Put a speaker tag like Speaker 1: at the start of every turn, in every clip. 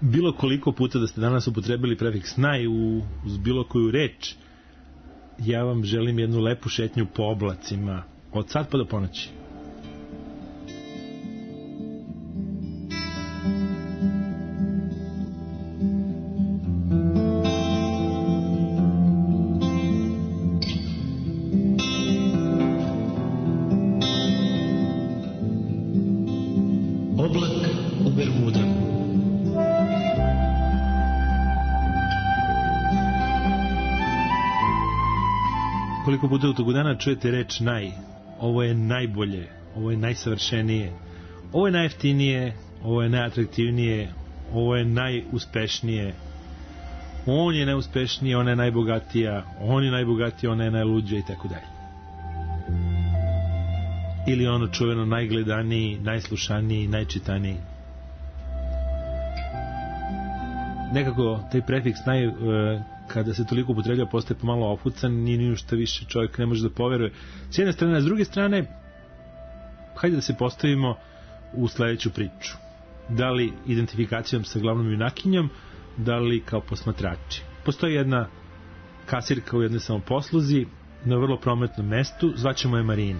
Speaker 1: bilo koliko puta da ste danas upotrebili prefiks naj uz bilo koju reč, ja vam želim jednu lepu šetnju po oblacima od sad pa do ponoći. Koliko puta u toku dana čujete reč naj, ovo je najbolje, ovo je najsavršenije, ovo je najjeftinije, ovo je najatraktivnije, ovo je najuspešnije, on je najuspešniji, ona je najbogatija, on je najbogatiji, ona je najluđa i tako dalje. Ili ono čuveno najgledaniji, najslušaniji, najčitaniji. Nekako taj prefiks naj, kada se toliko upotrebljava, postaje pomalo ofucan, nije što više čovjek ne može da poveruje. S jedne strane, a s druge strane, hajde da se postavimo u sledeću priču. Da li identifikacijom sa glavnom junakinjom, da li kao posmatrači. Postoji jedna kasirka u jednoj samoposluzi na vrlo prometnom mestu, zvaćemo je Marina.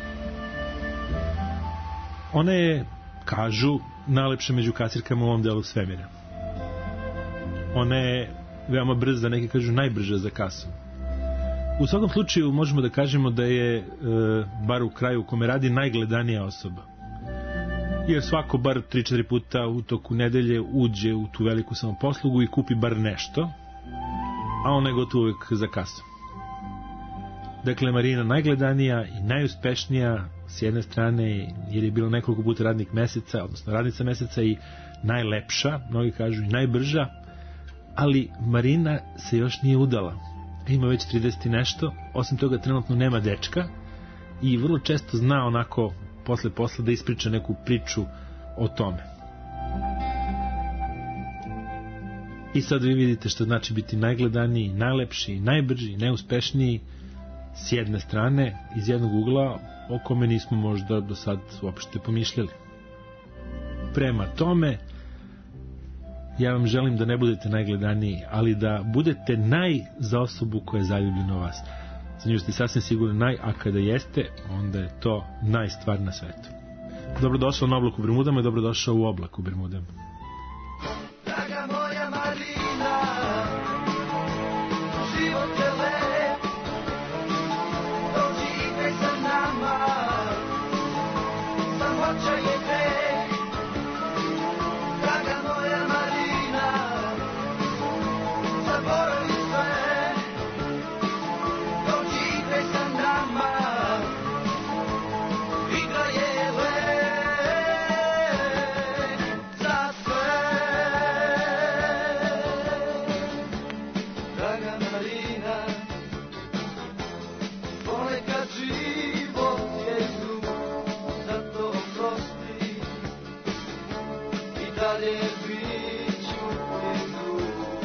Speaker 1: Ona je, kažu, najlepša među kasirkama u ovom delu svemira. Ona je veoma brza, neki kažu najbrža za kasu. U svakom slučaju možemo da kažemo da je, bar u kraju u kome radi, najgledanija osoba. Jer svako bar 3-4 puta u toku nedelje uđe u tu veliku samoposlugu i kupi bar nešto, a ona je gotovo uvijek za kasu. Dakle, Marina najgledanija i najuspešnija s jedne strane, jer je bilo nekoliko puta radnik meseca, odnosno radnica meseca, i najlepša, mnogi kažu i najbrža, ali Marina se još nije udala. Ima već 30 i nešto, osim toga trenutno nema dečka i vrlo često zna onako posle posla da ispriča neku priču o tome. I sad vi vidite što znači biti najgledaniji, najlepši, najbrži, najuspešniji s jedne strane, iz jednog ugla o kome nismo možda do sad uopšte pomišljali. Prema tome, ja vam želim da ne budete najgledaniji, ali da budete naj za osobu koja je zaljubljena u vas. Za nju ste sasvim sigurno naj, a kada jeste, onda je to najstvar na svetu. Dobrodošao na Oblak u Bermudama i dobrodošao u Oblak u Bermudama.
Speaker 2: Draga moja Marina, život je lep, dođi igraj sa nama, samoća je greh. Draga moja Marina, zaboravi sve, dođi igraj sa nama, igra je lek za sve. Draga Marina, ponekad život je grub, zato oprosti i dalje bit ću ti drug.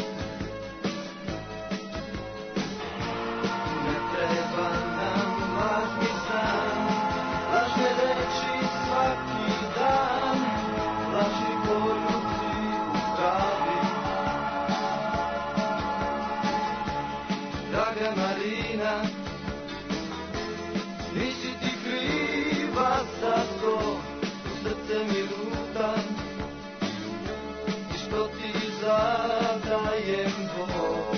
Speaker 2: Ne treba nam lažni san, lažne reči svaki dan, laži poljuci u travi. Draga Marina, nisi ti kriva za to, srce mi luta i što ti zadajem bol.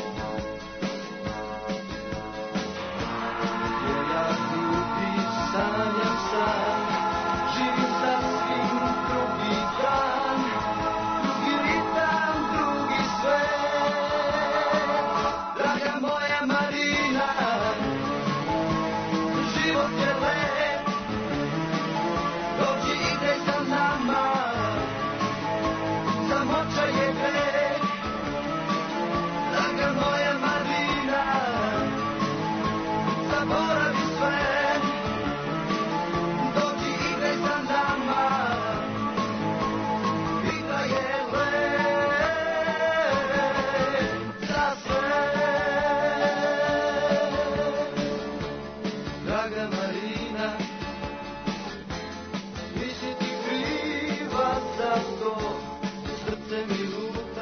Speaker 2: Jer ja ljubi sanjam san, živim sasvim drugi dan, drugi ritam, drugi svet. Draga moja Marina, život je lep, dođi igraj sa nama, samoća je greh. Draga moja Marina, zaboravi sve, dođi igraj sa nama, igra je lek za sve. Draga Marina, nisi ti kriva za to, srce mi luta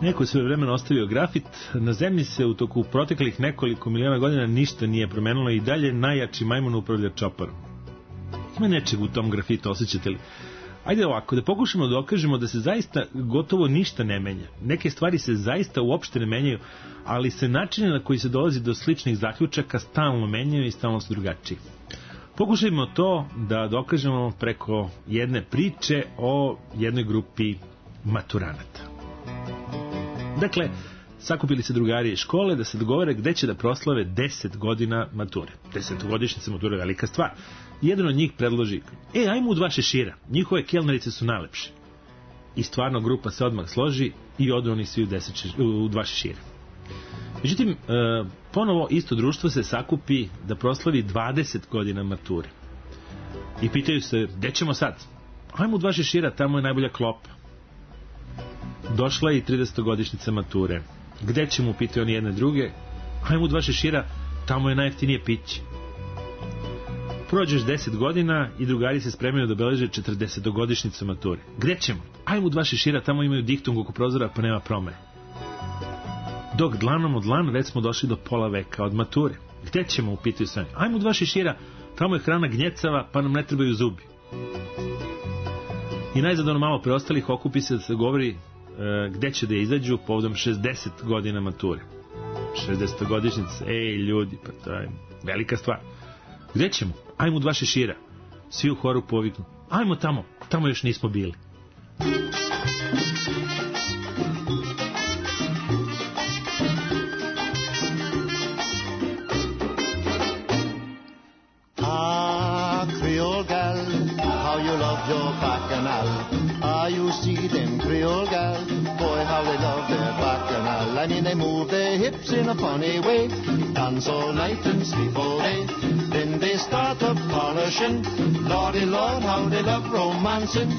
Speaker 1: Neko je sve vremena ostavio grafit. Na zemlji se u toku proteklih nekoliko miliona godina ništa nije promenilo i dalje najjači majmun upravlja čoparom. Ima nečeg u tom grafitu, osjećate li? Ajde ovako, da pokušamo da dokažemo da se zaista gotovo ništa ne menja. Neke stvari se zaista uopšte ne menjaju, ali se načini na koji se dolazi do sličnih zaključaka stalno menjaju i stalno su drugačiji. Pokušajmo to da dokažemo preko jedne priče o jednoj grupi maturanata. Dakle, sakupili se drugari iz škole da se dogovore gde će da proslave 10 godina mature. 10-godišnjica mature je velika stvar. Jedan od njih predloži, ajmo u 2 šešira, njihove kelnerice su najlepše. I stvarno grupa se odmah složi i odu oni svi u 2 šešira. Međutim, ponovo isto društvo se sakupi da proslavi 20 godina mature. I pitaju se, gde ćemo sad? Ajmo u 2 šešira, tamo je najbolja klopa. Došla je i 30-godišnjica mature. Gde ćemo, pitaju oni jedne druge? Ajmo u 2 šešira, tamo je najjeftinije piće. Prođeš 10 godina i drugari se spremaju da obeleže 40-godišnjicu mature. Gde ćemo? Ajmo u 2 šešira, tamo imaju diktung oko prozora, pa nema promeje. Dok dlanom od dlan već smo došli do pola veka od mature. Gde ćemo, upitaju se oni? Ajmo u 2 šešira, tamo je hrana gnjecava, pa nam ne trebaju zubi. I najzad ono malo preostalih okupi se da se govori gde će da izađu povodom 60 godina mature. 60-godišnjica, ljudi, pa to je velika stvar. Gde ćemo? Ajmo u 2 šešira. Svi u horu poviknu. Ajmo tamo još nismo bili.
Speaker 2: Creole gal, how you love your bacchanal. You see them Creole gal, boy how they love their bacchanal. I mean they move their hips in a funny way, dance all night and sleep all day. Then they start up polishing, Lordy Lord how they love romancing.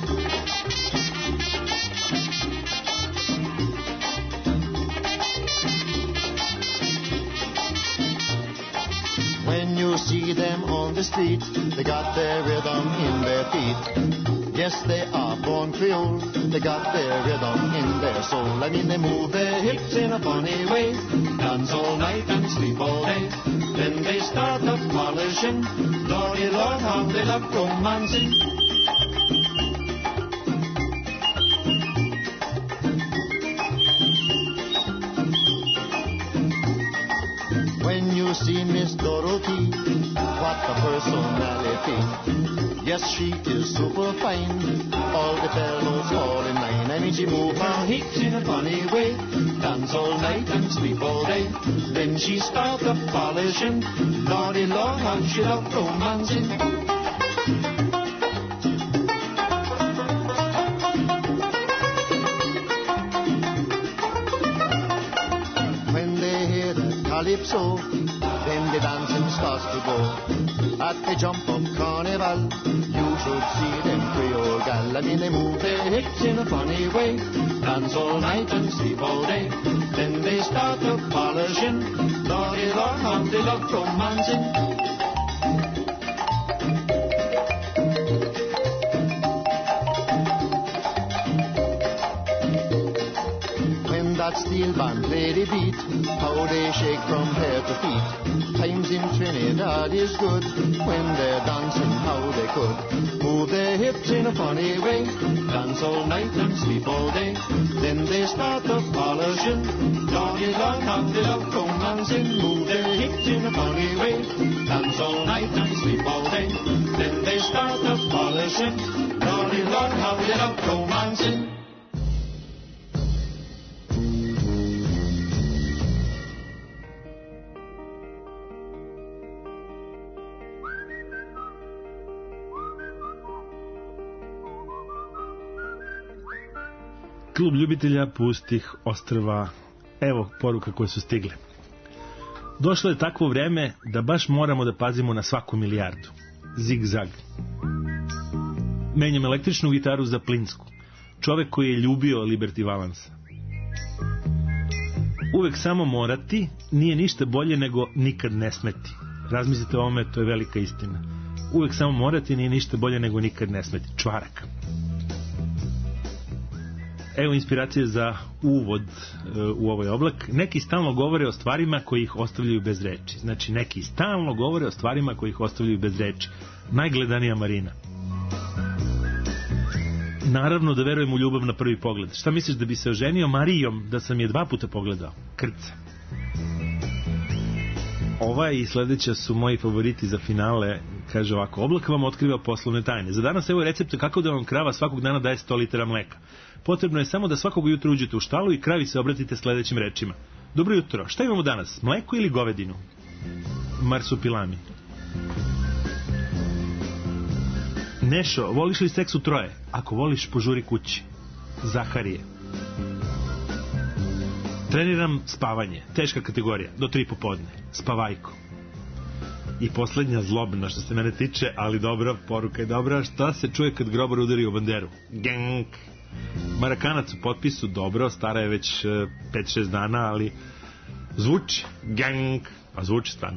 Speaker 2: When you see them on the street, they got their rhythm in their feet. Yes, they are born Creole, they got their rhythm in their soul. I mean they move their hips in a funny way, dance all night and sleep all day. Then they start up polishing, Lordy Lord how they love romancing. When you see Miss Dorothy, what a personality. Yes, she is super fine. All the fellows fall in line. I mean, she moves her hips in a funny way, dance all night and sleep all day. Then she starts up polishing. Lordy Lord, how she love romancing. When they hear the calypso, then the dancing starts to go. At the jump up carnival, you should see them Creole gal. I mean they move their hips in a funny way, dance all night and sleep all day. Then they start up polishing, Lordy Lord how they love romancing. When that steel band play the beat, how they shake from head to feet. Times in Trinidad is good, when they're dancing how they could. Move their hips in a funny way, dance all night and sleep all day. Then they start up polishing, Lordy Lord how they love romancing. Move their hips in a funny way, dance all night and sleep all day. Then they start up polishing, Lordy Lord how they love romancing.
Speaker 1: Klub ljubitelja pustih ostrva. Evo poruka koje su stigle. Došlo je takvo vreme da baš moramo da pazimo na svaku milijardu. Zig-zag. Menjam električnu gitaru za plinsku. Čovek koji je ljubio Liberty Valansa. Uvek samo morati nije ništa bolje nego nikad ne smeti. Razmislite o ome, to je velika istina. Uvek samo morati nije ništa bolje nego nikad ne smeti. Čvarak. Evo inspiracije za uvod u ovaj oblak. Neki stalno govore o stvarima koji ih ostavljaju bez reči. Znači, neki stalno govore o stvarima koji ih ostavljaju bez reči. Najgledanija Marina. Naravno da verujem u ljubav na prvi pogled. Šta misliš da bi se oženio Marijom da sam je 2 puta pogledao? Krca. Ova i sledeća su moji favoriti za finale. Kaže ovako: oblak vam otkriva poslovne tajne. Za danas evo recept kako da vam krava svakog dana daje 100 litara mleka. Potrebno je samo da svakog jutra uđete u štalu i kravi se obratite sledećim rečima: dobro jutro, šta imamo danas, mleko ili govedinu? Marsupilami. Nešo, voliš li seks u troje? Ako voliš, požuri kući. Zaharije. Treniram spavanje, teška kategorija, do 3 popodne. Spavajko. I poslednja zlobna što se mene tiče, ali dobra, poruka je dobra. Šta se čuje kad grobar udari u banderu? Genk. Marakanac u potpisu, dobro, stara je već 5-6 dana, ali zvuči. Genk. A zvuči stvarno.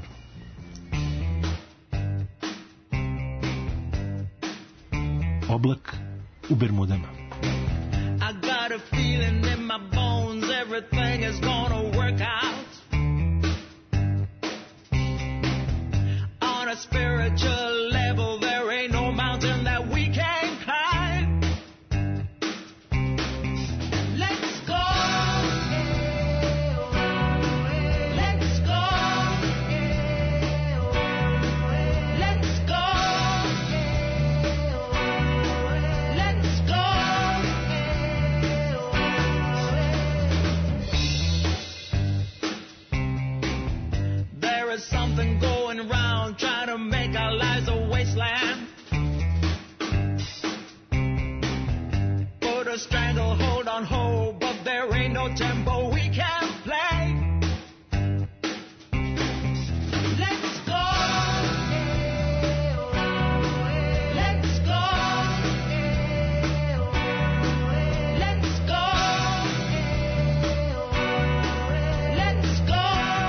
Speaker 1: Oblak u Bermudama.
Speaker 3: I got a feeling in my bones everything is gonna work out. On a spiritual level there ain't no mountain that we can't climb. Let's go. Let's go. Let's go. Let's go. There is something going around trying to make our lives a wasteland. Put a stranglehold on hold, but there ain't no tempo we can play. Let's go. Let's go. Let's go. Let's go.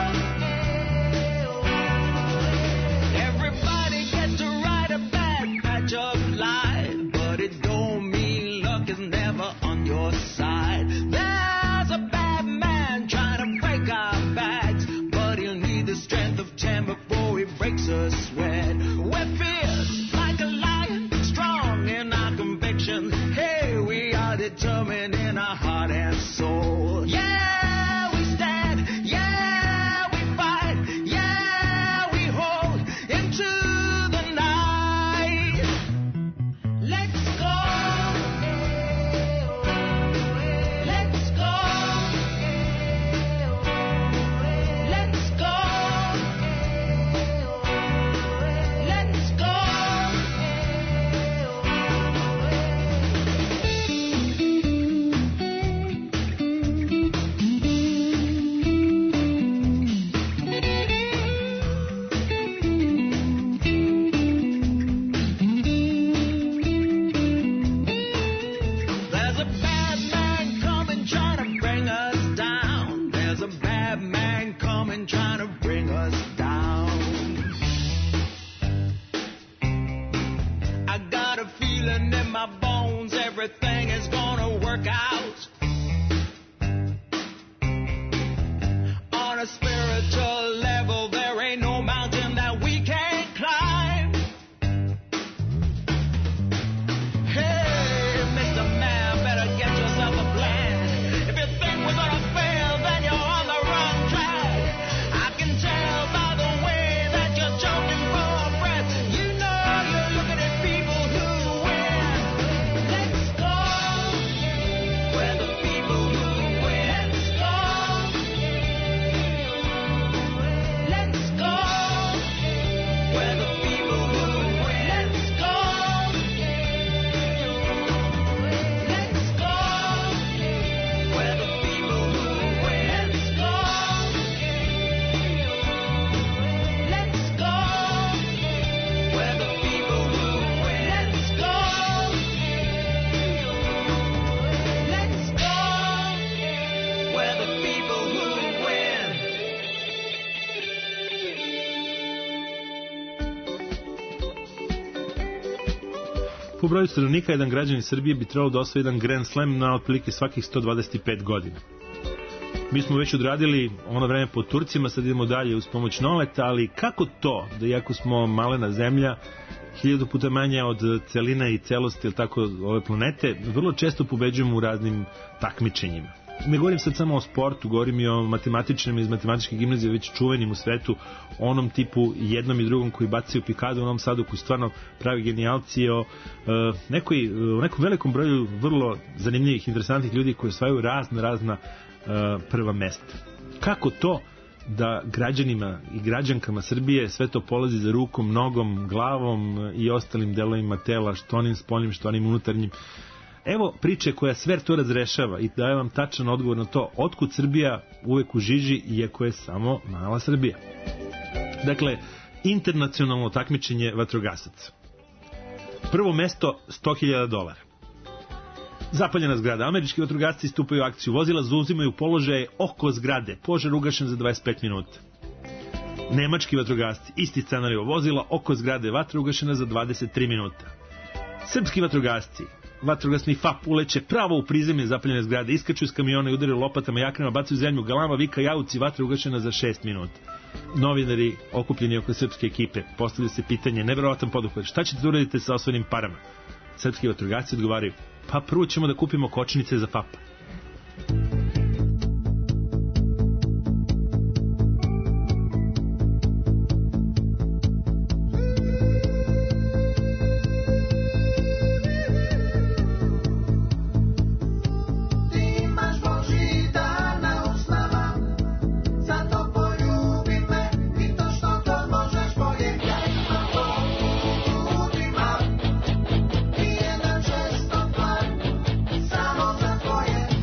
Speaker 3: Everybody gets to ride a bad patch of life, but it don't mean luck is never on your side. There's a bad man trying to break our backs, but he'll need the strength of 10 before he breaks a sweat. We're fierce like a lion, strong in our conviction. Hey, we are determined in our heart and soul. Yeah, we stand. Yeah, we fight. Yeah, we hold into the night. Let's go. Let's go. Let's go. Let's go. There's a bad man coming trying to bring us down. There's a bad man coming trying to bring us down. I got a feeling in my bones everything is gonna work out. On a spiritual level there ain't no mountain that we can't climb. Hey, Mr. Man, better get yourself a plan. If you think we're gonna fail, then you're on the wrong track. I can tell by the
Speaker 1: Po broju stanovnika, jedan građanin Srbije bi trebalo da osvoji jedan Grand Slam na otprilike svakih 125 godina. Mi smo već odradili ono vreme po Turcima, sad idemo dalje uz pomoć Noleta, ali kako to da iako smo malena zemlja, 1000 puta manje od celine i celosti, ili tako, ove planete, vrlo često pobeđujemo u raznim takmičenjima. Ne govorim sad samo o sportu, govorim i o matematičnim iz matematičke gimnazije, već čuvenim u svetu, onom tipu jednom i drugom koji bacaju pikadu u Novom Sadu, koji stvarno pravi genijalci, o nekom velikom broju vrlo zanimljivih, interesantnih ljudi koji osvajaju razna prva mesta. Kako to da građanima i građankama Srbije sve to polazi za rukom, nogom, glavom i ostalim delovima tela, što onim spoljnim, što onim unutarnjim? Evo priče koja sve to razrešava i daje vam tačan odgovor na to otkud Srbija uvek u žiži, iako je samo mala Srbija. Dakle, internacionalno takmičenje vatrogasaca. Prvo mesto $100.000. Zapaljena zgrada. Američki vatrogasci stupaju u akciju. Vozila zauzimaju položaje oko zgrade. Požar ugašen za 25 minuta. Nemački vatrogasci. Isti scenarij. Vozila oko zgrade. Vatra ugašena za 23 minuta. Srpski vatrogasci. Vatrogasni FAP uleće pravo u prizemlje zapaljene zgrade. Iskaču iz kamiona i udaraju lopatama, jaknama, bacaju zemlju. Galama, vika, jauci. Vatra ugašena za 6 minuta. Novinari okupljeni oko srpske ekipe. Postavlja se pitanje, neverovatan poduhvat. Šta ćete da uradite sa osvojenim parama? Srpski vatrogasci odgovaraju, pa prvo ćemo da kupimo kočnice za FAP.
Speaker 4: Samo za tvoje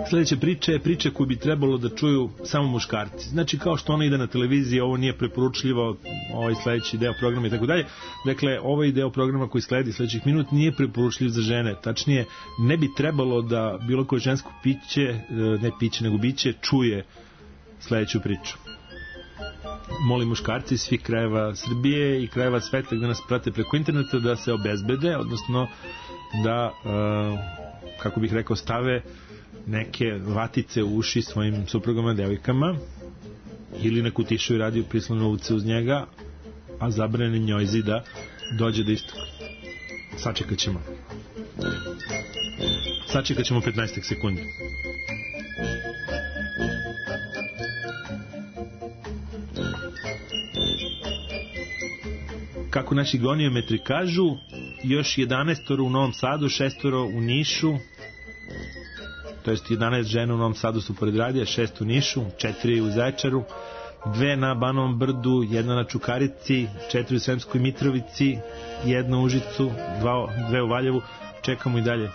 Speaker 1: Sledeća priča je priča koju bi trebalo da čuju samo muškarci. Znači, kao što ona ide na televiziji, ovo nije preporučljivo, ovaj sledeći deo programa i tako dalje. Dakle, ovaj deo programa koji sledi sledećih minut nije preporučljiv za žene. Tačnije, ne bi trebalo da bilo koje žensko biće čuje sledeću priču. Molim muškarci iz svih krajeva Srbije i krajeva sveta gde nas prate preko interneta da se obezbede, odnosno da, kako bih rekao, stave neke vatice u uši svojim suprugama, devojkama, ili neku tišu i radio prislovno uce uz njega, a zabrane njojzi da dođe do istoga. Sačekat ćemo 15 sekundi. Kako naši goniometri kažu, još 11 u Novom Sadu, 6 u Nišu, to jest 11 žena u Novom Sadu su pored radija, 6 u Nišu, 4 u Zaječaru, 2 na Banovom Brdu, 1 na Čukarici, 4 u Sremskoj Mitrovici, 1 u Užicu, 2 u Valjevu. Čekamo i dalje.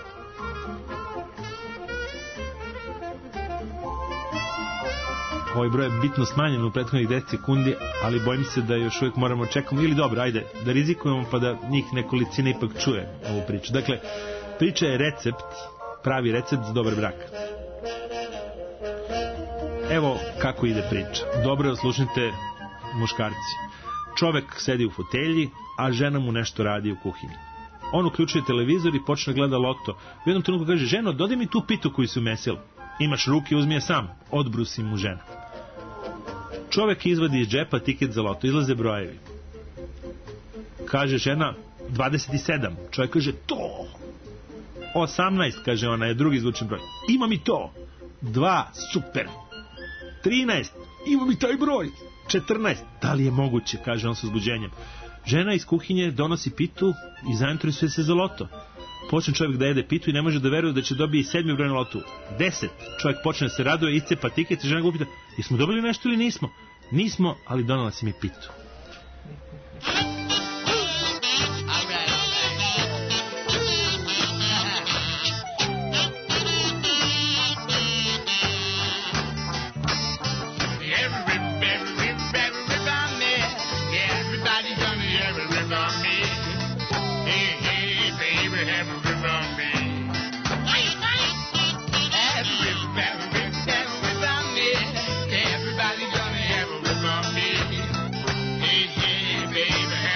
Speaker 1: Ovaj broj je bitno smanjen u prethodnih 10 sekundi, ali bojim se da još uvijek moramo čekamo. Ili dobro, ajde, da rizikujemo pa da njih nekolicina ipak čuje ovu priču. Dakle, priča je recept, pravi recept za dobar brak. Evo kako ide priča. Dobro je, oslušnite muškarci. Čovek sedi u fotelji, a žena mu nešto radi u kuhinji. On uključuje televizor i počne gleda loto. U jednom trenutku kaže: ženo, dodaj mi tu pitu koju si umesila. Imaš ruke, uzmi je sam. Odbrusi mu žena. Čovek izvadi iz džepa tiket za loto. Izlaze brojevi. Kaže žena: 27. Čovek kaže: to. 18, kaže ona, je drugi zvučni broj. Imam i to. 2, super. 13, imam i taj broj. 14, da li je moguće, kaže on sa uzbuđenjem. Žena iz kuhinje donosi pitu i zainteresuje se za loto. Počne čovjek da jede pitu i ne može da veruje da će dobiti 7. broj na lotu. 10, čovjek počne da se raduje, iscepa tiket i žena ga upita: jesmo dobili nešto ili nismo? Nismo, ali donala si mi pitu.
Speaker 3: Baby,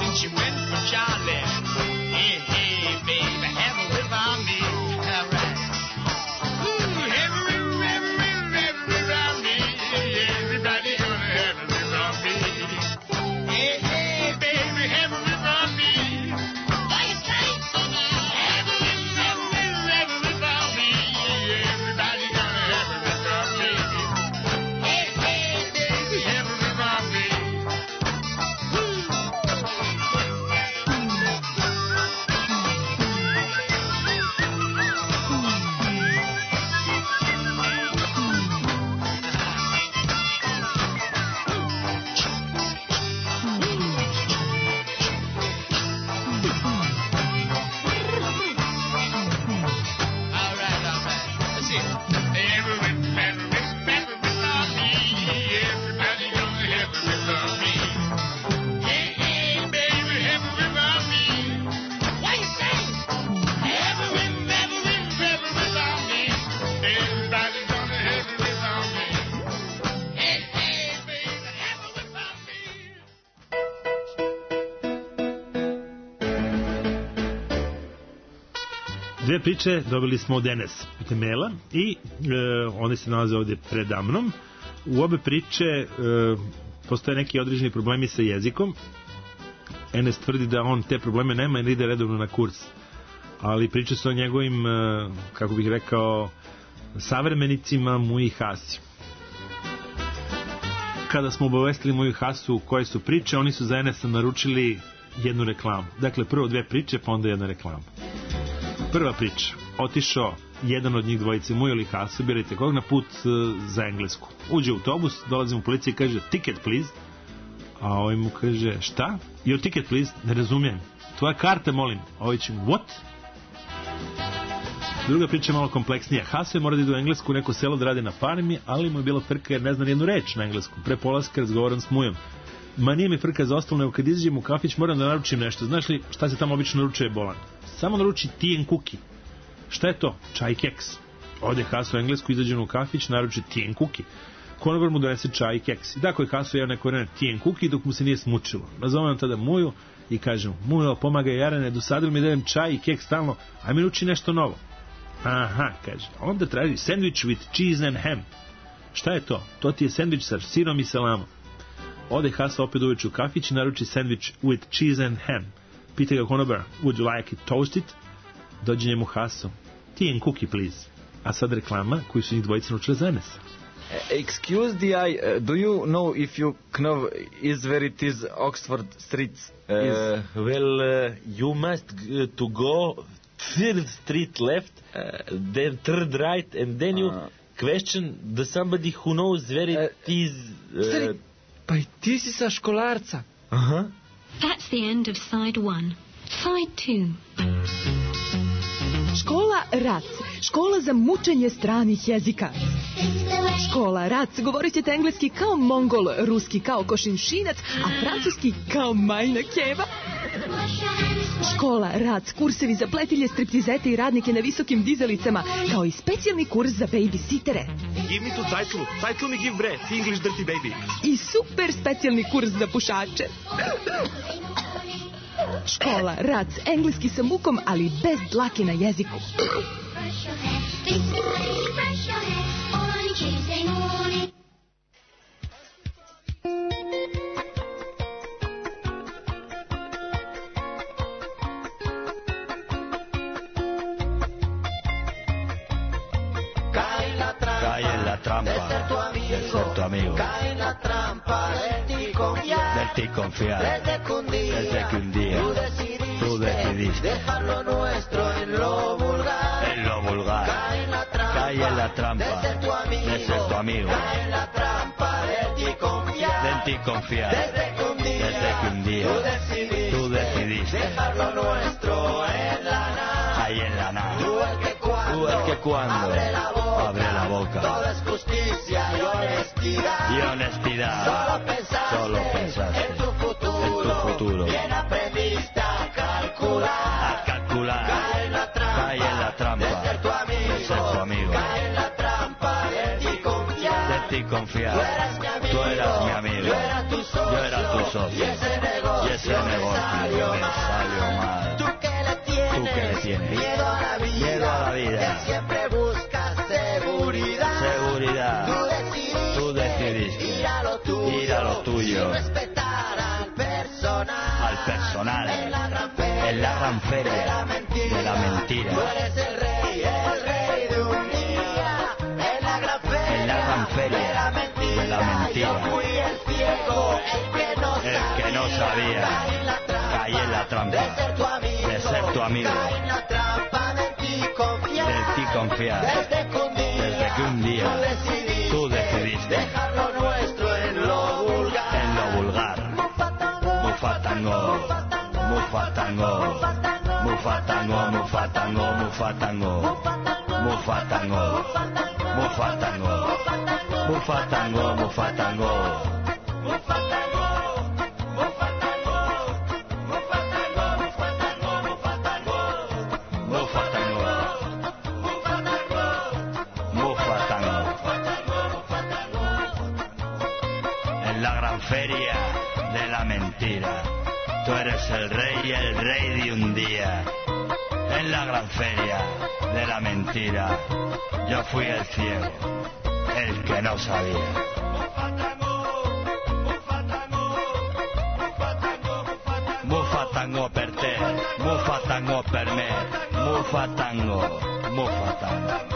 Speaker 3: and she went for Charlie. Hey, hey, baby, have a river on me. All right. Ooh, have a river, have a river, have a river on me. Everybody gonna have a river on me. Hey, hey, baby, have a river on me. What you say? Have a river, have a river, have a river on me. Everybody gonna have a river on me. Hey, hey, baby, have a river on me. All right. Let's see. Have a river, have a river, have a river on me. Everybody gonna have a river on me. Hey, hey, baby, have a river on me. What you say? Have a river, have a river, have a river on me. Everybody gonna have a river on me. Hey, hey, baby, have a river on me.
Speaker 1: Dve priče dobili smo od Enes Temela i one se nalaze ovdje predamnom. U obe priče postoje neki određeni problemi sa jezikom. Enes tvrdi da on te probleme nema jer ide redovno na kurs. Ali priče su o njegovim, kako bih rekao, savremenicima Muji Hasi. Kada smo obavestili Muju Hasu koje su priče, oni su za Enesa naručili jednu reklamu. Dakle, prvo dve priče, pa onda jedna reklama. Prva priča. Otišao jedan od njih dvojice, Mujo ili Hasu, birajte kog, na put za Englesku. Uđe u autobus, dolazi mu policija i kaže ticket please. A ovaj mu kaže šta? Your ticket please, ne razumijem. Tvoja karta molim. A ovaj će what? Druga priča je malo kompleksnija. Hasu je mora da ide u Englesku, neko selo da radi na farmi, ali mu je bila frka jer ne zna nijednu reč na engleskom. Pre polaska razgovaram s Mujom. Ma nije mi frka za ostalo, nego kad izađem u kafić moram da naručim nešto. Znaš li šta se tamo obično naručuje, bolan? Samo naruči tea and cookie. Šta je to? Čaj keks. Ode Hasu u Englesku, izađe u kafić, naruči tea and cookie. Konobar mu donese čaj i keks. I tako je Hasu jeo neko vreme tea and cookie dok mu se nije smučilo. Nazovem tada Muju i kažem, Mujo, pomagaj Jarane, dosadili mi da jem čaj i keks stalno, aj mi uči nešto novo. Aha, kaže, onda traži sandwich with cheese and ham. Šta je to? To ti je sandvič sa sirom i salamom. Ode Hasu opet uveče u kafić i naruči sandwich with cheese and ham. Pita ga konobar, would you like it toasted? Dođe njemu Hasu, tea and cookie please. A sad reklama koju su njih dvojice naučili za Enesa.
Speaker 4: Excuse the eye, do you know if you know is where it is Oxford Street?
Speaker 5: You must to go third street left, then third right, and then you question the somebody who knows where it is.
Speaker 4: Pa i ti si sa školarca.
Speaker 5: Aha.
Speaker 6: That's the end of side 1. Side 2.
Speaker 7: Škola RAC, škola za mučenje stranih jezika. Škola RAC, govorit ćete engleski kao Mongol, ruski kao Košinšinac, a francuski kao Majna Keva. Škola RAC, kursevi za pletilje, striptizete i radnike na visokim dizalicama, kao i specijalni kurs za babysitere.
Speaker 8: Give me to title me give bre, English dirty baby.
Speaker 7: I super specijalni kurs za pušače. Škola RAC, engleski sa mukom, ali bez dlake na jeziku.
Speaker 5: Cae en la trampa de ser tu amigo.
Speaker 2: Cae en la trampa del ti confiar.
Speaker 5: Desde que un día tú decidiste
Speaker 2: dejar lo nuestro en lo vulgar.
Speaker 5: Cae en la trampa
Speaker 2: de ser tu amigo. Cae en la trampa del ti confiar. Desde que un día tú decidiste dejar lo nuestro en la nada.
Speaker 5: ahí en la nada.
Speaker 2: Tú el que cuando
Speaker 5: abre la boca,
Speaker 2: todo es justicia y honestidad. Solo pensaste en tu futuro. Bien aprendiste a calcular. Cae en la trampa
Speaker 5: de ser tu amigo.
Speaker 2: Cae en la trampa
Speaker 9: de ti confiar. Tú eras mi amigo, yo era tu socio, y ese negocio me salió mal. ¿Tú qué le tienes? Miedo a la vida. Que siempre buscas seguridad. Tú decidiste ir a lo tuyo. Respetar al personal. En la gran feria de la mentira. Tú eres el rey de un día. En la gran feria de la mentira. Yo fui el ciego, el que no sabía. Caí en la trampa de ser tu amigo. Caí en la trampa de ti confiar. Desde que un día tú decidiste dejar lo nuestro en lo vulgar. Mufatango, mufatango, mufatango, mufatango, mufatango, mufatango, mufatango, mufatango, mufatango. Feria de la mentira. Tú eres el rey de un día. En la gran feria de la mentira. Yo fui el ciego, el que no sabía. Mufatango per te, mufatango per me, mufatango, mufatango.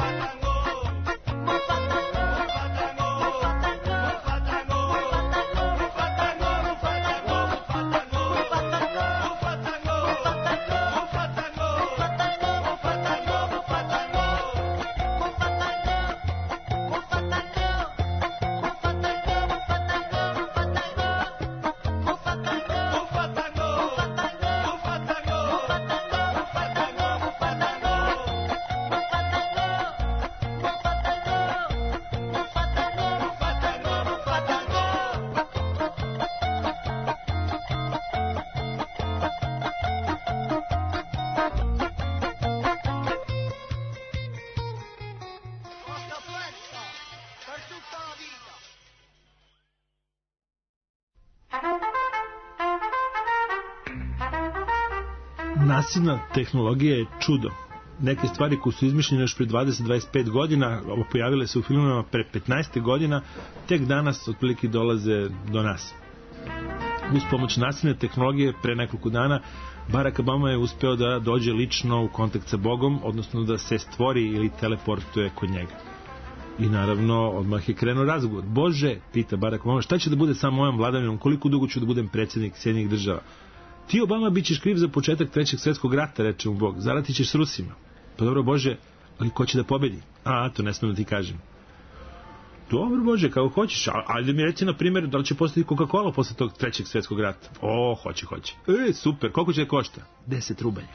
Speaker 1: Nasilna tehnologija je čudo. Neke stvari koje su izmišljene još pre 20-25 godina, pojavile se u filmovima pre 15 godina, tek danas otprilike dolaze do nas. Uz pomoć nasilne tehnologije pre nekoliko dana Barack Obama je uspeo da dođe lično u kontakt sa Bogom, odnosno da se stvori ili teleportuje kod njega. I naravno, odmah je krenuo razgovor. Bože, pita Barack Obama, šta će da bude sa mojom vladavinom, koliko dugo ću da budem predsjednik Sjedinjenih država? Ti, Obama, bit ćeš kriv za početak Trećeg svjetskog rata, reče mu Bog. Zaratit ćeš s Rusima. Pa dobro, Bože, ali ko će da pobedi? To ne smijem da ti kažem. Dobro, Bože, kako hoćeš. Ajde mi reći, na primjer, da li će postati Coca-Cola posle tog Trećeg svjetskog rata? Hoće. Super, koliko će da košta? 10 rubalja.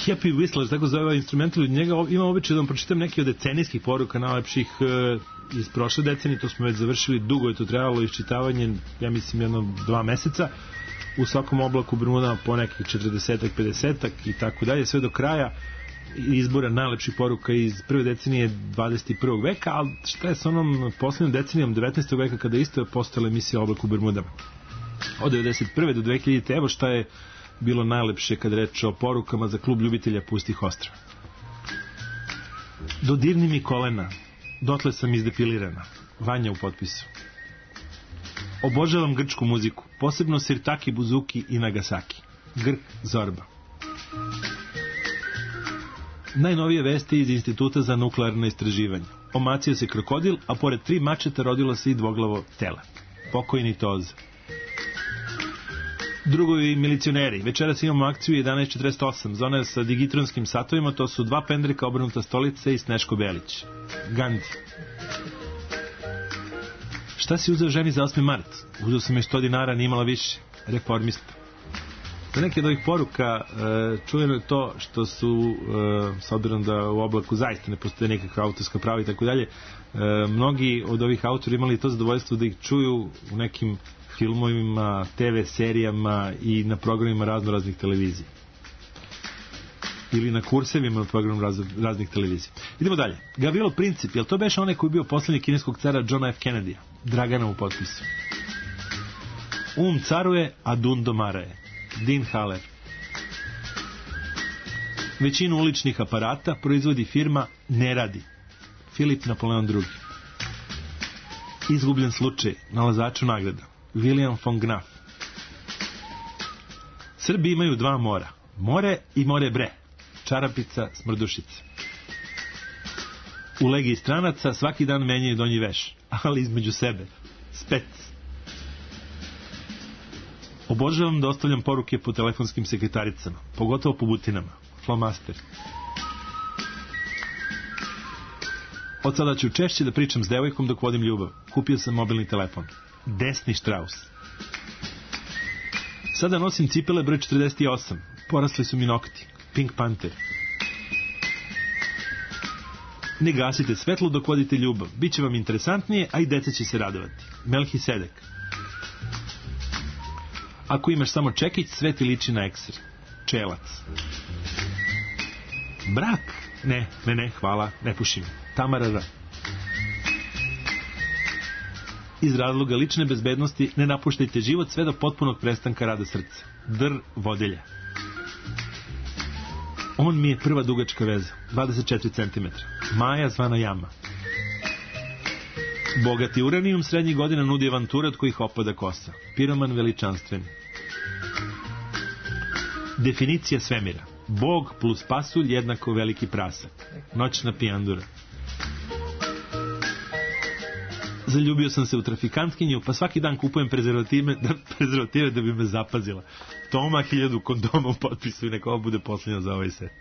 Speaker 1: Happy Whistler, tako zove ovaj instrumental, od njega imam običaj da vam pročitam neki od decenijskih poruka najlepših iz prošle decenije, to smo već završili, dugo je to trebalo iščitavanje, ja mislim 1-2 meseca, u svakom oblaku Bermudama po nekih 40-ak, 50-ak i tako dalje, sve do kraja izbora najlepših poruka iz prve decenije 21. veka, ali šta je s onom poslednjom decenijom 19. veka kada isto je postala emisija Oblak u Bermudama? Od 1991. do 2000. Evo šta je bilo najlepše kada reče o porukama za klub ljubitelja pustih ostrva. Dodirni mi kolena, dotle sam izdepilirana. Vanja u potpisu. Obožavam grčku muziku, posebno Sirtaki, Buzuki i Nagasaki. Grk Zorba. Najnovije vesti iz Instituta za nuklearno istraživanje. Omacio se krokodil, a pored 3 mačeta rodilo se i dvoglavo tele. Pokojni Toza. Drugovi milicioneri. Večeras imamo akciju 11.48. Zona sa digitronskim satovima, to su 2 pendreka, obrnuta stolica i Sneško Belić. Gandhi. Šta si uzeo ženi za 8. mart? Uzeo sam je 100 dinara, nije imala više. Reformista. Za neke od ovih poruka čujeno je to što su, s obzirom da u Oblaku zaista ne postoje nekakva autorska prava i tako dalje, mnogi od ovih autora imali to zadovoljstvo da ih čuju u nekim filmovima, TV serijama i na programima raznih televizija. Ili na kursevima na programu raznih televizija. Idemo dalje. Gavrilo Princip, jel to beše onaj koji je bio poslednji kineskog cara Johna F. Kennedy-a? Dragana u potpisu. Caruje, a dun domaraje. Dean Haller. Većinu uličnih aparata proizvodi firma Ne radi. Filip Napoleon II. Izgubljen slučaj, nalazaču nagrada. William von Graff. Srbi imaju 2 mora. More i more bre. Čarapica, smrdušica. U legiji stranaca svaki dan menjaju donji veš, ali između sebe. Spec. Obožavam da ostavljam poruke po telefonskim sekretaricama, pogotovo po butinama. Flomaster. Od sada ću češće da pričam s devojkom dok vodim ljubav. Kupio sam mobilni telefon. Desni Strauss. Sada nosim cipele broj 48. Porasli su mi nokti. Pink Panther. Ne gasite svetlo dok vodite ljubav. Biće vam interesantnije, a i deca će se radovati. Melhisedek. Ako imaš samo čekić, sve ti liči na ekser. Čelac. Brak? Ne, hvala, ne pušim. Tamara R. Iz razloga lične bezbednosti ne napuštajte život sve do potpunog prestanka rada srca. Dr. Vodelja. On mi je prva dugačka veza, 24 cm. Maja zvana Jama. Bogati uranijum srednjih godina nudi avanture od kojih opada kosa. Piroman veličanstveni. Definicija svemira. Bog plus pasulj jednako veliki prasak. Noćna pijandura. Zaljubio sam se u trafikantkinju, pa svaki dan kupujem prezervative da bi me zapazila. Toma 1000 kondoma u potpisu i neka ovo bude posljednja za ovaj set.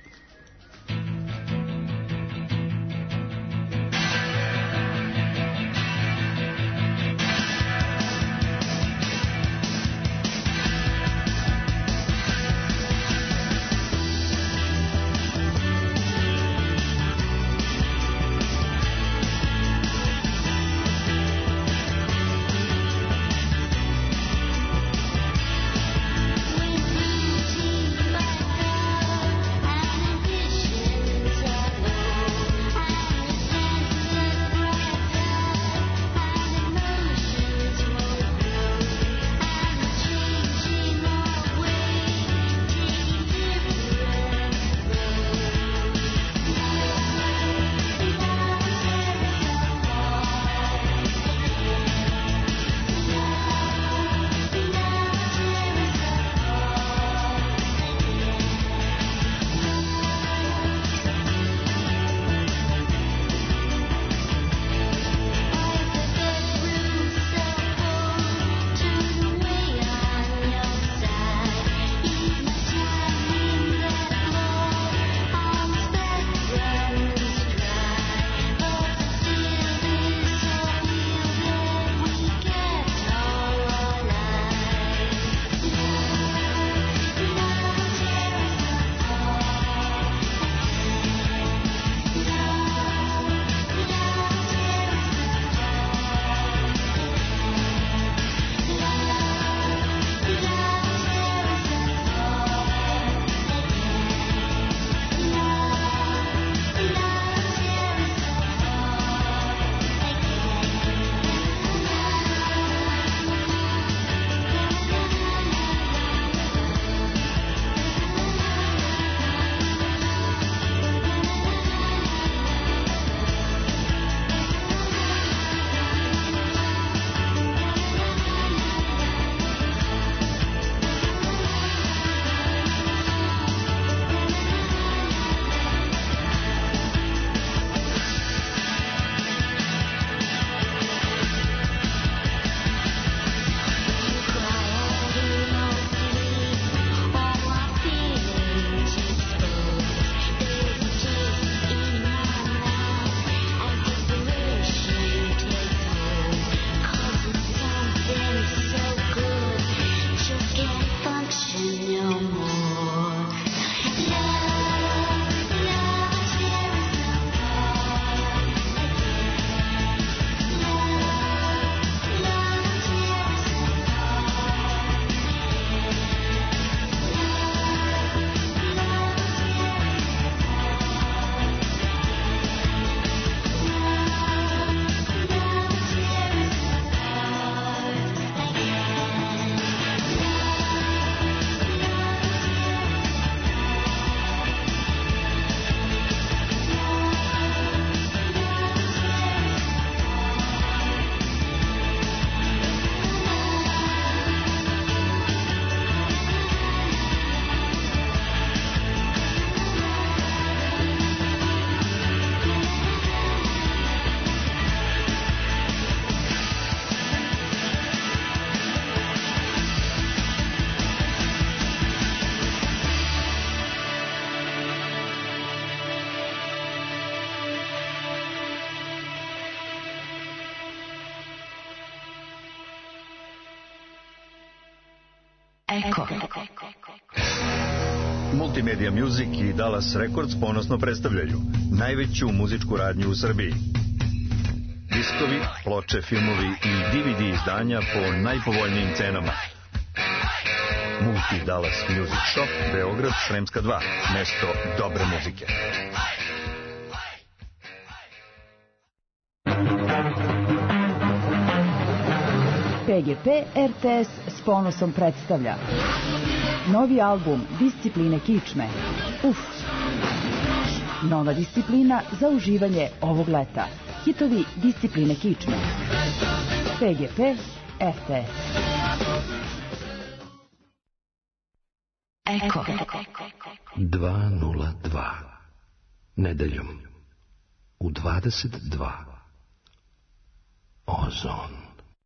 Speaker 10: Eko.
Speaker 11: Multimedia Music i Dallas Records ponosno predstavljaju najveću muzičku radnju u Srbiji. Diskovi, ploče, filmovi i DVD izdanja po najpovoljnijim cenama. Multi Dallas Music Shop, Beograd, Sremska 2, mesto dobre muzike.
Speaker 12: PGP RTS s ponosom predstavlja novi album Discipline kičme. Nova disciplina za uživanje ovog leta. Hitovi Discipline kičme. PGP RTS.
Speaker 10: Eko.
Speaker 13: 202. Nedeljom u 22. Ozon.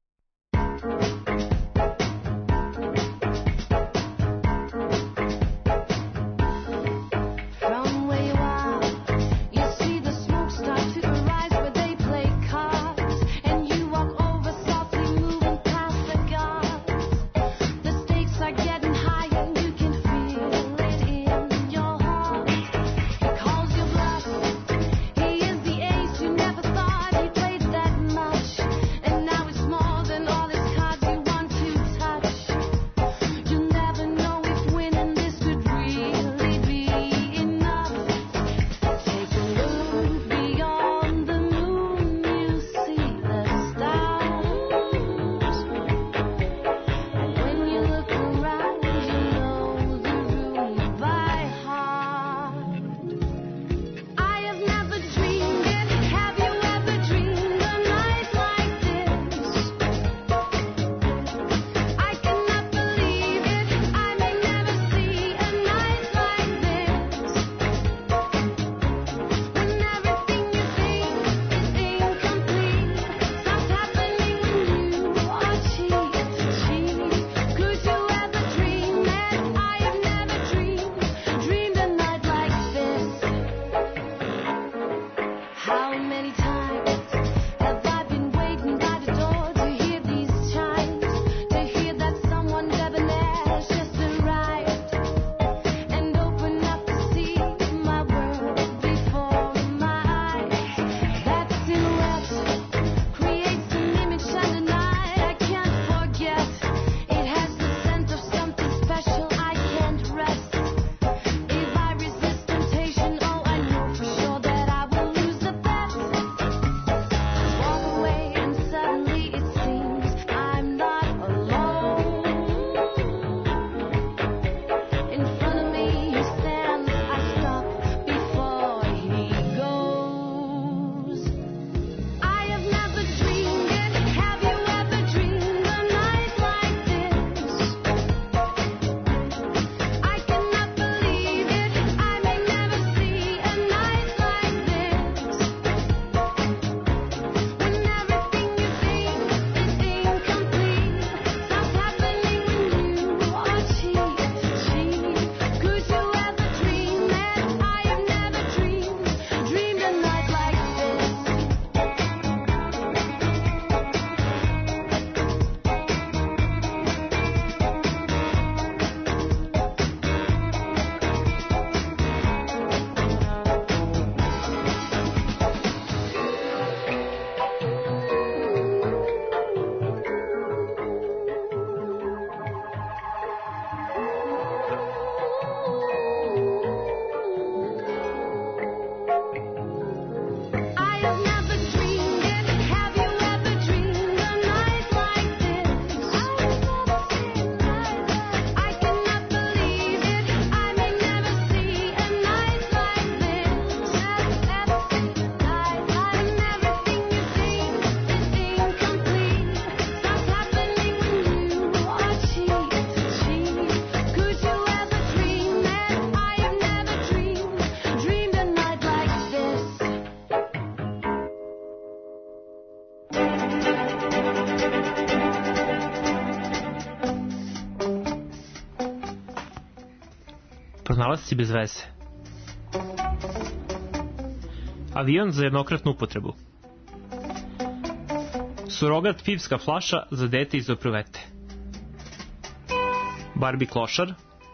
Speaker 14: Pronalasci bez veze. Avion za jednokratnu upotrebu. Surogat pivska flaša za dete iz opruvete. Barbie klošar,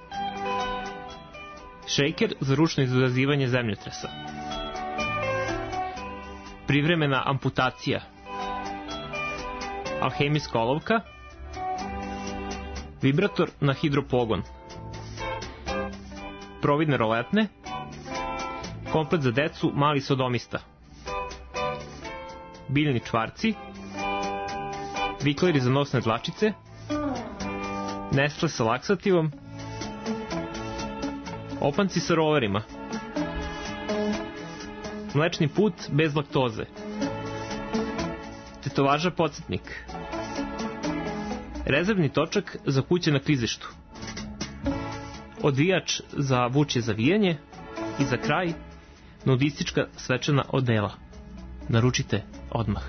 Speaker 14: šejker za ručno izazivanje zemljotresa, privremena amputacija, alhemijska olovka, vibrator na hidropogon, providne roletne, komplet za decu mali sodomista, biljni čvarci, vikleri za nosne dlačice, Nestle sa laksativom, opanci sa rolerima, mlečni put bez laktoze, tetovaža podsjetnik, rezervni točak za kuće na klizištu, odvijač za vučje zavijanje i za kraj nudistička svečana odela. Naručite odmah.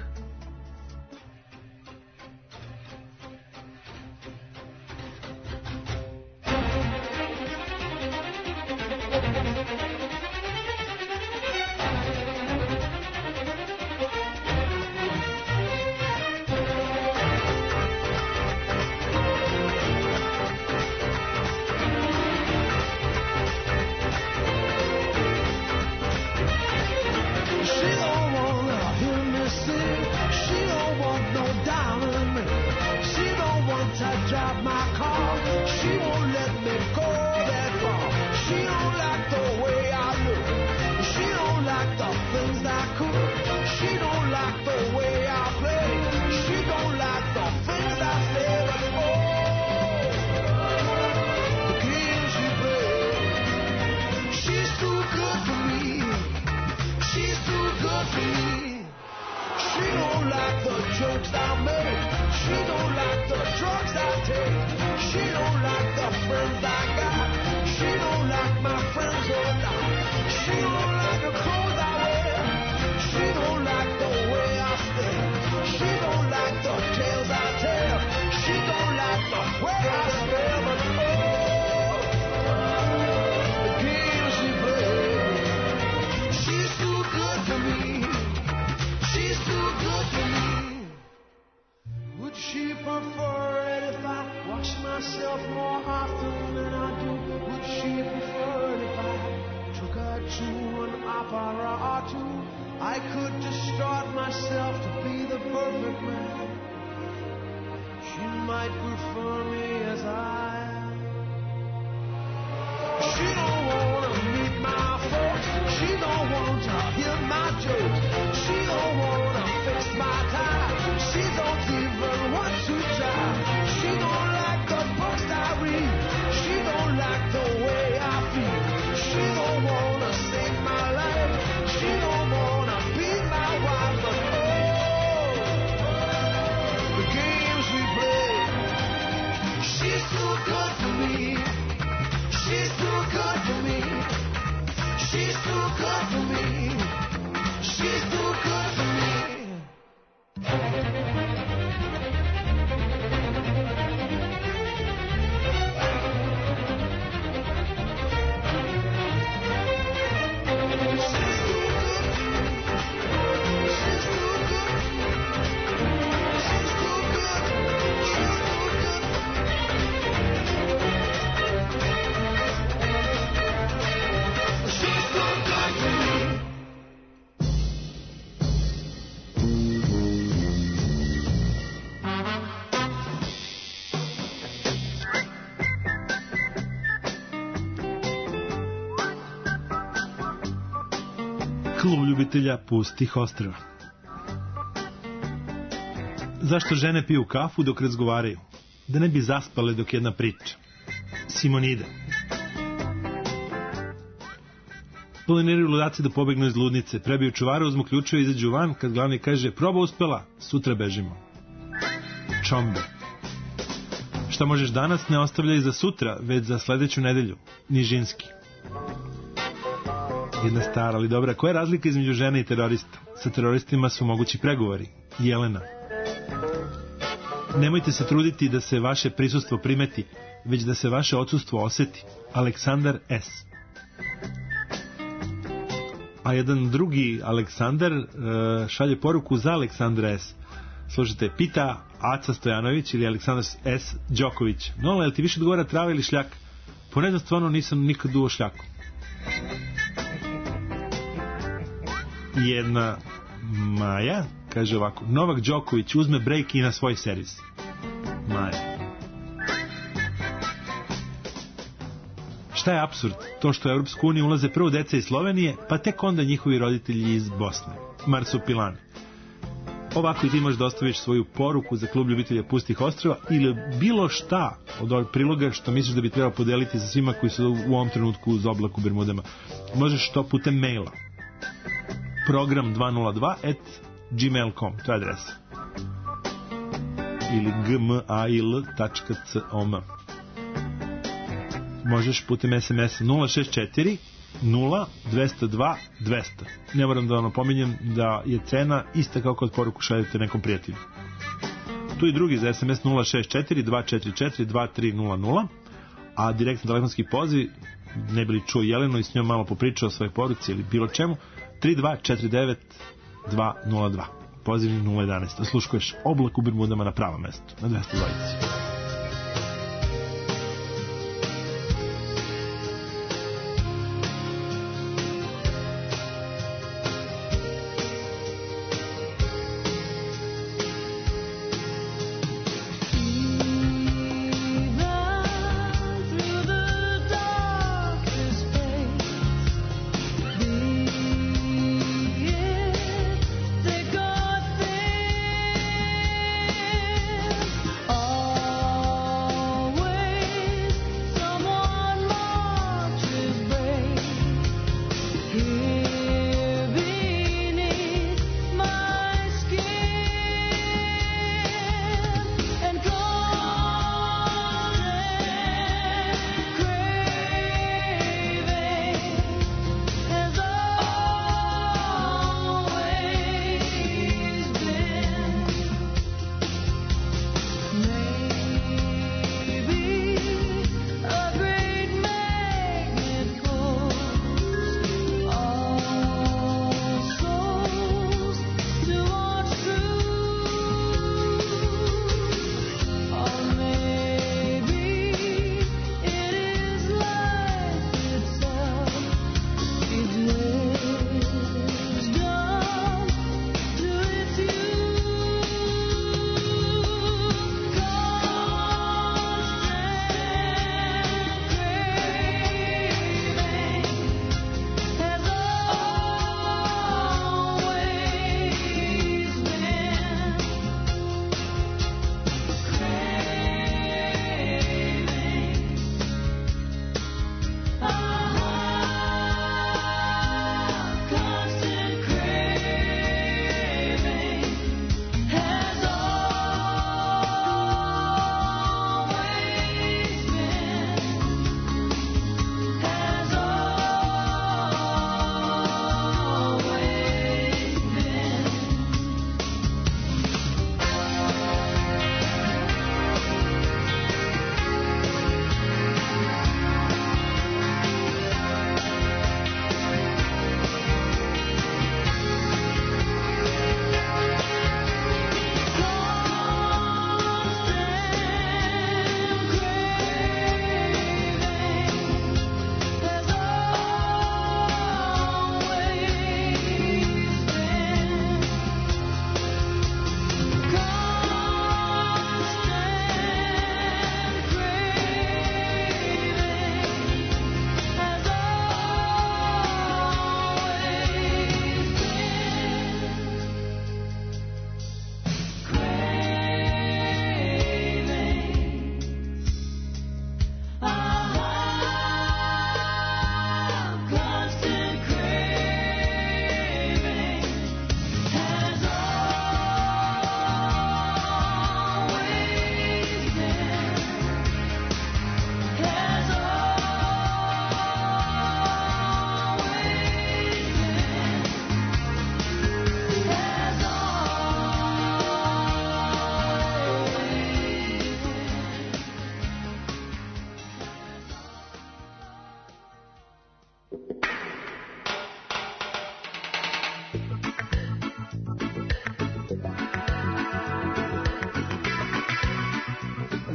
Speaker 1: Klub ljubitelja pustih ostrva. Zašto žene piju kafu dok razgovaraju? Da ne bi zaspale dok jedna priča. Simonida. Planiraju ludaci da pobegnu iz ludnice, prebiju čuvara, uzmu ključeve i izađu van, kad glavni kaže proba uspela, sutra bežimo. Čombe. Šta možeš danas ne ostavljaj za sutra, već za sledeću nedelju. Nižinski. Jedna stara, ali dobra. Koja je razlika između žene i terorista? Sa teroristima su mogući pregovori. Jelena. Nemojte se truditi da se vaše prisustvo primeti, već da se vaše odsustvo oseti. Aleksandar S. A jedan drugi Aleksandar šalje poruku za Aleksandra S. Slušajte, pita Aca Stojanović ili Aleksandar S. Đoković. Nola, jel ti više odgovara trava ili šljak? Po ne znam, stvarno nisam nikad duo šljaku. Jedna Maja kaže ovako: Novak Đoković uzme break i na svoj servis. Maja. Šta je apsurd? To što u Europsku uniju ulaze prvo deca iz Slovenije, pa tek onda njihovi roditelji iz Bosne. Marsupilane. Ovako i ti možeš da ostaviš svoju poruku za klub ljubitelja pustih ostrva ili bilo šta od ovog priloga što misliš da bi trebalo podeliti sa svima koji su u ovom trenutku uz oblak u Bermudama. Možeš to putem maila. program202@gmail.com, to je adresa. Ili gmail.com. Možeš putem SMS 064 0 202 200. Ne moram da vam napominjem da je cena ista kao kod poruku šaljete nekom prijatelju. Tu i drugi za SMS 064 244 2300, a direktno telefonski poziv, ne bi li čuo Jelenu i s njom malo popričao o svojoj poruci ili bilo čemu, 3249 202. Pozivni 011. Osluškuješ oblak u Bermudama na pravom mestu, na 202.
Speaker 3: All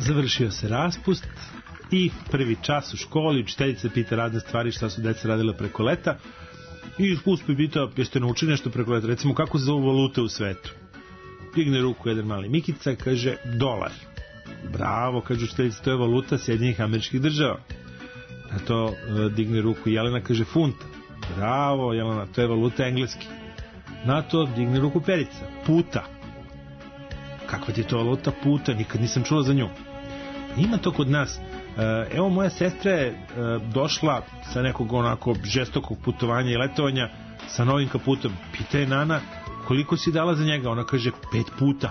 Speaker 1: Završio se raspust i prvi čas u školi, učiteljica pita razne stvari šta su deca radile preko leta i usput pita jeste naučili nešto preko leta, recimo kako se zovu valute u svetu. Digne ruku jedan mali Mikica, kaže dolar. Bravo, kaže učiteljica, to je valuta Sjedinjenih Američkih Država. Na to digne ruku Jelena, kaže funta. Bravo, Jelena, to je valuta engleski. Na to digne ruku Perica, puta. Kakva ti je to valuta? Puta, nikad nisam čula za nju. Ima to kod nas. Evo, moja sestra je došla sa nekog onako žestokog putovanja i letovanja sa novim kaputom. Pita je Nana koliko si dala za njega. Ona kaže 5 puta.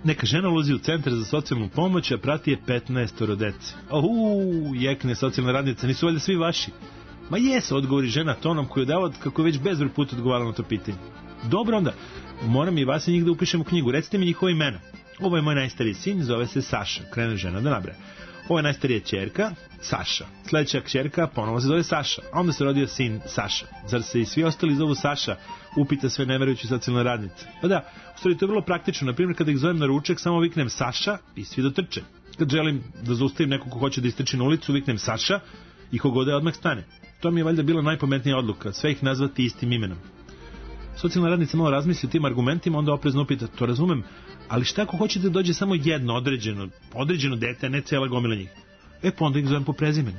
Speaker 1: Neka žena ulazi u centar za socijalnu pomoć, a prati je 15 dece. Jekne socijalna radnica, nisu valjda svi vaši? Ma jesu, odgovori žena tonom koji je dao kako je već bezbroj puta odgovarala na to pitanje. Dobro onda, moram i vas i njih da upišem u knjigu. Recite mi njihova imena. Ovo je moj najstariji sin, zove se Saša. Krene žena da nabraja. Ovo je najstarija ćerka, Saša. Sljedeća ćerka ponovo se zove Saša. A onda se rodio sin Saša. Zar se i svi ostali zovu Saša? Upita sve neverujući socijalna radnica. Pa da, u stvari to je vrlo praktično. Naprimjer, kada ih zovem na ručak, samo viknem Saša i svi dotrče. Kad želim da zaustavim nekog ko hoće da istrči na ulicu, viknem Saša i kogoda je odmah stane. To mi je valjda bila najpametnija odluka, sve ih nazvati istim imenom. Socijalna radnica malo razmisli o tim argumentima, onda oprezno upita, to razumem, ali šta ako hoćete da dođe samo jedno određeno dete, a ne cijela gomila njih? Pa onda ih zovem po prezimenu.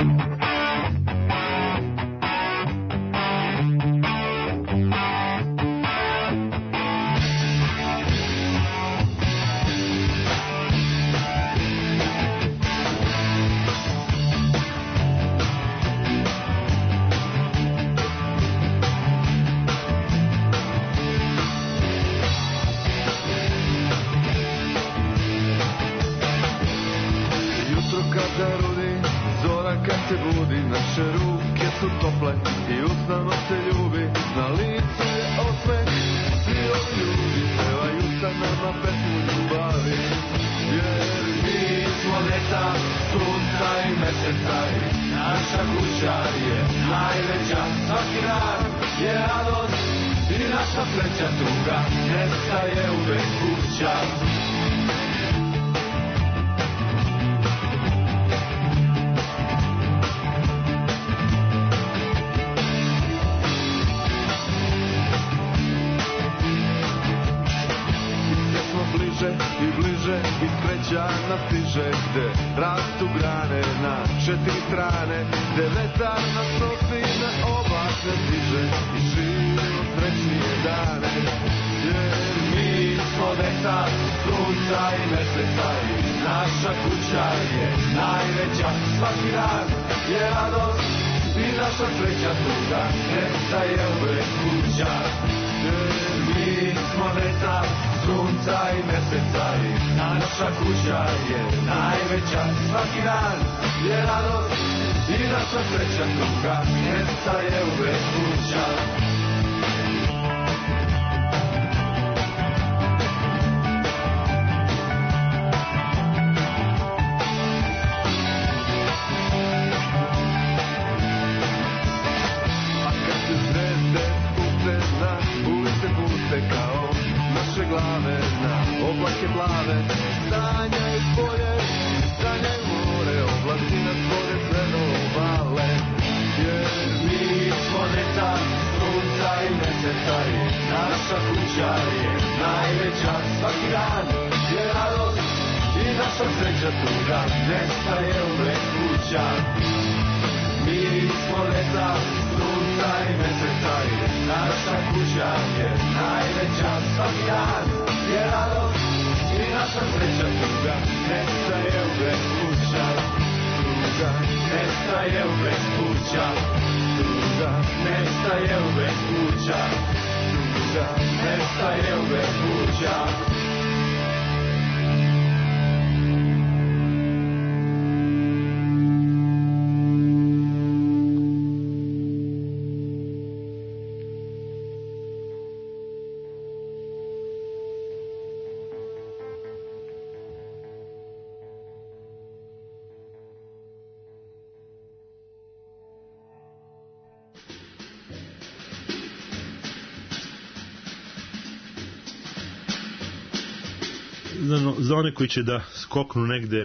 Speaker 1: Za one koji će da skoknu negde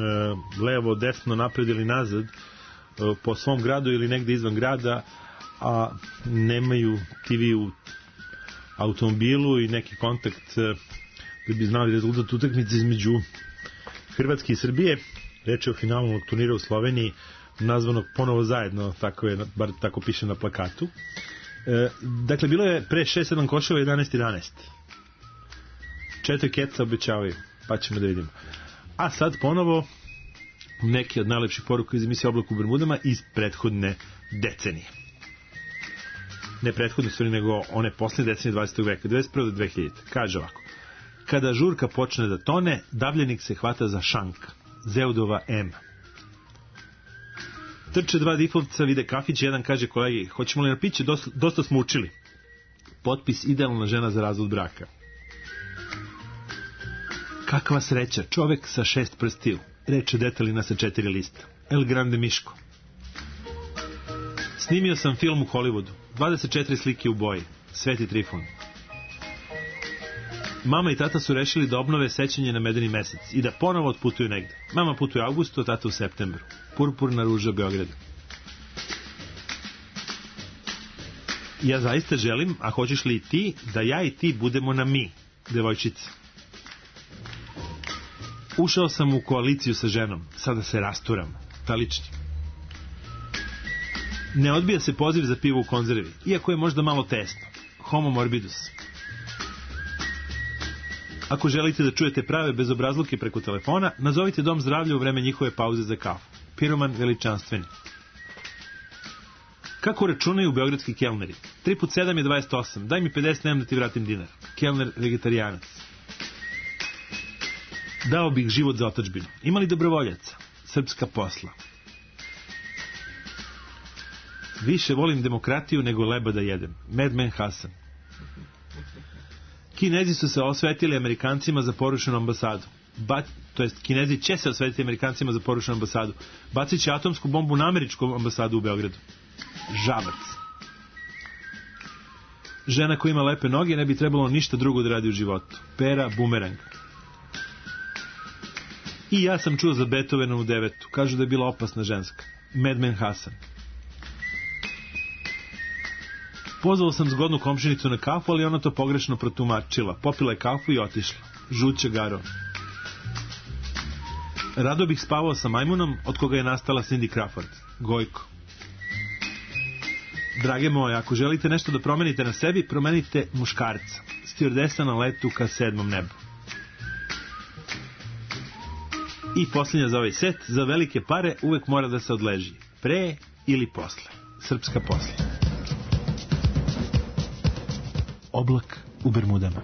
Speaker 1: levo, desno, napred ili nazad po svom gradu ili negde izvan grada, a nemaju TV u automobilu i neki kontakt da bi znali rezultat utakmice između Hrvatske i Srbije. Reč je o finalnom turnira u Sloveniji, nazvanog ponovo zajedno, bar tako piše na plakatu. Dakle, bilo je pre 6-7 koševa 11-11. 4 keca obećavaju, pa ćemo da vidimo. A sad ponovo neki od najlepših poruka iz emisije Oblak u Bermudama iz prethodne decenije. Ne prethodne stvari, nego one posljednje decenije 20. veka, 21. do 2000. Kaže ovako. Kada žurka počne da tone, davljenik se hvata za šank. Zeudova M. Trče dva diflovca, vide kafić, jedan kaže kolegi, hoćemo li na piće, dosta smo učili. Potpis idealna žena za razvod braka. Kakva sreća, čovek sa 6 prstiju. Reče detaljina sa 4 lista. El Grande Miško. Snimio sam film u Hollywoodu. 24 slike u boji. Sveti Trifun. Mama i tata su rešili da obnove sećanje na medeni mesec i da ponovo otputuju negde. Mama putuje u avgustu, a tata u septembru. Purpurna ruža u Beogradu. Ja zaista želim, a hoćeš li i ti, da ja i ti budemo na mi, devojčice. Ušao sam u koaliciju sa ženom, sada se rasturam. Talični. Ne odbija se poziv za pivo u konzervi, iako je možda malo tesno. Homo morbidus. Ako želite da čujete prave bezobrazluke preko telefona, nazovite Dom zdravlja u vreme njihove pauze za kafu. Piroman veličanstveni. Kako računaju beogradski kelneri? 3 put 7 je 28. Daj mi 50, nemam da ti vratim dinar. Kelner vegetarijanac. Dao bih život za otadžbinu. Ima li dobrovoljaca? Srpska posla. Više volim demokratiju nego leba da jedem. Madman Hasan. Kinezi su se osvetili Amerikancima za porušenu ambasadu. Kinezi će se osvetiti Amerikancima za porušenu ambasadu. Bacit će atomsku bombu na američku ambasadu u Beogradu. Žabac. Žena koja ima lepe noge ne bi trebalo ništa drugo da radi u životu. Pera Bumerang. I ja sam čuo za Beethovena u 9. Kažu da je bila opasna ženska. Madman Hasan. Pozvao sam zgodnu komšinicu na kafu, ali ona to pogrešno protumačila. Popila je kafu i otišla. Žuće Garo. Rado bih spavao sa majmunom, od koga je nastala Cindy Crawford. Gojko. Drage moje, ako želite nešto da promenite na sebi, promenite muškarca. Stewardesa na letu ka 7. nebu. I posljednja za ovaj set, za velike pare uvek mora da se odleži. Pre ili posle. Srpska posle. Oblak u Bermudama.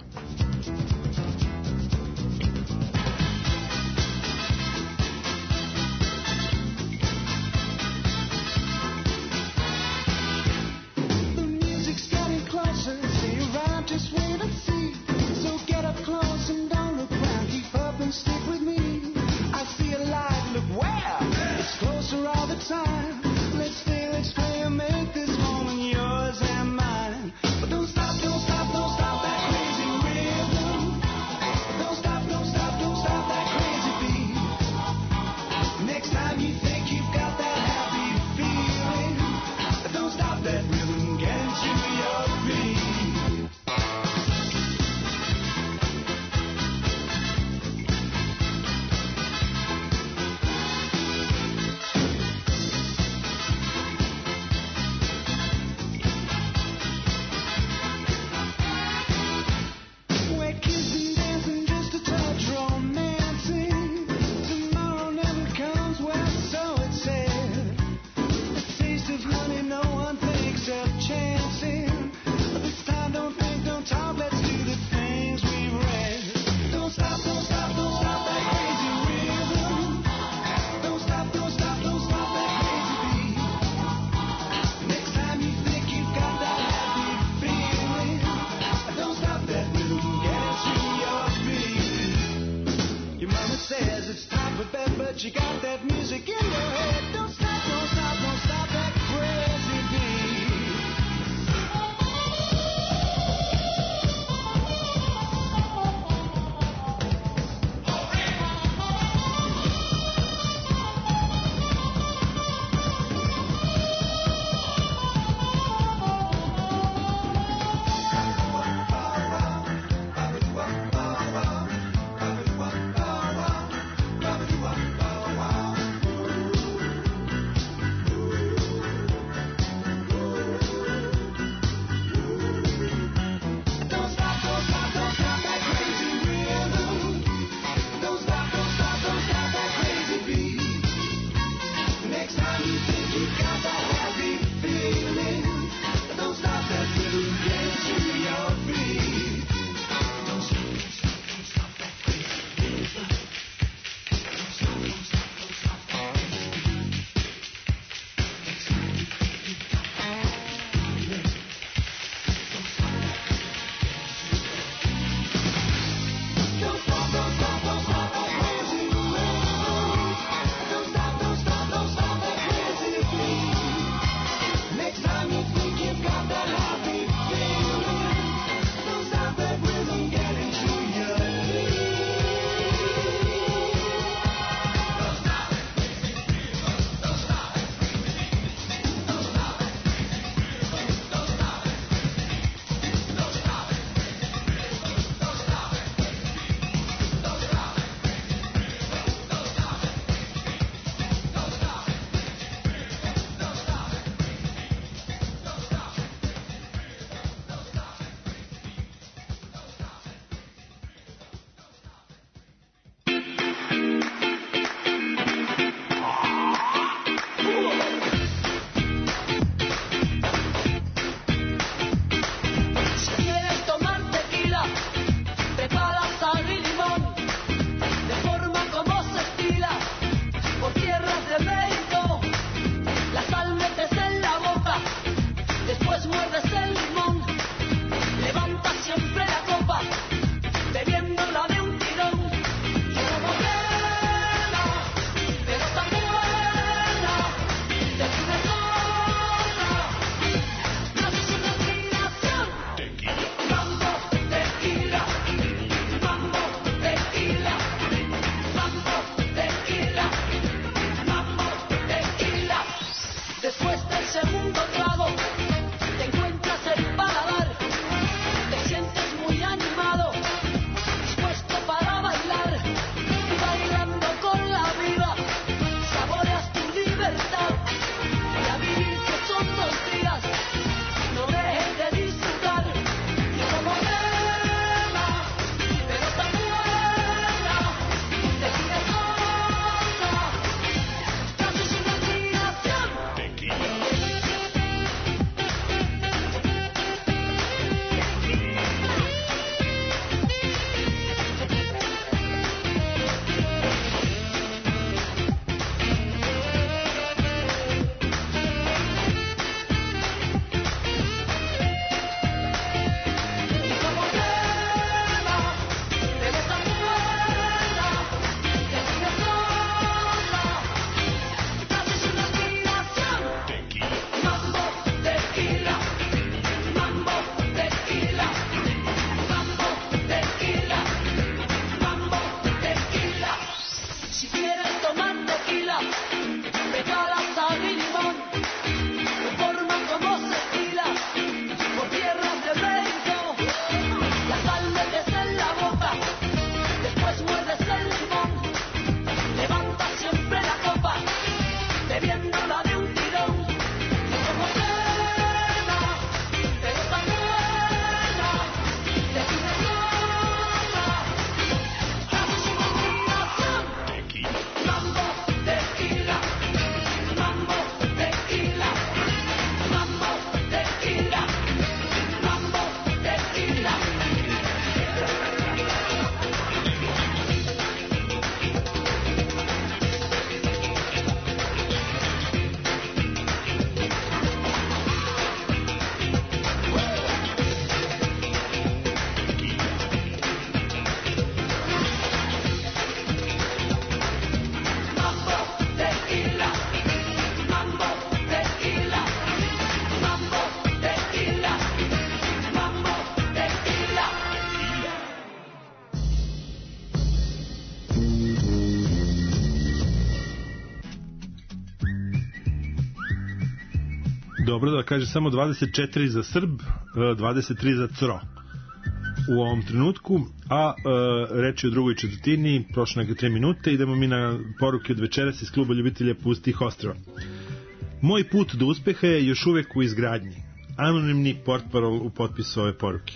Speaker 1: Dobro, da kaže samo 24 za Srb, 23 za Cro u ovom trenutku, a reč je o drugoj četvrtini, prošlo neke 3 minute, idemo mi na poruke od večeras iz kluba ljubitelja pustih ostrva. Moj put do uspeha je još uvek u izgradnji. Anonimni portparol u potpisu ove poruke.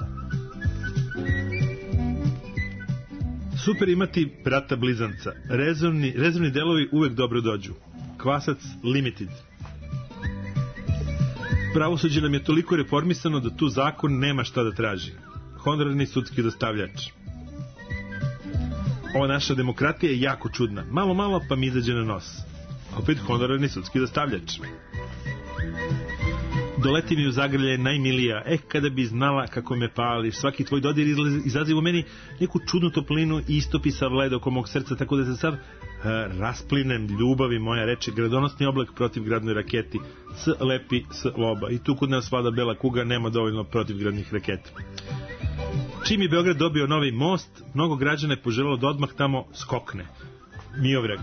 Speaker 1: Super imati brata blizanca. Rezervni delovi uvek dobro dođu. Kvasac Limited. Pravosuđe nam je toliko reformisano da tu zakon nema šta da traži. Honorarni sudski dostavljač. Ova naša demokratija je jako čudna. Malo pa mi izađe na nos. Opet honorarni sudski dostavljač. Doleti mi u zagrlje najmilija. Kada bi znala kako me pališ. Svaki tvoj dodir izaziva u meni neku čudnu toplinu i istopi sav led oko mog srca, tako da se sav rasplinem ljubavi moja, reče gradonosni oblak protiv gradnoj raketi. S lepi s loba. I tu kod nas vlada bela kuga, nema dovoljno protivgradnih raketa. Čim je Beograd dobio novi most, mnogo građana je poželjelo da odmah tamo skokne. Miovrag.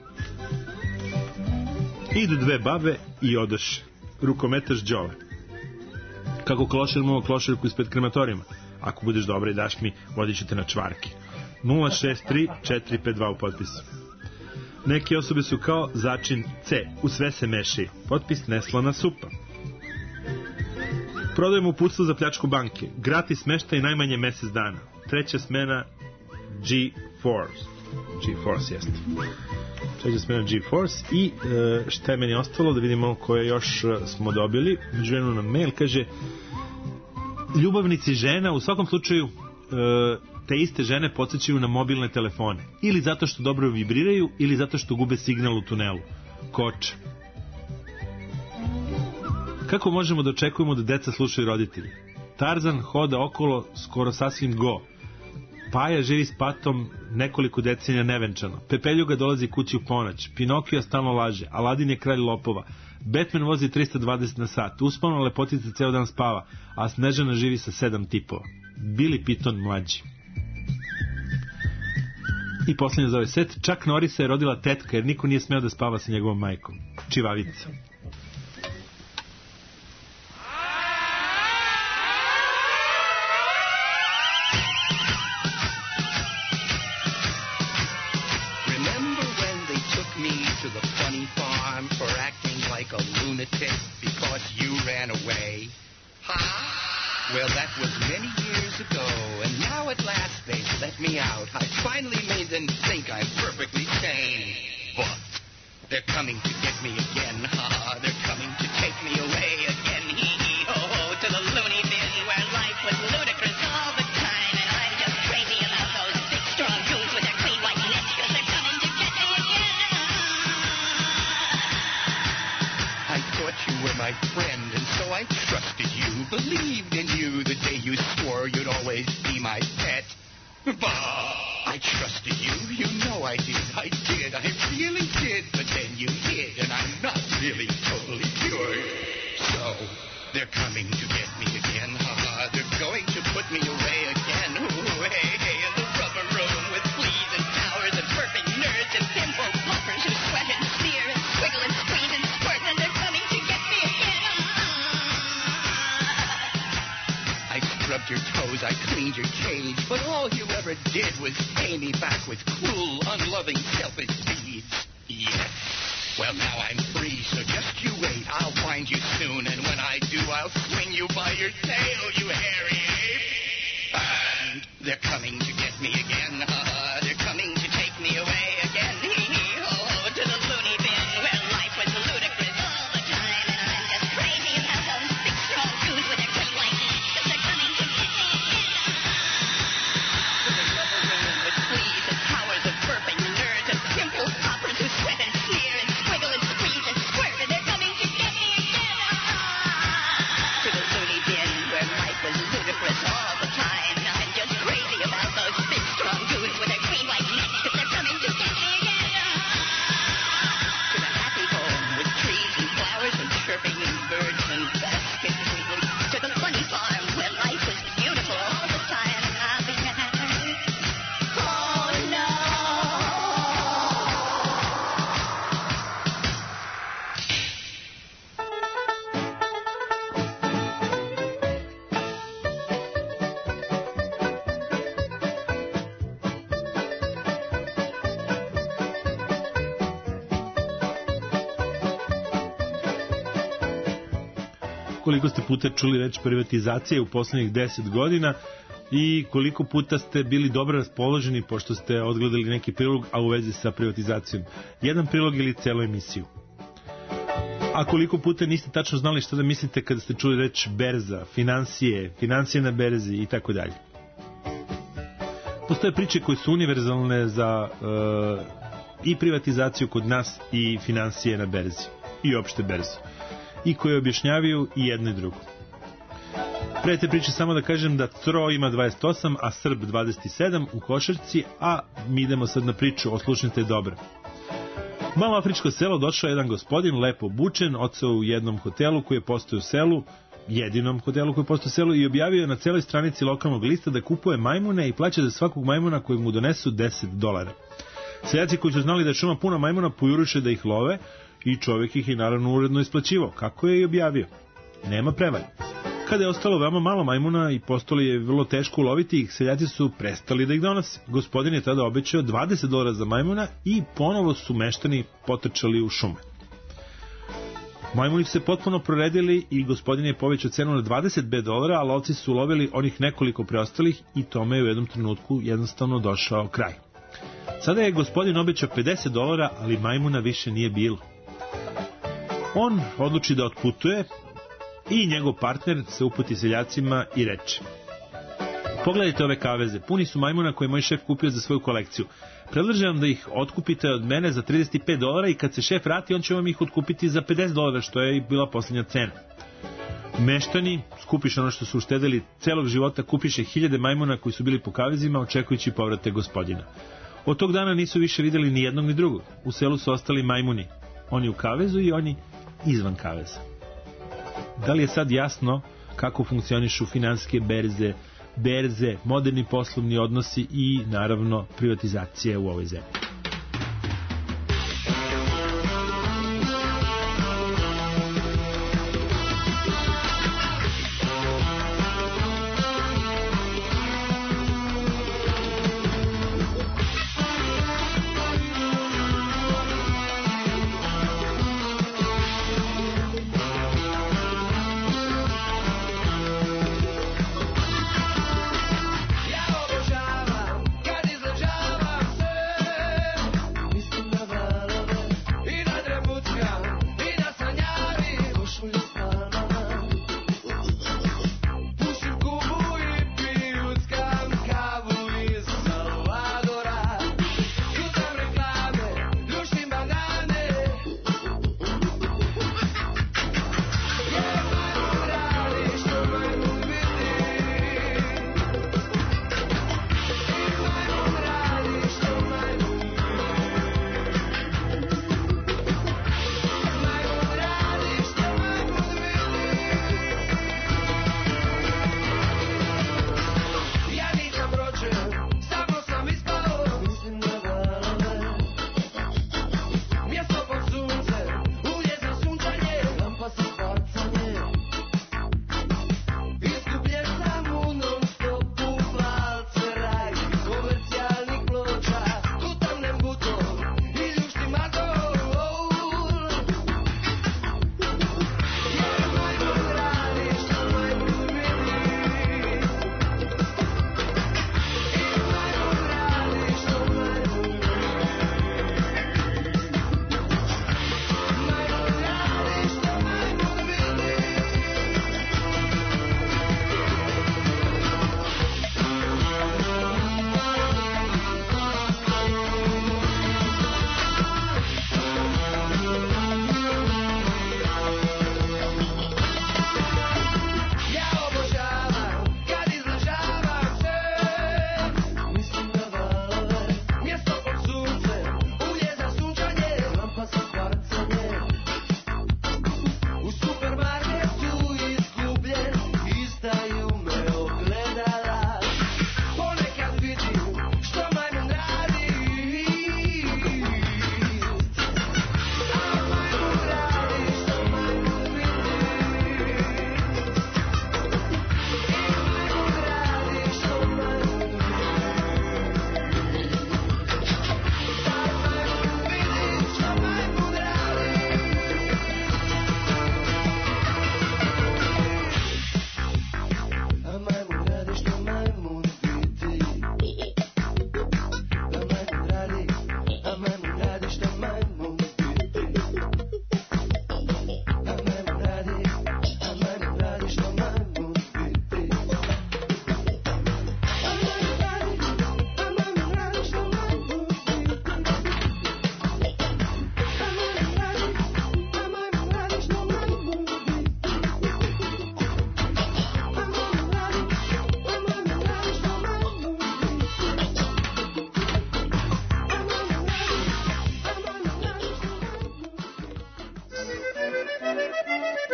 Speaker 1: Idu dve babe i odoše. Rukometaš Đole. Kako klošar mu klošarku ispred krematorijuma. Ako budeš dobra i daš mi, vodit ću te na čvarke. 063 452 u potpisu. Neke osobe su kao začin C. U sve se meši. Potpis neslana supa. Prodajemo uputstvo za pljačku banke. Gratis smeštaj najmanje mesec dana. Treća smena G-Force. G-Force jeste. Treća smena G-Force. I šta je meni ostalo da vidimo koje još smo dobili. Međuvremenu nam mail kaže ljubavnici žena u svakom slučaju te iste žene podsjećaju na mobilne telefone. Ili zato što dobro vibriraju ili zato što gube signal u tunelu. Koče. Kako možemo da očekujemo da deca slušaju roditelji? Tarzan hoda okolo skoro sasvim go. Paja živi s patom nekoliko decenija nevenčano. Pepeljuga dolazi kući u ponoć. Pinokio stalno laže. Aladin je kralj lopova. Batman vozi 320 na sat. Uspavna lepotica ceo dan spava. A Snežana živi sa 7 tipova. Billy Piton mlađi. I posljednje za ovaj set. Chuck Norrisa je rodila tetka jer niko nije smeo da spava sa njegovom majkom. Čivavica.
Speaker 10: A lunatic because you ran away. Well, that was many years ago, and now at last they've let me out. I finally made them think I'm perfectly sane. But they're coming to get me again. They're coming to take me away again. Hee-hee-ho-ho, to the loony bin where life was ludicrous all the time, and I'm just crazy about those big strong goons with their clean white necks, 'cause they're coming to get me again. I thought you were my friend, and so I trusted you, believed in you the day you swore you'd always be my pet. Bah! I trusted you, you know I did, I really did, but then you hid, and I'm not really totally cured. So, they're coming to get me again, they're going to put me away again, ooh, hey, in the rubber room with fleas and towers and perfect nerds and pimple poppers who sweat and sear and squiggle and squeeze and squirt, and they're coming to get me again. I scrubbed your toes, I cleaned your cage, but all you ever did was pay me back with cruel, unloving, selfish deeds. Yes. Well, now I'm free, so just you wait. I'll find you soon, and when I do, I'll swing you by your tail, you hairy ape. And they're coming to get me again. They're coming to take me away again. Hee-hee-ho, to the loony bin where life was ludicrous all the time, and I'm just crazy about those big strong dudes with their clean white necks, 'cause they're coming to get me again. To the rubber room with fleas and towers of perfect nerds and pimple poppers who sweat and sneer and squiggle and squeeze and squirt, and they're coming to get me again. To the loony bin where life was ludicrous.
Speaker 1: koliko ste puta čuli reč privatizacije u poslednjih 10 godina i koliko puta ste bili dobro raspoloženi pošto ste odgledali neki prilog, a u vezi sa privatizacijom. Jedan prilog ili celu emisiju. A koliko puta niste tačno znali šta da mislite kada ste čuli reč berza, financije na berzi i tako dalje. Postoje priče koje su univerzalne za i privatizaciju kod nas i financije na berzi i opšte berzu i koje objašnjavaju i jedno i drugo. Pre te priče samo da kažem da Tro ima 28, a Srb 27 u košarci, a mi idemo sad na priču, oslušnite dobro. U malo afričko selo došao jedan gospodin, lepo obučen, odsao u jednom hotelu koji je postao u selu, jedinom hotelu koji je postao u selu, i objavio na celoj stranici lokalnog lista da kupuje majmune i plaća za svakog majmuna kojeg mu donesu $10. Seljaci koji su znali da je šuma puna majmuna pojuriše da ih love i čovjek ih je naravno uredno isplaćivao. Kako je i objavio? Nema prevalje. Kada je ostalo veoma malo majmuna i postalo je vrlo teško uloviti ih, seljaci su prestali da ih donose. Gospodin je tada obećao $20 za majmuna i ponovo su meštani potrčali u šume. Majmuni su se potpuno proredili i gospodin je povećao cenu na $20, a lovci su ulovili onih nekoliko preostalih i tome je u jednom trenutku jednostavno došao kraj. Sada je gospodin obećao $50, ali majmuna više nije bilo. On odluči da otputuje i njegov partner se uputi seljacima i reče: pogledajte ove kaveze, puni su majmuna koje je moj šef kupio za svoju kolekciju. Predlažem da ih otkupite od mene za $35 i kad se šef vrati, on će vam ih otkupiti za $50, što je i bila posljednja cena. Meštani skupiše ono što su uštedeli celog života, kupiše 1000 majmuna koji su bili po kavezima, očekujući povrate gospodina. Od tog dana nisu više videli ni jednog ni drugog. U selu su ostali majmuni, oni u kavezu i oni izvan kaveza. Da li je sad jasno kako funkcionišu finansijske berze, moderni poslovni odnosi i naravno privatizacije u ovoj zemlji?
Speaker 3: Ja obožavam kad izražavam se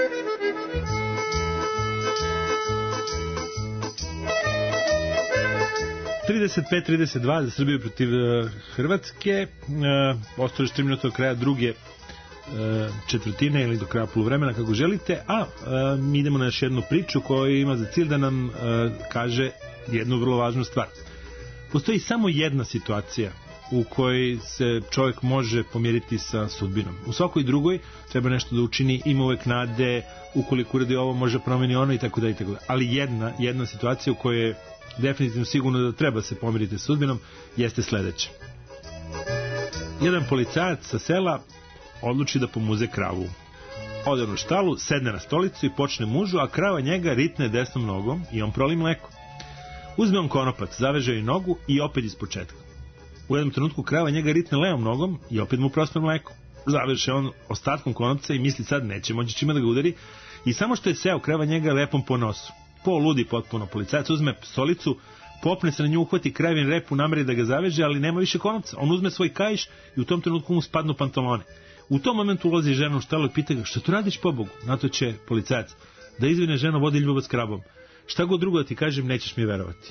Speaker 1: ...35-32 za Srbiju protiv Hrvatske. Ostalo je 4 minuta do kraja druge četvrtine ili do kraja poluvremena, kako želite. A mi idemo na još jednu priču koja ima za cilj da nam kaže jednu vrlo važnu stvar. Postoji samo jedna situacija u kojoj se čovjek može pomiriti sa sudbinom. U svakoj drugoj treba nešto da učini, ima uvek nade, ukoliko uradi ovo može promeni ono i tako da i tako da. Ali jedna situacija u kojoj je definitivno sigurno da treba se pomiriti sa sudbinom jeste sledeća. Jedan policajac sa sela odluči da pomuze kravu. Ode u štalu, sedne na stolicu i počne mužu, a krava njega ritne desnom nogom i on proli mleko. Uzme on konopac, zaveže joj nogu i opet iz početka. U jednom trenutku krava njega ritne levom nogom i opet mu prospe mleko. Zaveže on ostatkom konopca i misli sad neće moći čime da ga udari i samo što je seo krava njega lepom po nosu. Poludi potpuno, policajac uzme stolicu, popne se na nju, uhvati krajevin rep u nameri da ga zaveže, ali nema više konopca. On uzme svoj kaiš i u tom trenutku mu spadnu pantalone. U tom momentu ulazi žena u štalu i pita ga, što tu radiš, pobogu? Na to će policajac, da izvine, ženo, vodi ljubav s krabom. Šta god drugo da ti kažem, nećeš mi verovati.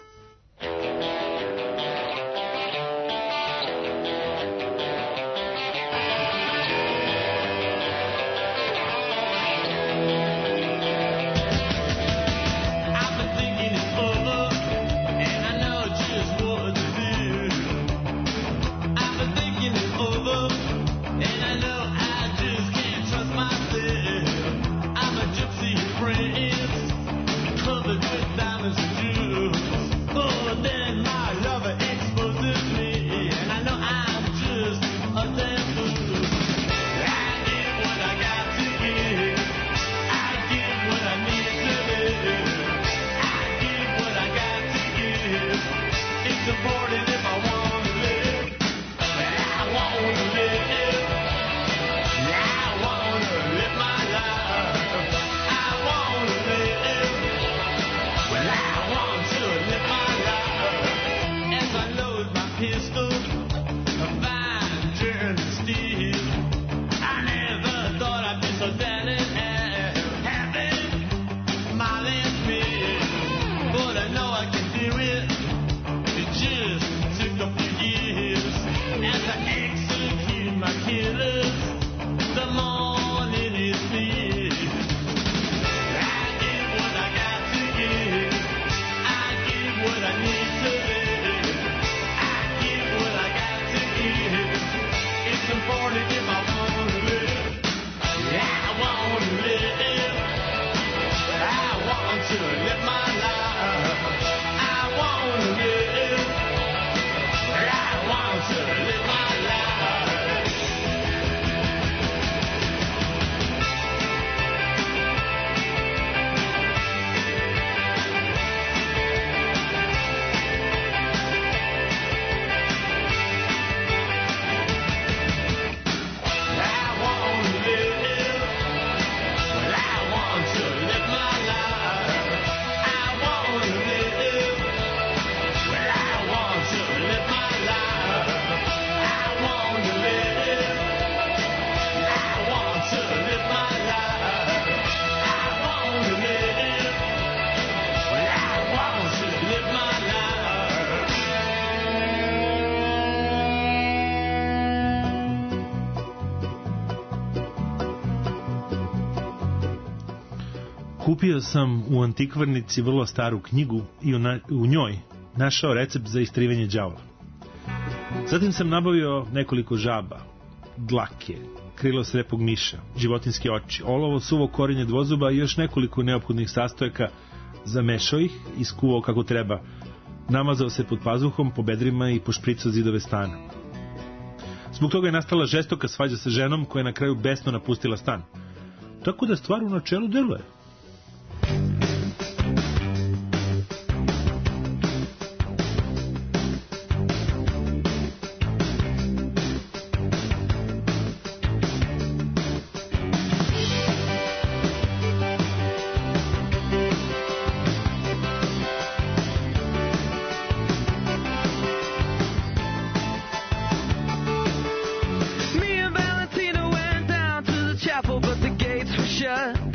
Speaker 1: Kupio sam u antikvarnici vrlo staru knjigu i u njoj našao recept za istrivanje đavola. Zatim sam nabavio nekoliko žaba, dlake, krilo srepog miša, životinske oči, olovo, suvo korenje dvozuba i još nekoliko neophodnih sastojaka. Zamešao ih i skuvao kako treba. Namazao se pod pazuhom, po bedrima i pošpricao zidove stana. Zbog toga je nastala žestoka svađa sa ženom koja je na kraju besno napustila stan. Tako da stvar u načelu deluje.
Speaker 3: Me and Valentina went down to the chapel, but the gates were shut.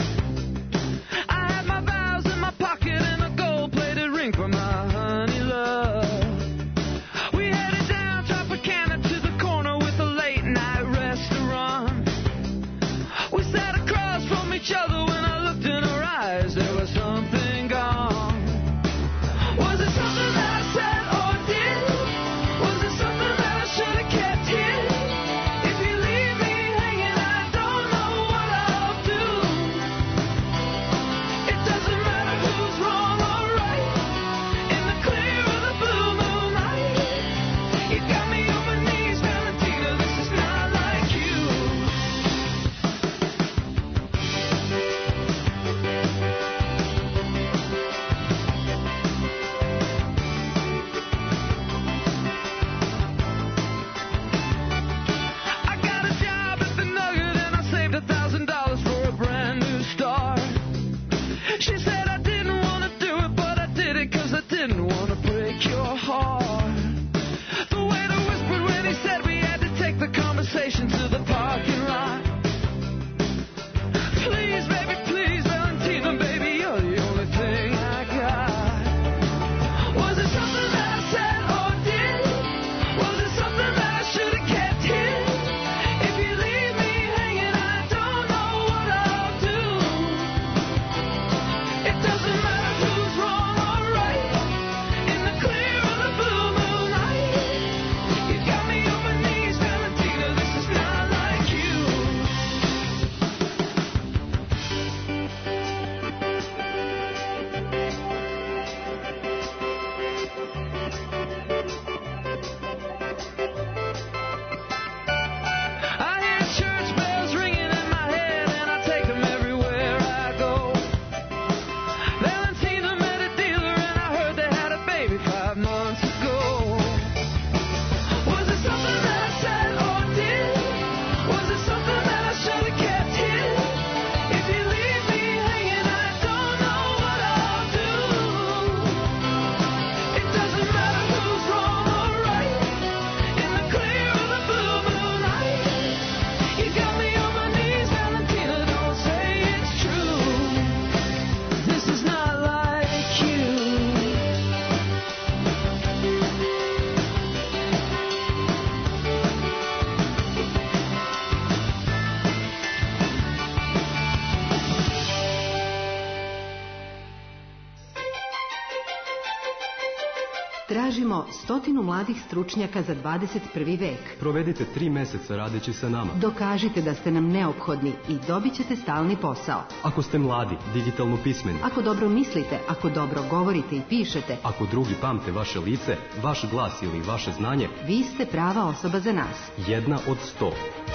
Speaker 15: Tražimo 100 mladih stručnjaka za 21. vek.
Speaker 16: Provedite 3 meseca radeći sa nama.
Speaker 15: Dokažite da ste nam neophodni i dobit ćete stalni posao.
Speaker 16: Ako ste mladi, digitalno pismeni.
Speaker 15: Ako dobro mislite, ako dobro govorite i pišete.
Speaker 16: Ako drugi pamte vaše lice, vaš glas ili vaše znanje.
Speaker 15: Vi ste prava osoba za nas.
Speaker 16: 1 od 100.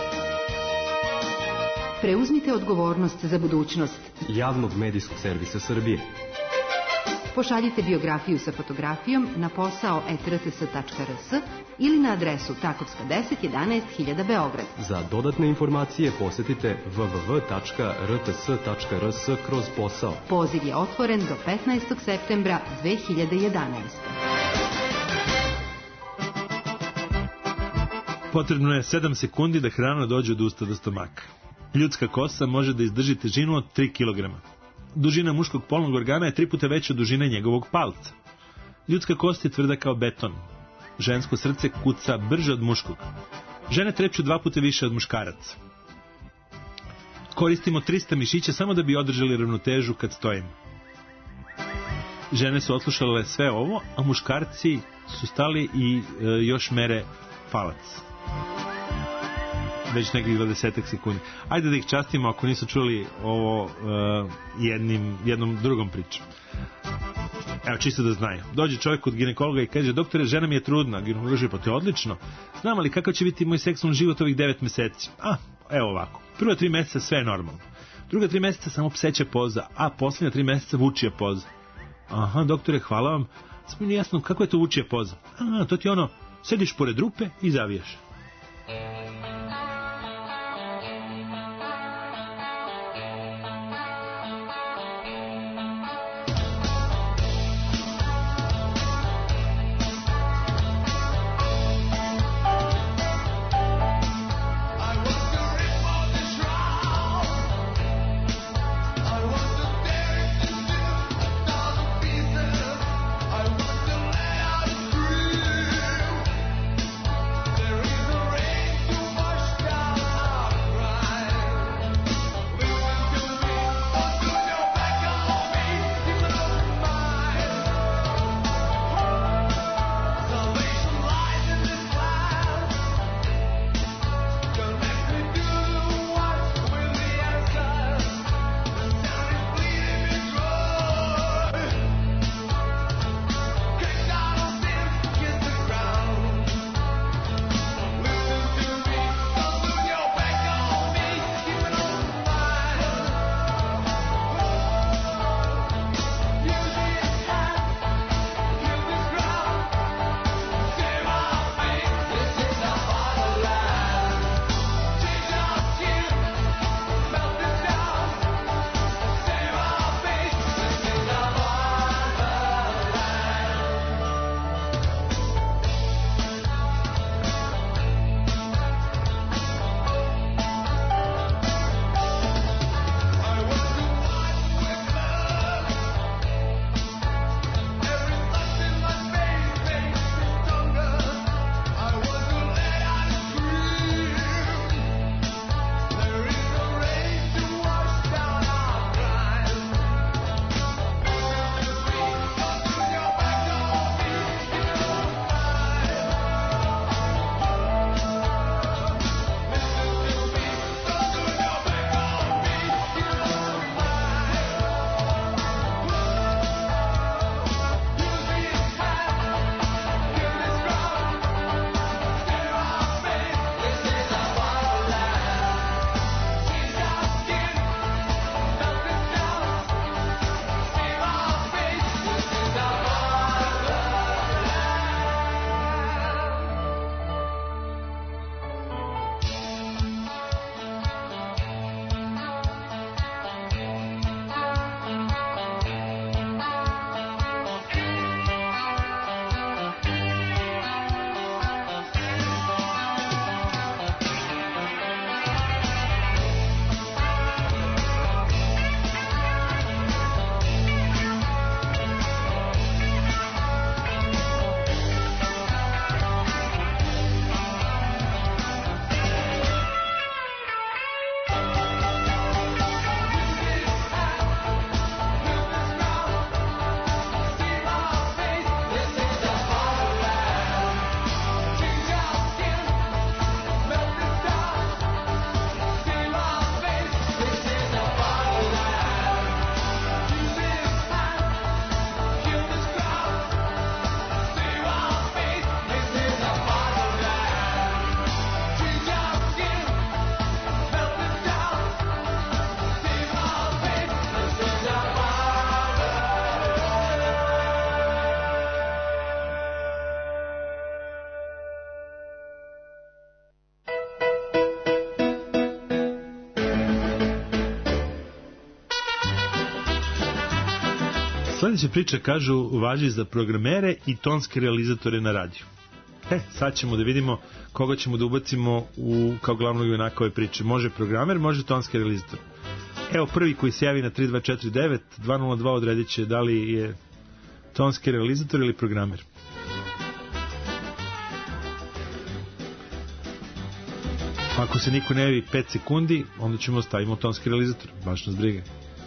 Speaker 15: Preuzmite odgovornost za budućnost
Speaker 16: Javnog medijskog servisa Srbije.
Speaker 15: Pošaljite biografiju sa fotografijom na posao @rts.rs ili na adresu Takovska 10 11 000 Beograd.
Speaker 16: Za dodatne informacije posetite www.rts.rs/posao.
Speaker 15: Poziv je otvoren do 15. septembra 2011.
Speaker 1: Potrebno je 7 sekundi da hrana dođe od usta do stomaka. Ljudska kosa može da izdrži težinu od 3 kg. Dužina muškog polnog organa je 3 puta veća od dužine njegovog palca. Ljudska kost je tvrda kao beton. Žensko srce kuca brže od muškog. Žene trepću 2 puta više od muškaraca. Koristimo 300 mišića samo da bi održali ravnotežu kad stojimo. Žene su odslušale sve ovo, a muškarci su stali i još mere palac. Već nekih 20 sekundi. Ajde da ih častimo ako nisu čuli ovo jednom drugom pričom. Evo, čisto da znaju. Dođe čovjek kod ginekologa i kaže: doktore, žena mi je trudna. Ginekolog kaže: pa to je odlično. Znam li kakav će biti moj seksualni život ovih 9 meseci? Evo ovako. Prva 3 meseca sve je normalno. Druga 3 meseca samo pseća poza, a posljednja 3 meseca vučija poza. Aha, doktore, hvala vam. Samo mi nije jasno kako je to vučija poza. To ti ono, sediš pored rupe i zavijaš.
Speaker 3: There is a rain to
Speaker 1: Sledeća priča, kažu, važi za programere i tonske realizatore na radiju. Sad ćemo da vidimo koga ćemo da ubacimo kao glavnog junaka ove priče. Može programer, može tonski realizator. Evo, prvi koji se javi na 3249 202 odredit će da li je tonski realizator ili programer. Ako se niko ne javi 5 sekundi, onda ćemo stavimo tonski realizator. Baš nas briga.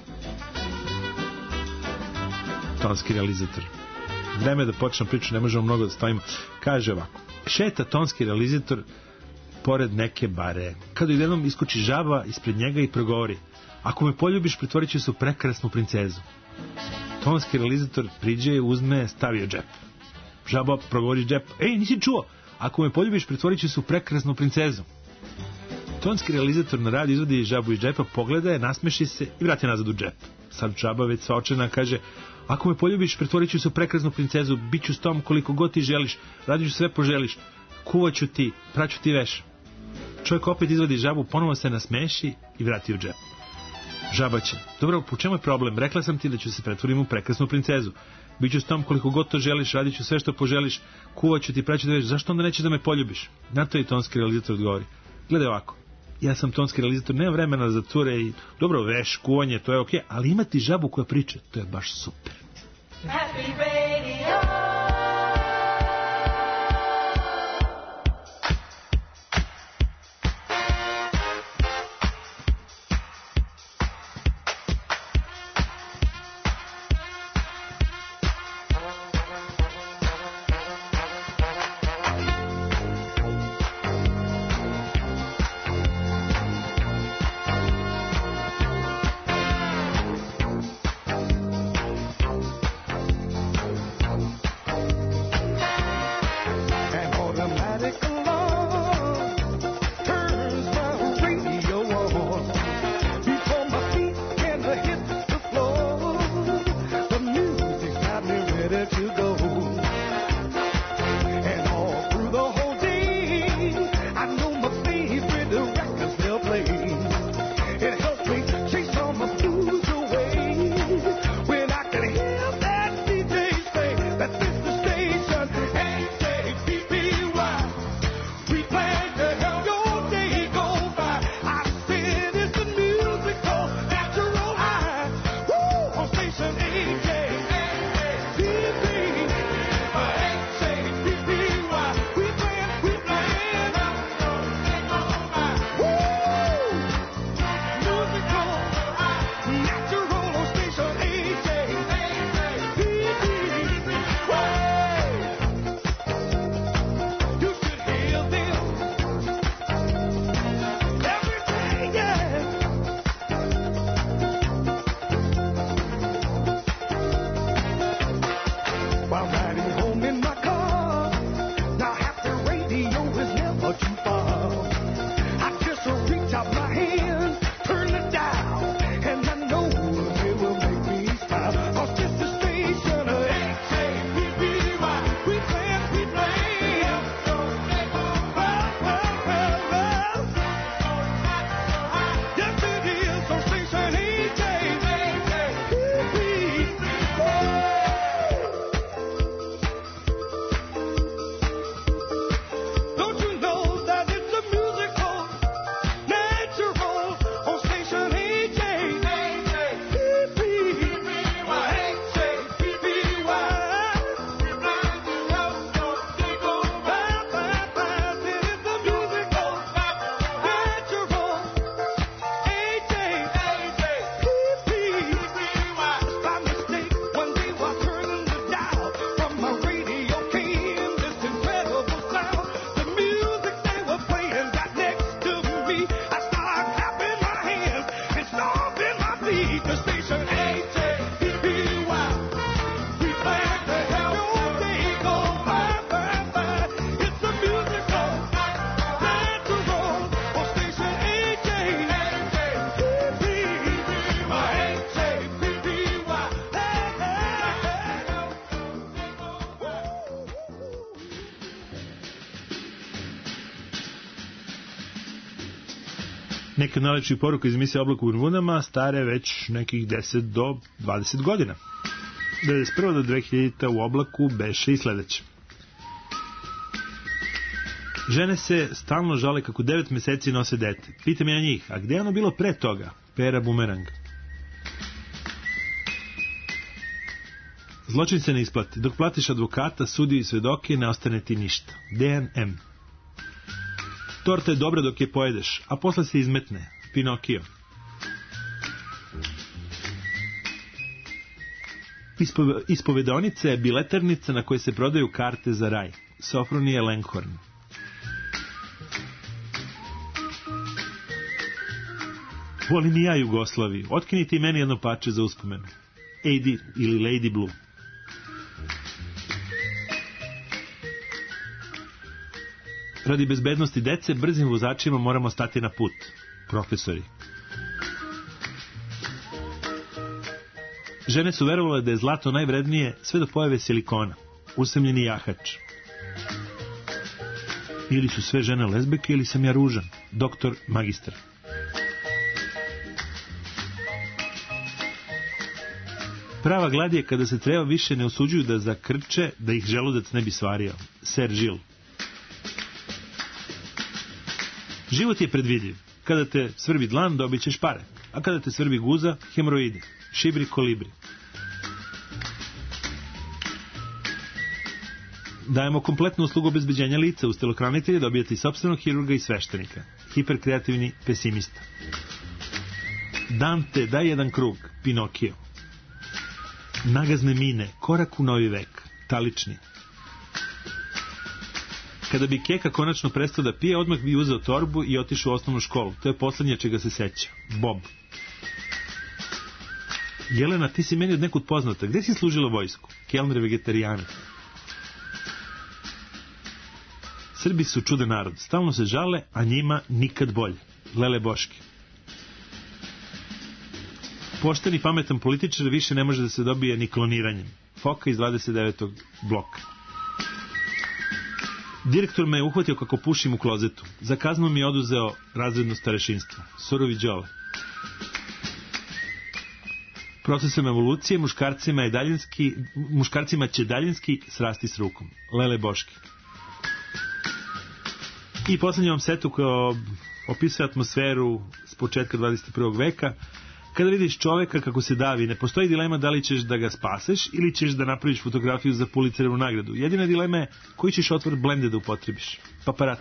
Speaker 1: Tonski realizator. Vreme je da počnem priču, ne možemo mnogo da stavimo. Kaže ovako: šeta tonski realizator pored neke bare. Kada jednom iskoči žaba ispred njega i progovori: ako me poljubiš, pretvorit ću se u prekrasnu princezu. Tonski realizator priđe, uzme, stavi u džep. Žaba progovori džep: ej, nisi čuo? Ako me poljubiš, pretvorit ću se u prekrasnu princezu. Tonski realizator na radu izvodi žabu iz džepa, pogleda je, nasmeši se i vrati nazad u džep. Sad žaba već sva očena kaže: ako me poljubiš, pretvorit ću se u prekrasnu princezu, bit ću s tom koliko god ti želiš, radit ću sve poželiš, kuvaću ti, praću ti veš. Čovjek opet izvadi žabu, ponovo se nasmeši i vrati u džep. Žaba će: dobro, po čemu je problem? Rekla sam ti da ću se pretvorim u prekrasnu princezu. Biću s tom koliko god to želiš, radit ću sve što poželiš, kuvaću ti, praću ti veš. Zašto onda nećeš da me poljubiš? Na to i tonski realizator odgovori: gledaj ovako, ja sam tonski realizator, nema vremena za cure i dobro, veš, kuvanje, to je okej, ali imati žabu koja priča, to je baš super.
Speaker 3: Happy Radio.
Speaker 1: Neke najlepših poruka iz emisije Oblak u Vunama, stare već nekih 10 do 20 godina. 1991. do 2000. u oblaku beše i sledeće. Žene se stalno žale kako 9 meseci nose dete. Pitam ja njih, a gde je ono bilo pre toga? Pera bumerang. Zločin se ne isplati. Dok platiš advokata, sudiju i svedoke, ne ostane ti ništa. Dejan M. Torta je dobra dok je pojedeš, a posle se izmetne. Pinokio. Ispovedonica je biletarnica na kojoj se prodaju karte za raj. Sofronije Lenghorn. Volim i ja Jugoslaviju. Otkinite i meni jedno pače za uspomenu. AD ili Lady Blue. Radi bezbednosti dece, brzim vozačima moramo stati na put. Profesori. Žene su verovale da je zlato najvrednije sve do pojave silikona. Usamljeni jahač. Ili su sve žene lezbeke ili sam ja ružan. Doktor, magistar. Prava glad je kada se treba više ne osuđuju da zakrče, da ih želudac ne bi svario. Ser Žil. Život je predvidljiv. Kada te svrbi dlan, dobit ćeš pare. A kada te svrbi guza, hemoroide. Šibri kolibri. Dajemo kompletnu uslugu obezbeđenja lica. Uz telohranitelje dobijate i sopstvenog hirurga i sveštenika. Hiperkreativni pesimista. Dante, daj jedan krug. Pinokio. Nagazne mine. Korak u novi vek. Talični. Kada bi Keka konačno prestao da pije, odmah bi uzeo torbu i otišao u osnovnu školu. To je poslednje čega se seća. Bob. Jelena, ti si meni od nekud poznata. Gde si služila vojsku? Kelner vegetarijanac. Srbi su čudan narod. Stalno se žale, a njima nikad bolje. Lele Boški. Pošten i pametan političar više ne može da se dobije ni kloniranjem. Foka iz 29. bloka. Direktor me je uhvatio kako pušim u klozetu. Za kaznu mi je oduzeo razredno starešinstvo. Surovi Đole. Procesom evolucije muškarcima će daljinski srasti s rukom. Lele Boški. I poslednji vam setu koja opisuje atmosferu s početka 21. veka. Kada vidiš čoveka kako se davi, ne postoji dilema da li ćeš da ga spaseš ili ćeš da napraviš fotografiju za Pulitzerovu nagradu. Jedina dilema je koji ćeš otvor blende da upotrebiš. Paparac.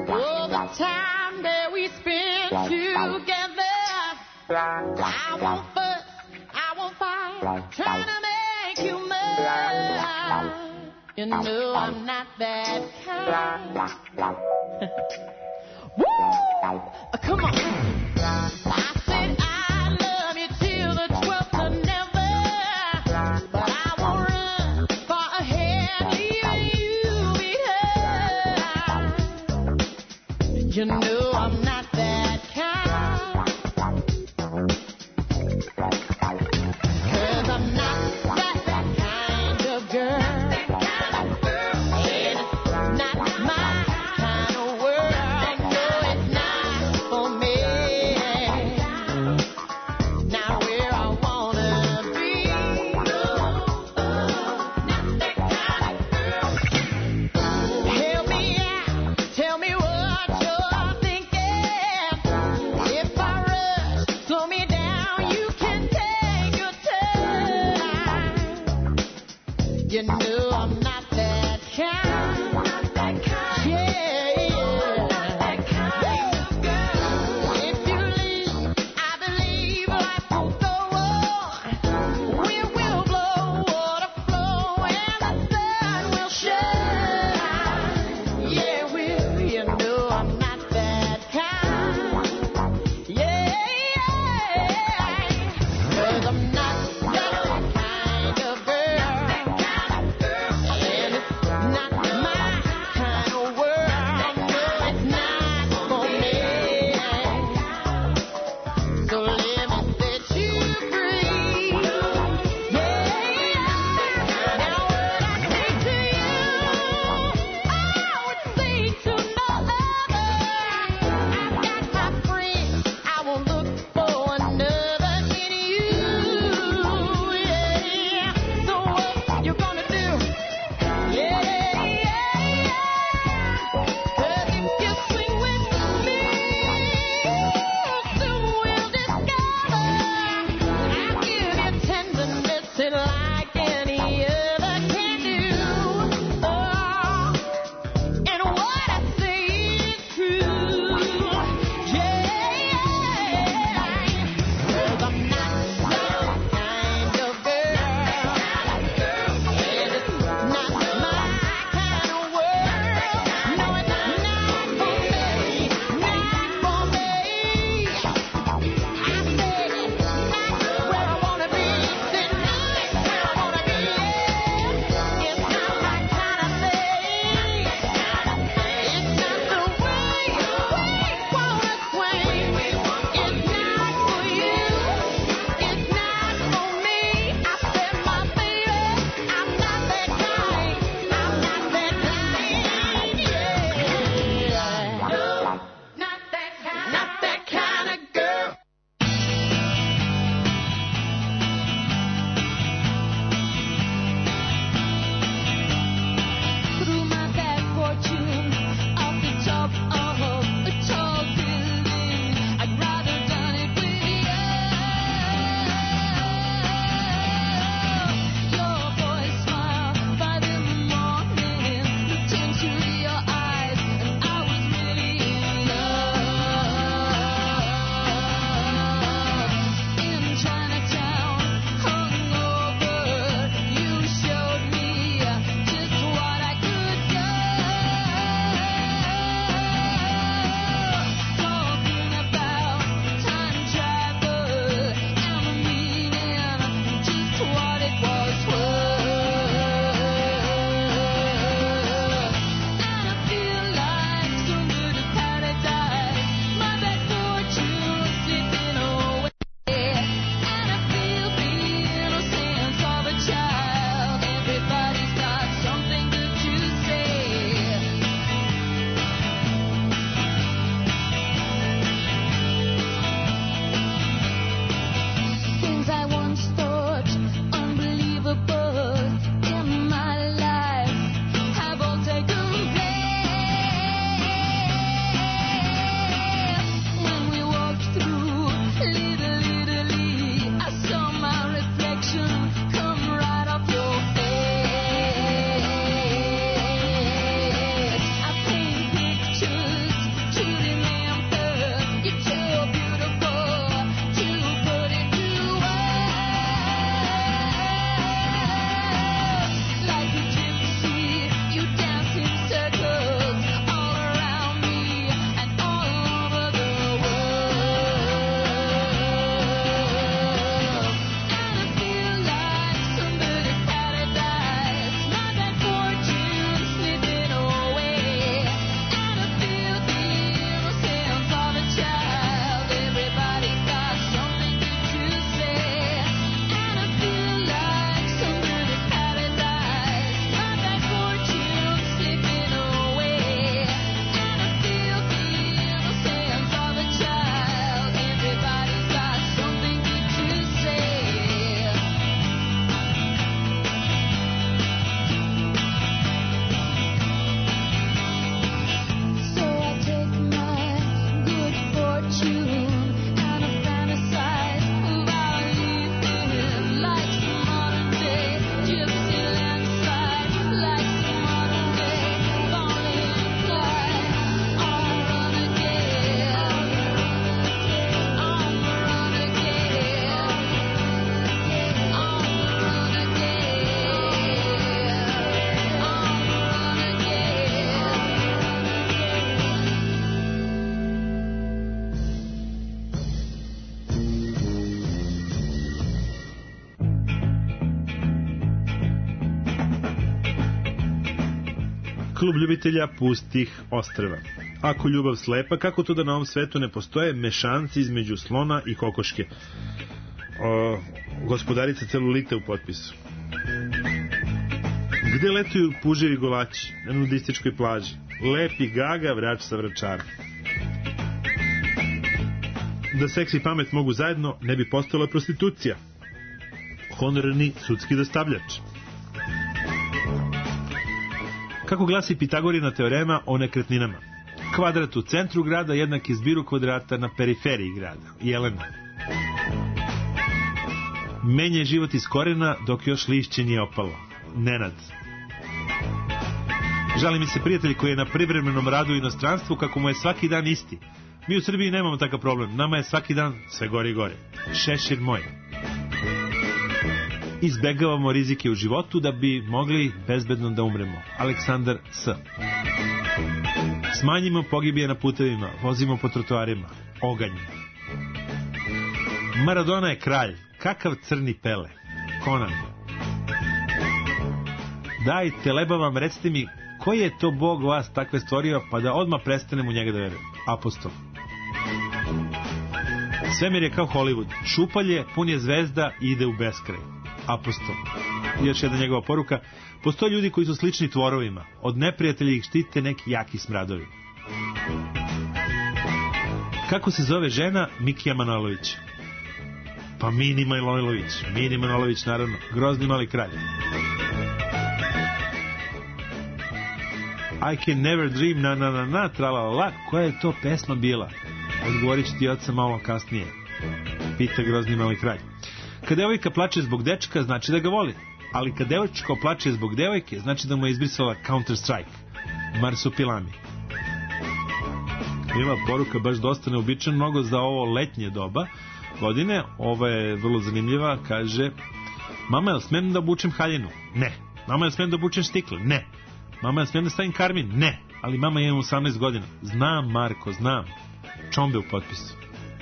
Speaker 17: You know I'm not that kind. Woo! Come on. I said I love you till the 12th of never, but I won't run far ahead, leaving you behind. You know I'm not that kind. 'Cause I'm not that kind of girl. You know I'm not that kind. Yeah, yeah. If you leave, I believe life will go on. Wind will blow, water flow, and the sun will shine. Yeah, will. You know I'm not that kind. Yeah, yeah. 'Cause I'm not that kind of girl.
Speaker 1: Klub ljubitelja pustih ostrva. Ako ljubav slepa, kako to da na ovom svetu ne postoje mešanci između slona i kokoške? Gospodarica celulite u potpisu. Gde letuju puževi golači? Na nudističkoj plaži. Lepi gaga, vrač sa vračara. Da seks i pamet mogu zajedno, ne bi postala prostitucija. Honorarni sudski dostavljač. Kako glasi Pitagorina teorema o nekretninama? Kvadrat u centru grada jednak je zbiru kvadrata na periferiji grada. Jelena. Menja je život iz korena dok još lišće nije opalo. Nenad. Žali mi se prijatelj koji je na privremenom radu u inostranstvu kako mu je svaki dan isti. Mi u Srbiji nemamo takav problem. Nama je svaki dan sve gore i gore. Šešir moj. Izbegavamo rizike u životu da bi mogli bezbedno da umremo. Aleksandar S. Smanjimo pogibije na putevima, vozimo po trotoarima. Oganj. Maradona je kralj. Kakav crni Pele. Conan. Dajte, lebavam, recite mi, koji je to Bog vas takve stvorio, pa da odmah prestanem u njega da verujem? Apostol. Svemir je kao Hollywood. Šupalje, pun je zvezda i ide u beskraj. Apostol. Još jedna njegova poruka. Postoje ljudi koji su slični tvorovima. Od neprijatelja ih štite neki jaki smradovi. Kako se zove žena Mikija Manojlović? Pa Mini Manojlović. Mini Manojlović, naravno. Grozni mali kralj. I can never dream, na na na na, tralalala. Koja je to pesma bila? Odgovorit ću ti oca malo kasnije. Pita grozni mali kralj. Kad devojka plače zbog dečka, znači da ga voli. Ali kad devojčko plače zbog devojke, znači da mu je izbrisala Counter Strike. Marsupilami. Ima poruka baš dosta neobičan, mnogo za ovo letnje doba godine. Ova je vrlo zanimljiva, kaže: mama, jel smem da obučem haljinu? Ne. Mama, jel smem da obučem štikle? Ne. Mama, jel smem da stavim karmin? Ne. Ali mama, imam 18 godina. Znam, Marko, znam. Čombe u potpisu.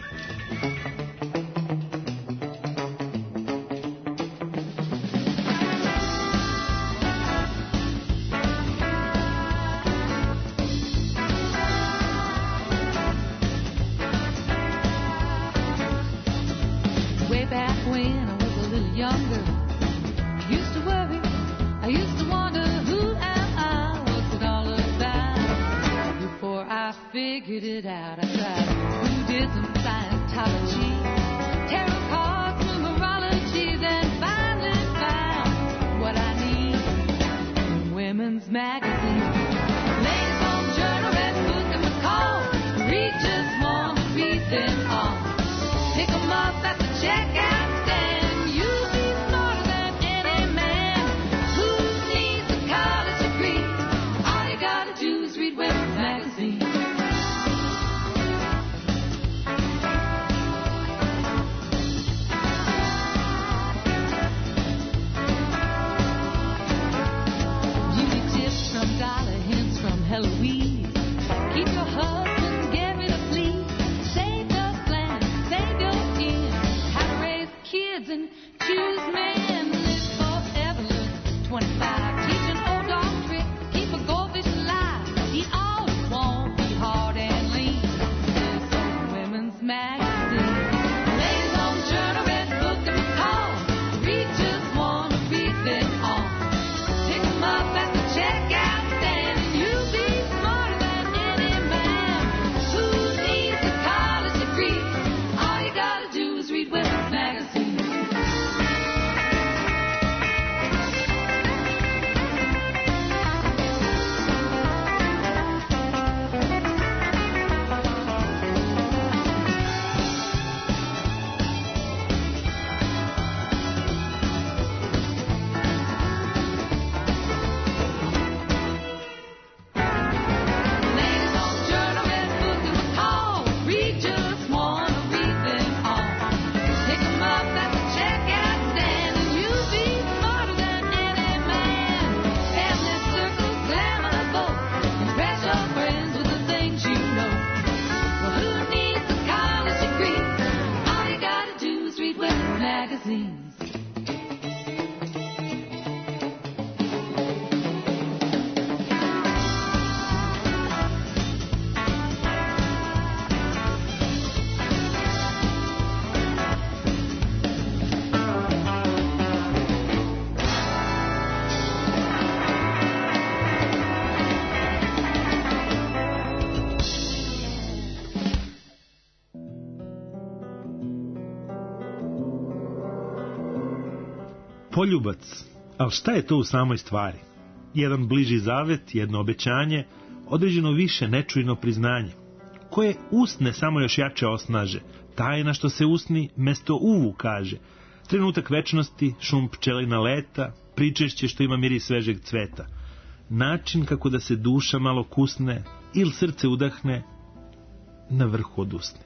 Speaker 17: Way back when I was a little younger, I used to worry, I used to wonder who am I, what's it all about? Before I figured it out, I tried Buddhism, Scientology, tarot cards, numerology, then finally found what I need in women's magazines. Ladies' home journal, red book, and McCall. Read just one, read them all. Pick 'em up at the checkout stand. You'll be smarter than any man who needs a college degree. All you gotta do is read women's magazine.
Speaker 1: Poljubac, ali šta je to u samoj stvari? Jedan bliži zavet, jedno obećanje, određeno više nečujno priznanje, koje usne samo još jače osnaže, tajna što se usni mesto uvu kaže, trenutak večnosti, šum pčelina leta, pričešće što ima miris svežeg cveta, način kako da se duša malo kusne ili srce udahne, na vrhu od usne.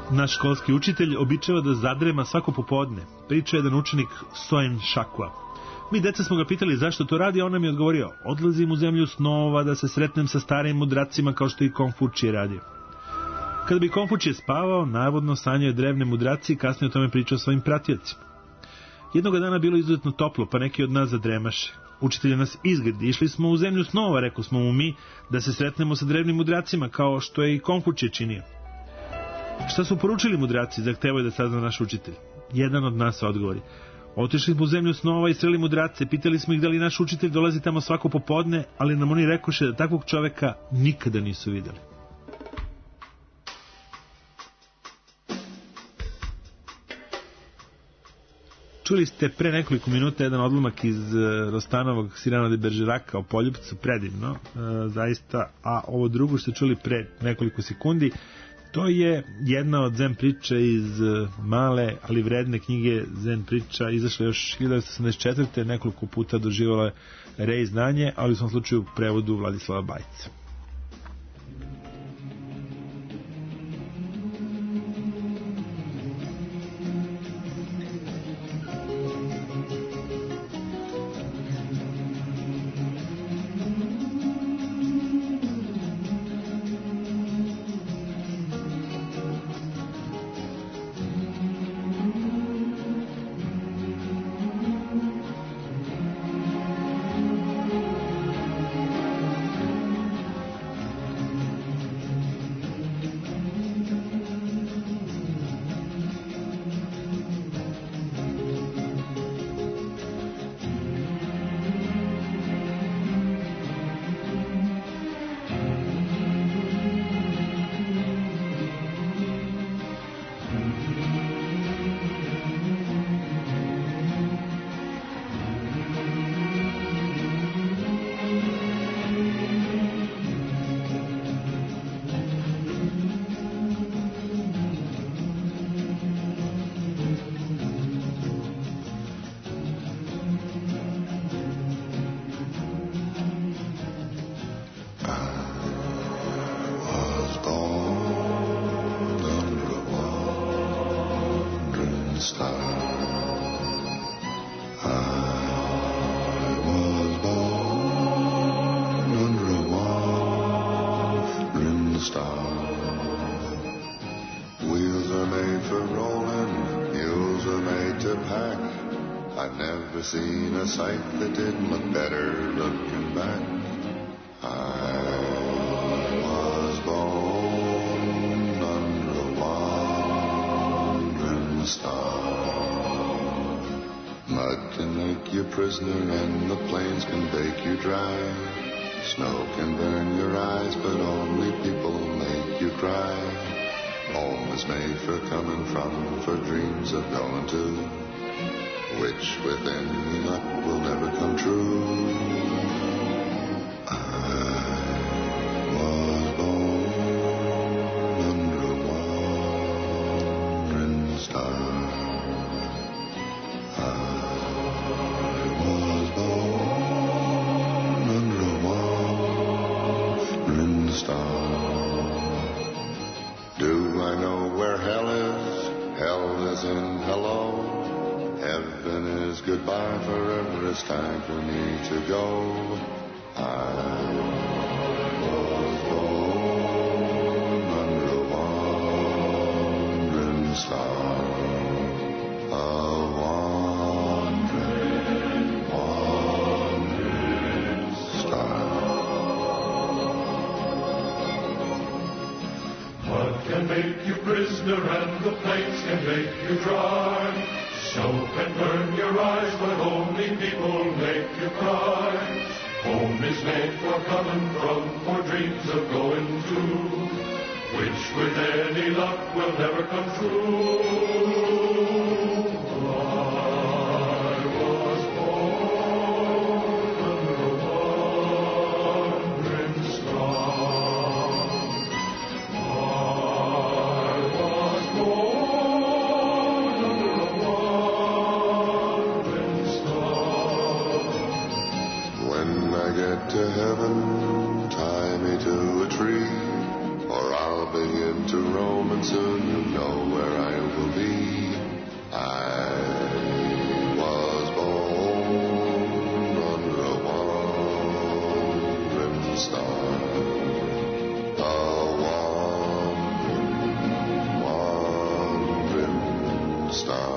Speaker 1: Naš školski učitelj običava da zadrema svako popodne. Priča jedan učenik Soen Šakua. Mi deca smo ga pitali zašto to radi, a on nam je odgovorio: odlazim u zemlju snova da se sretnem sa starim mudracima kao što i Konfučije radio. Kada bi Konfučije spavao, navodno sanjao drevne mudraci i kasnije o tome pričao svojim pratiocima. Jednog dana bilo izuzetno toplo, pa neki od nas zadremaše. Učitelj nas izgradi, išli smo u zemlju snova, rekao smo mu mi, da se sretnemo sa drevnim mudracima, kao što je i Konfučije činio. Šta su poručili mudraci, zahtevaju da sazna naš učitelj. Jedan od nas odgovori: otišli smo u zemlju snova i sreli mudrace, pitali smo ih da li naš učitelj dolazi tamo svako popodne, ali nam oni rekoše da takvog čoveka nikada nisu videli. Čuli ste pre nekoliko minuta jedan odlomak iz Rostanovog Cyrano de Bergeraka o poljupcu, predivno, zaista, a ovo drugo što ste čuli pre nekoliko sekundi, to je jedna od zen priča iz male, ali vredne knjige Zen priča, izašla još 1984. Nekoliko puta doživala je reizdanje, ali u svom slučaju prevodu Vladislava Bajca.
Speaker 18: Seen a sight that didn't look better looking back. I was born under a wandering star. Mud can make you prisoner and the plains can bake you dry. Snow can burn your eyes, but only people make you cry. Home is made for coming from, for dreams of going to, which with any luck will never come true. I was born under a wandering star. I was born under a wandering star. Do I know where hell is? Hell is in hello. Heaven is goodbye, forever it's time for me to go. I was born under a wandering star, a wandering star.
Speaker 19: Mud can make you prisoner and the plains can make you dry. Snow can burn your eyes, but only people make you cry. Home is made for coming from, for dreams of going to, which with any luck will never come true. I was born under a wandering star. I was born under a wandering star.
Speaker 18: When I get to heaven, tie me to a tree or I'll begin to roam, and soon you know where I will be. I was born under a wandering star, a wandering star.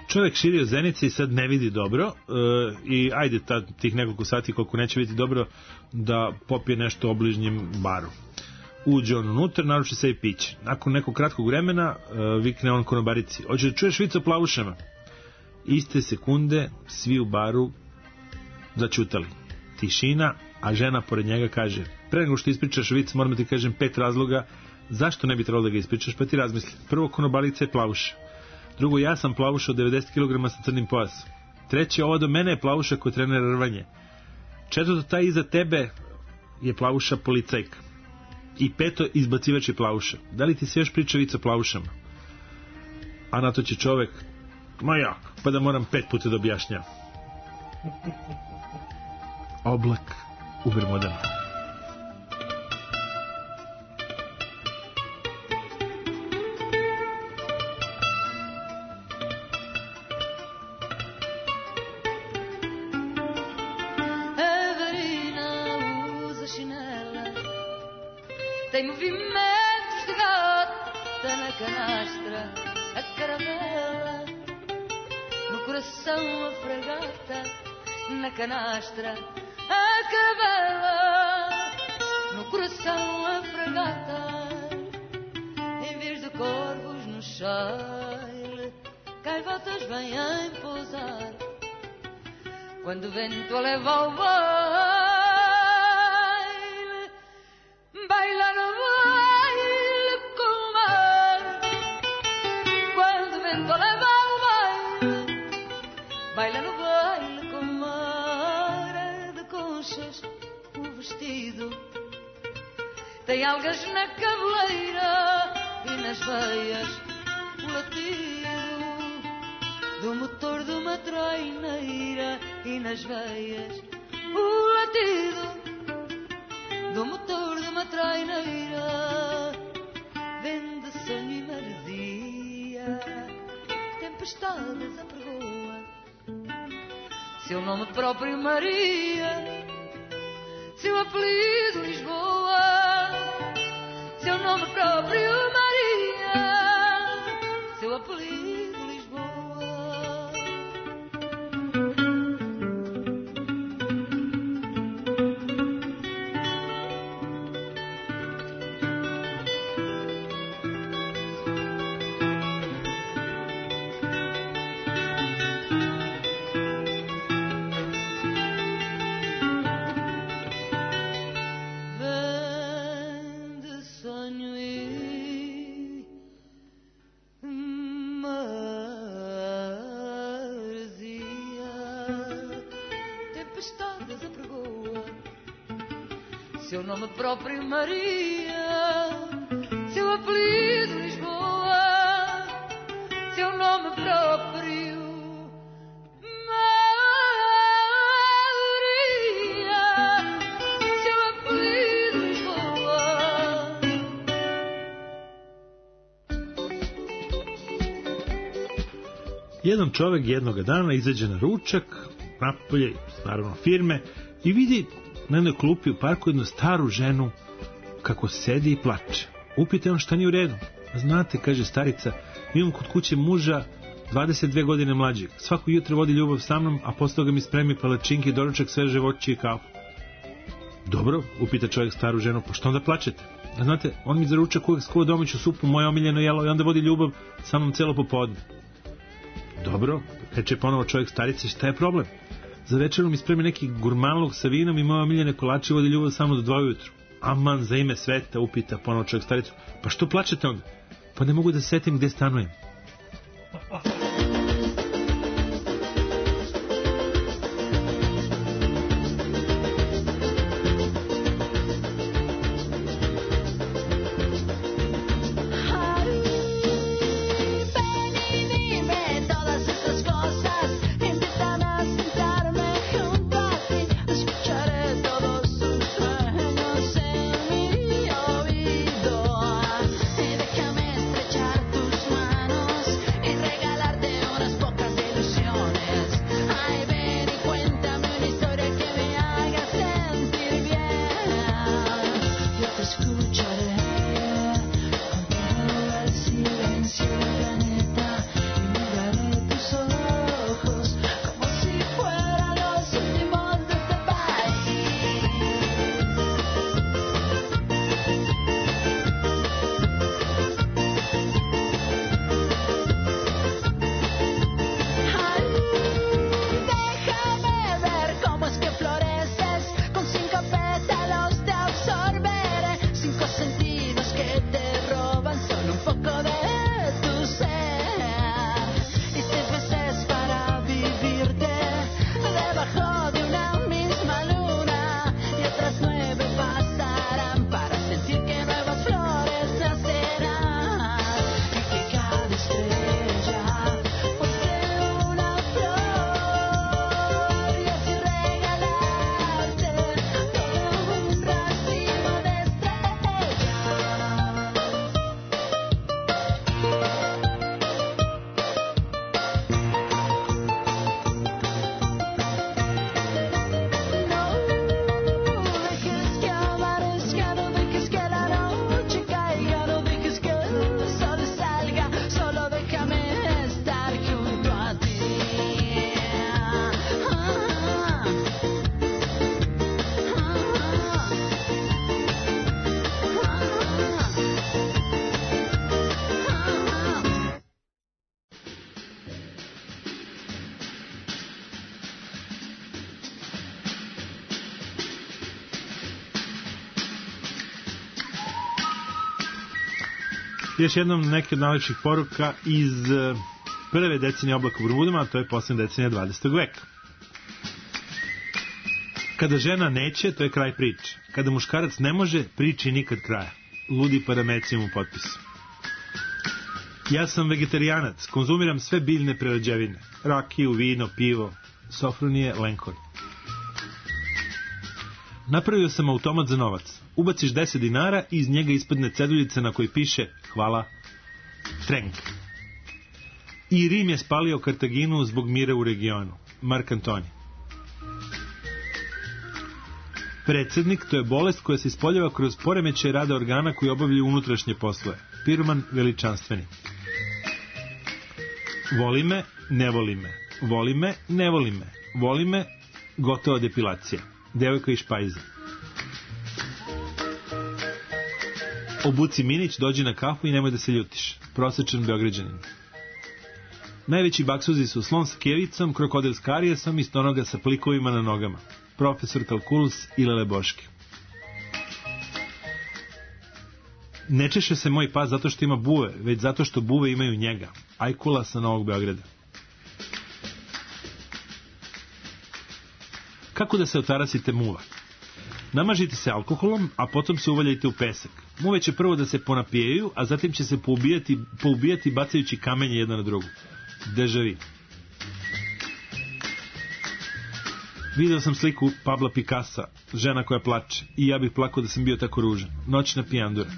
Speaker 1: čovjek širi u Zenici i sad ne vidi dobro i ajde tih nekoliko sati koliko neće vidjeti dobro da popije nešto u obližnjem baru. Uđe on unutra, naruči se i piće. Nakon nekog kratkog vremena vikne on konobarici: hoće da čuješ vic o plavušama? Iste sekunde svi u baru začutali. Tišina, a žena pored njega kaže: pre nego što ispričaš vic, moram da ti kažem 5 razloga zašto ne bi trebalo da ga ispričaš, pa ti razmisli. Prvo, konobarica je plavuša. Drugo, ja sam plavuša od 90 kg sa crnim pojasom. Treće, ova do mene je plavuša koja trenira rvanje. Četvrto, taj iza tebe je plavuša policajka. I peto, izbacivač je plavuša. Da li ti se još priča vic o plavušama? A na to će čovek: ma jak, pa da moram 5 puta da objašnjam. Oblak u Bermudama.
Speaker 17: Tem movimentos de gata na canastra, a caravela, no coração a fragata, na canastra, a caravela, no coração a fragata. Em vez de corvos no chale, gaivotas vêm pousar, quando o vento a leva ao baile. Baila no baile com o mar, quando o vento leva ao baile. Baila no baile com o mar, é de conchas o vestido. Tem algas na cabeleira e nas veias o latido do motor de uma traineira, e nas veias o latido do motor de uma traineira. Vende sonho e maresia, tempestades apregoa, seu nome próprio Maria, seu apelido Lisboa, seu nome próprio Maria, seu apelido seu nome próprio Maria, seu apelido Lisboa, seu nome próprio Maria, seu apelido Lisboa.
Speaker 1: Jedan čovek jednoga dana izađe na ručak napolje, naravno firme, i vidi na jednoj klupi u parku jednu staru ženu kako sedi i plače. Upita on šta nije u redu. Znate, kaže starica, imam kod kuće muža 22 godine mlađeg. Svako jutro vodi ljubav sa mnom, a posle toga mi spremi palačinke, doručak, sveže voće i kafu. Dobro, upita čovjek staru ženu, pa što onda plačete? Znate, on mi za ručak uvek skuva domaću supu, moje omiljeno jelo, i onda vodi ljubav sa mnom celo popodne. Dobro, reče ponovo čovjek starici, šta je problem? Za večeru mi spremi neki gurmanluk sa vinom i moje omiljene kolače, vodi ljubav samo do 2 ujutru. Aman, za ime sveta, upita ponovo čovjek staricu, pa što plačete onda? Pa ne mogu da setim gde stanujem.
Speaker 17: Manos
Speaker 1: Još jednom neke od najlepših poruka iz prve decenije oblaka u Bermudama, a to je poslednja decenija 20. veka. Kada žena neće, to je kraj priče. Kada muškarac ne može, priči nikad kraja. Ludi Paramecijum u potpisu. Ja sam vegetarijanac, konzumiram sve biljne prerađevine. Rakiju, vino, pivo, Sofronije, Lenkor. Napravio sam automat za novac. Ubaciš 10 dinara i iz njega ispadne ceduljica na kojoj piše hvala Trenk. I Rim je spalio Kartaginu zbog mira u regionu. Mark Antoni. Predsednik, to je bolest koja se ispoljava kroz poremećaj rada organa koji obavljaju unutrašnje poslove. Pirman veličanstveni. Voli me, ne voli me. Voli me, ne voli me. Voli me, gotova depilacija. Devojka iz Špajza. Obuci minić, dođi na kafu i nemoj da se ljutiš. Prosečan Beograđanin. Najveći baksuzi su slon sa kjevicom, krokodil s karijesom i stonoga sa plikovima na nogama. Profesor Kalkulus i Lele Boške. Ne češe se moj pas zato što ima buve, već zato što buve imaju njega. Ajkula sa Novog Beograda. Kako da se otarasite muva? Namažite se alkoholom, a potom se uvaljajte u pesak. Muve će prvo da se ponapijaju, a zatim će se poubijati bacajući kamenje jedna na drugu. Dežavi. Video sam sliku Pabla Picassa, žena koja plače, i ja bih plakao da sam bio tako ružan. Noćna pijandura.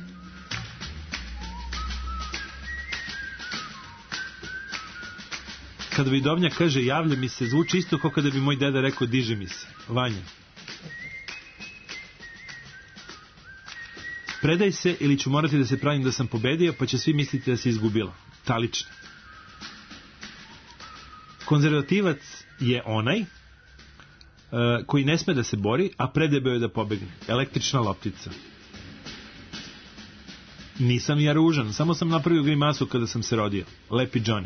Speaker 1: Kada vidovnja kaže javlja mi se, zvuči isto kao kada bi moj deda rekao diže mi se. Vanja. Predaj se ili ću morati da se pravim da sam pobedio, pa će svi misliti da si izgubila. Talična. Konzervativac je onaj koji ne sme da se bori, a predebeo je da pobegne. Električna loptica. Nisam ja ružan, samo sam napravio grimasu kada sam se rodio. Lepi Johnny.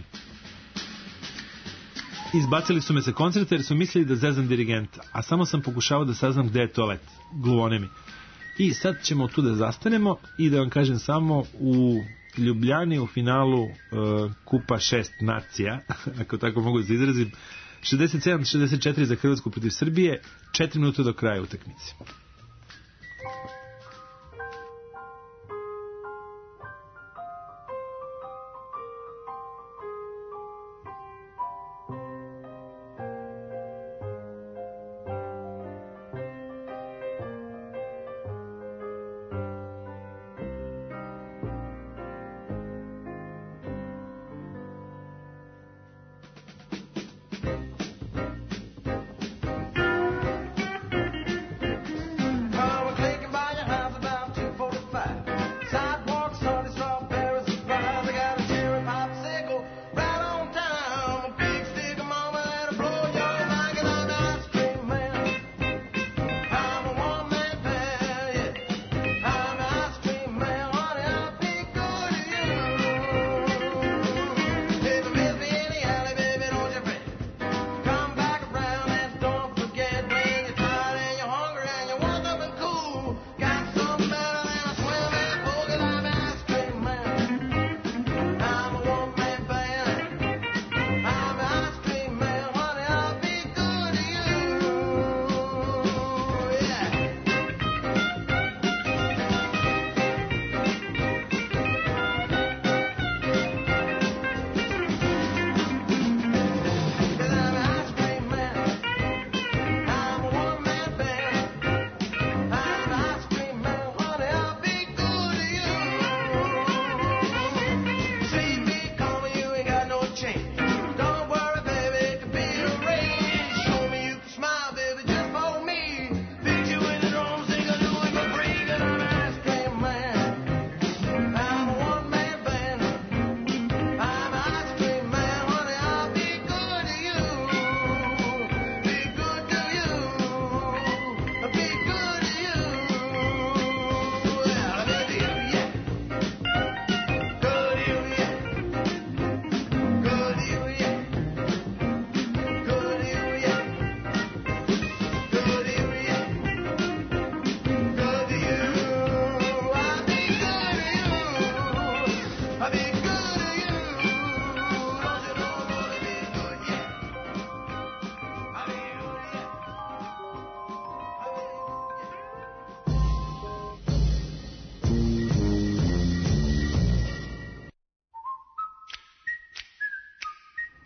Speaker 1: Izbacili su me sa koncerta jer su mislili da zezam dirigenta, a samo sam pokušavao da saznam gde je toalet. Gluvone mi. I sad ćemo tu da zastanemo i da vam kažem samo u Ljubljani u finalu Kupa 6 nacija, ako tako mogu da se izrazim, 67-64 za Hrvatsku protiv Srbije, 4 minuta do kraja utakmice.
Speaker 3: Well, we're thinking about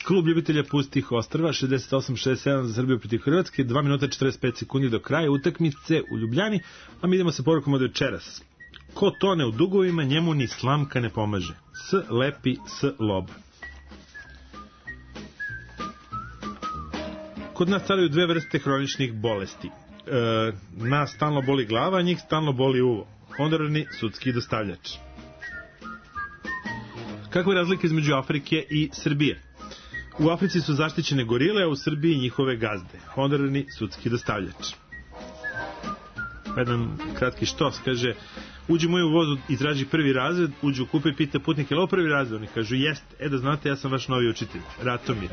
Speaker 1: Klub ljubitelja pustih ostrva 68-67 za Srbiju protiv Hrvatske, 2 minuta 45 sekundi do kraja utakmice u Ljubljani, a mi idemo sa porukom od večeras. Ko tone u dugovima, njemu ni slamka ne pomaže. S lepi s loba. Kod nas caraju dve vrste hroničnih bolesti. Nas stalno boli glava, a njih stalno boli uvo. Honorarni sudski dostavljač. Kakva je razlika između Afrike i Srbije? U Africi su zaštićene gorile, a u Srbiji njihove gazde. Honorarni sudski dostavljač. Jedan kratki štos, kaže, uđi moju vozu i traži prvi razred, uđu u kupe i pita putnike, je li ovo prvi razred? Oni kažu, jeste, da znate, ja sam vaš novi učitelj, Ratomir.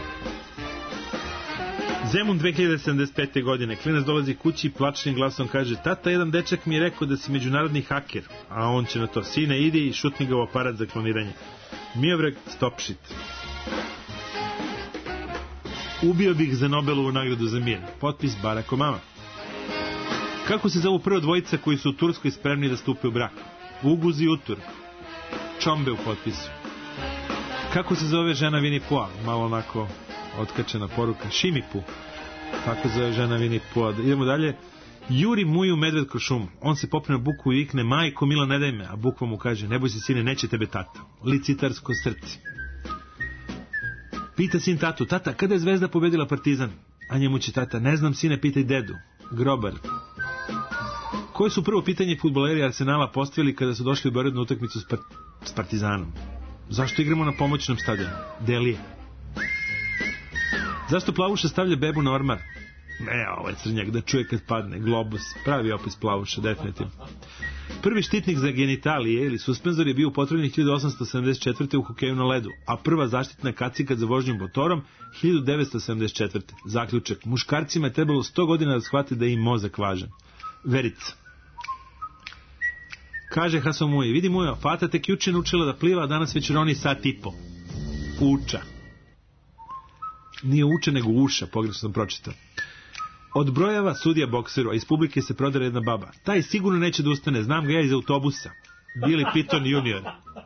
Speaker 1: Zemun 2075. godine, klinac dolazi kući i plačnim glasom kaže, tata, jedan dečak mi je rekao da si međunarodni haker, a on će na to, sine, idi i šutni ga u aparat za kloniranje. Miovreg, stop shit. Ubio bih za Nobelovu nagradu za mir. Potpis Barack Obama. Kako se zovu prvo dvojica koji su u Turskoj spremni da stupe u brak? Uguz i Utur. Čombe u potpisu. Kako se zove žena Winnie Pooh? Malo onako otkačena poruka. Šimipu. Tako zove žena Winnie Pooh. Idemo dalje. Juri Muju medved kroz šumu. On se popne na bukvu i vikne, majko mila ne daj me, a bukva mu kaže, ne boj se sine, neće tebe tata. Licitarsko srce. Pita sin tatu, tata, kada je Zvezda pobedila Partizan? A njemu će tata, ne znam sine, pitaj dedu. Grobar. Koje su prvo pitanje fudbaleri Arsenala postavili kada su došli u Beograd na utakmicu s Partizanom? Zašto igramo na pomoćnom stadionu? Delije. Zašto Plavuša stavlja bebu na ormar? Ovaj crnjak, da čuje kad padne. Globus. Pravi opis Plavuša, definitivno. Prvi štitnik za genitalije ili suspenzor je bio upotrebljen 1874. u hokeju na ledu, a prva zaštitna kacika za vožnju motorom 1974. Zaključak. Muškarcima je trebalo 100 godina da shvate da je im mozak važan. Verica. Kaže Hasan Muji, vidi Mujo, Fata tek juče naučila da pliva, a danas već roni sat i po. Uča. Nije uča, nego uša, pogrešno sam pročitao. Od brojeva sudija bokseru, a iz publike se prodara jedna baba. Taj sigurno neće da ustane, znam ga ja iz autobusa. Billy Piton junior.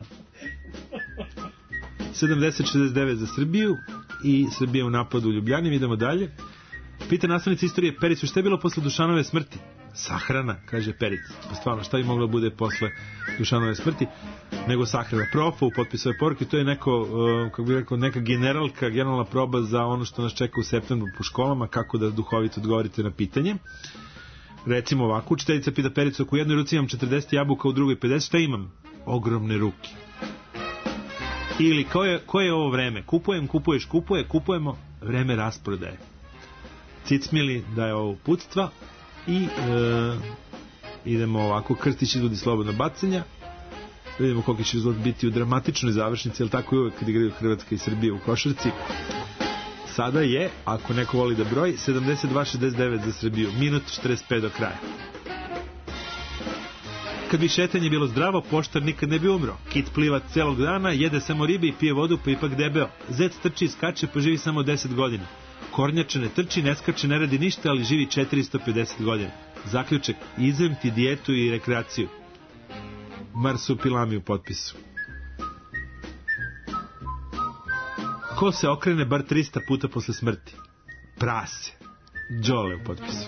Speaker 1: 70-69 za Srbiju i Srbija u napadu u Ljubljani. Idemo dalje. Pita nastavnica istorije Pericu, šta je bilo posle Dušanove smrti? Sahrana, kaže Perica. Pa stvarno, šta bi moglo bude posle Dušanove smrti? Nego sahrana. Profa u potpisove poruke, to je neko, kako bih rekao, neka generalna proba za ono što nas čeka u septembru po školama, kako da duhovito odgovorite na pitanje. Recimo ovako, učiteljica pita Pericu, ako u jednoj ruci imam 40 jabuka, u drugoj 50, šta imam? Ogromne ruke. Ili, koje je ovo vreme? Kupujemo, vreme rasprodaje. Cicmili da je ovo uputstva i idemo ovako, krstići ljudi slobodno bacanja. Vidimo koliko će izgled biti u dramatičnoj završnici, ali tako je uvek kad igraju Hrvatska i Srbija u košarci. Sada je, ako neko voli da broji, 72-69 za Srbiju, minut 45 do kraja. Kad bi šetanje bilo zdravo, poštar nikad ne bi umro. Kit pliva celog dana, jede samo ribe i pije vodu, pa ipak debeo. Zec trči i skače, pa živi samo 10 godina. Kornjače ne trči, ne skače, ne radi ništa, ali živi 450 godina. Zaključak, izem ti dijetu i rekreaciju. Marsupilami u potpisu. Ko se okrene bar 300 puta posle smrti? Prase. Đole u potpisu.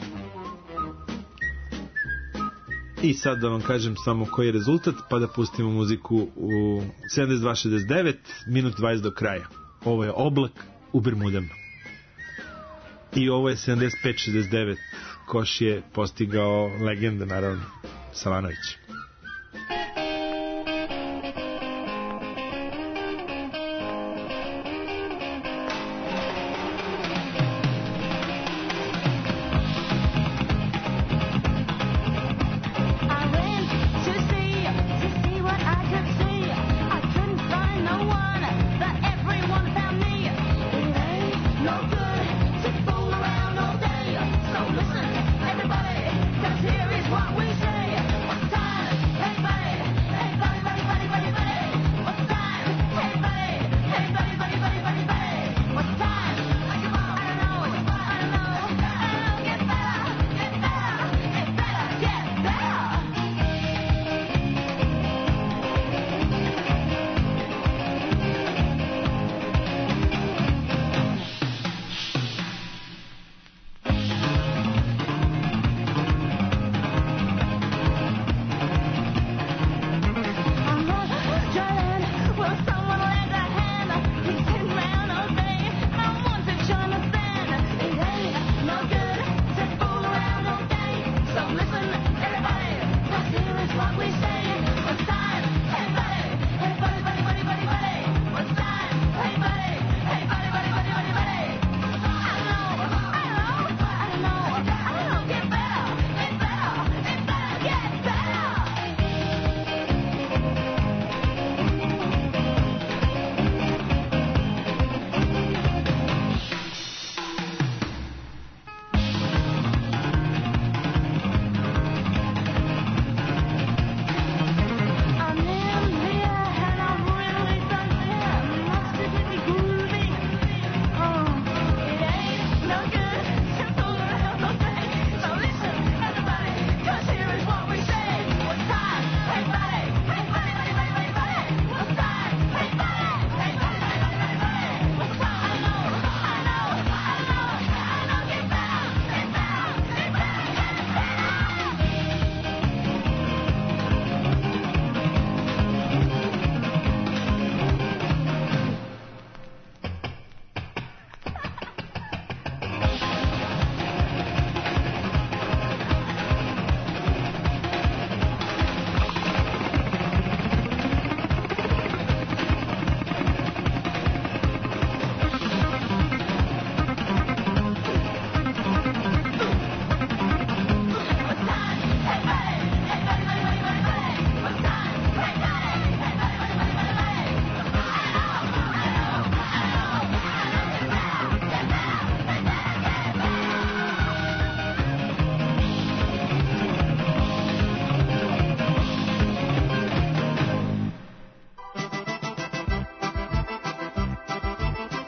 Speaker 1: I sad da vam kažem samo koji je rezultat, pa da pustimo muziku u 72-69, minut 20 do kraja. Ovo je Oblak u Bermudama. I ovo je 75-69. Koš je postigao legenda, naravno, Savanović.
Speaker 3: Time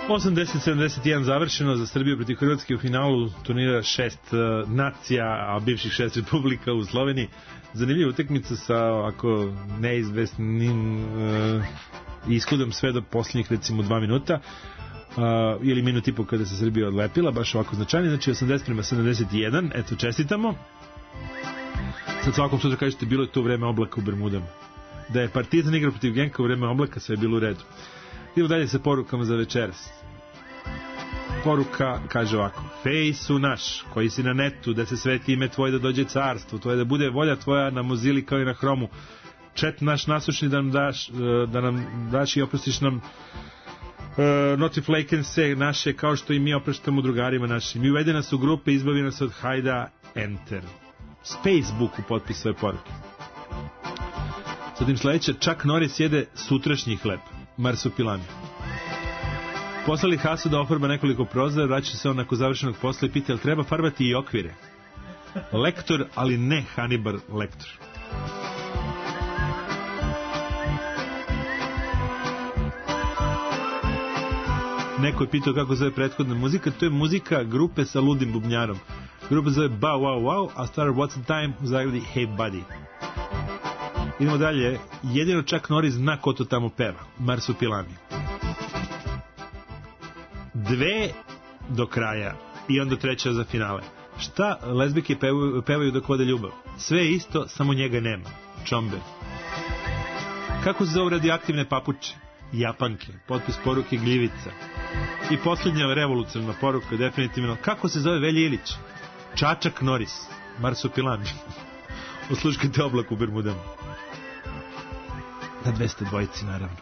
Speaker 1: 80-71 završeno za Srbiju protiv Hrvatske u finalu turnira 6 nacija, a bivših 6 republika u Sloveniji. Zanimljiva utakmica sa ako neizvesnim ishodom sve do posljednjih recimo 2 minuta ili minut i po kada se Srbija odlepila, baš ovako značajni, znači 80-71, eto čestitamo. Sad svakom slučaju kažete bilo je to vreme oblaka u Bermudama. Da je Partizan igrao protiv Genka u vreme oblaka, sve je bilo u redu. Idemo dalje sa porukama za večeras. Poruka kaže ovako: Fejsu naš, koji si na netu, da se sveti ime tvoje, da dođe carstvo tvoje, da bude volja tvoja na Mozili kao i na Hromu. Chat naš nasušni da nam daš i oprostiš nam notiflakense naše, kao što i mi opraštamo drugarima našim. I uvede nas u grupe, izbavi nas od hajda, enter. Facebook u potpis svoje poruke. Zatim sledeće: Chuck Norris jede sutrašnji hleb, marsupilami. Poslali Hasu da ofarba nekoliko prozora, vraća se on nakon završenog posla i pita jel treba farbati i okvire. Lektor, ali ne Hannibal Lektor. Neko je pitao kako zove prethodna muzika. To je muzika grupe sa ludim bubnjarom. Grupa zove Bow Wow Wow, a stvar What's the Time u zagradi Hey Buddy. Idemo dalje. Jedino Chuck Norris zna ko to tamo peva. Marsupilami. 2 do kraja i onda 3 za finale. Šta lezbijke pevaju dok vode ljubav? Sve je isto, samo njega nema. Čombe. Kako se zove radioaktivne papuče? Japanke. Potpis poruke Gljivica. I posljednja revolucionarna poruka, definitivno. Kako se zove Velja Ilić? Čačak Norris. Marsupilami. Osluškajte oblak u Bermudama. Na 200 dvojici, naravno.